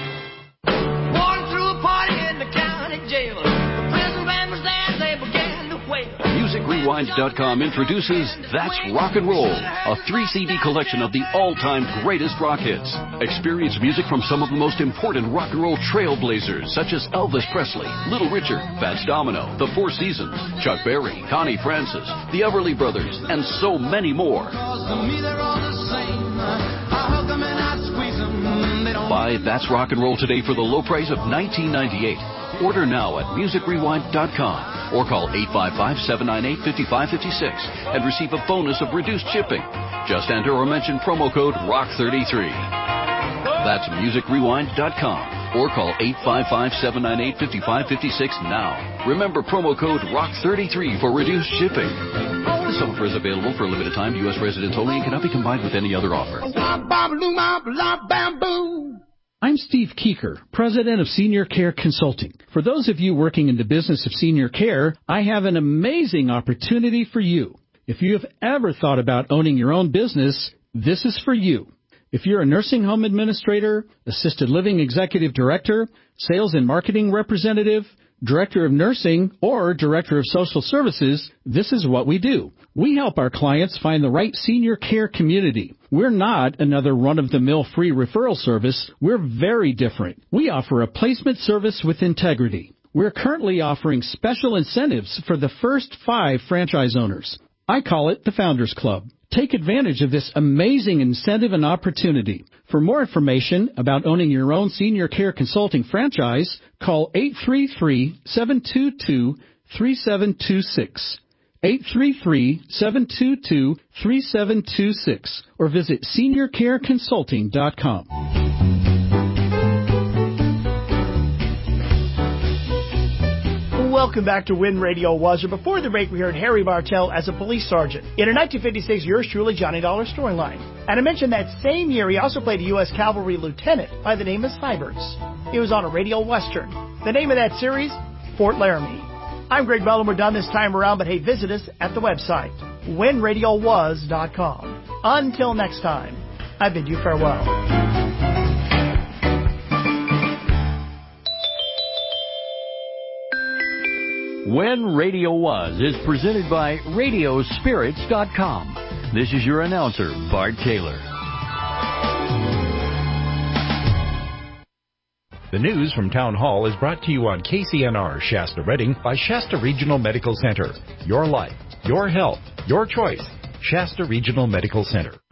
music rewind dot com introduces That's Rock and Roll, a three C D collection of the all-time greatest rock hits. Experience music from some of the most important rock and roll trailblazers, such as Elvis Presley, Little Richard, Fats Domino, The Four Seasons, Chuck Berry, Connie Francis, The Everly Brothers, and so many more. Buy That's Rock and Roll today for the low price of nineteen ninety-eight. Order now at music rewind dot com or call eight five five, seven nine eight, five five five six and receive a bonus of reduced shipping. Just enter or mention promo code rock thirty-three. That's music rewind dot com or call eight five five, seven nine eight, five five five six now. Remember promo code rock thirty-three for reduced shipping. This offer is available for a limited time to U S residents only and cannot be combined with any other offer.
I'm Steve Keeker, President of Senior Care Consulting. For those of you working in the business of senior care, I have an amazing opportunity for you. If you have ever thought about owning your own business, this is for you. If you're a nursing home administrator, assisted living executive director, sales and marketing representative, director of nursing, or director of social services, this is what we do. We help our clients find the right senior care community. We're not another run-of-the-mill free referral service. We're very different. We offer a placement service with integrity. We're currently offering special incentives for the first five franchise owners. I call it the Founders Club. Take advantage of this amazing incentive and opportunity. For more information about owning your own senior care consulting franchise, call eight three three, seven two two, three seven two six, eight three three, seven two two, three seven two six, or visit senior care consulting dot com.
Welcome back to When Radio Was. Before the break, we heard Harry Bartell as a police sergeant in a nineteen fifty-six Yours Truly Johnny Dollar storyline. And I mentioned that same year he also played a U S Cavalry lieutenant by the name of Sybers. It was on a radio western. The name of that series, Fort Laramie. I'm Greg Bell, and we're done this time around, but hey, visit us at the website, when radio was dot com. Until next time, I bid you farewell.
When Radio Was is presented by radio spirits dot com. This is your announcer, Bart Taylor.
The news from Town Hall is brought to you on K C N R Shasta Redding by Shasta Regional Medical Center. Your life, your health, your choice. Shasta Regional Medical Center.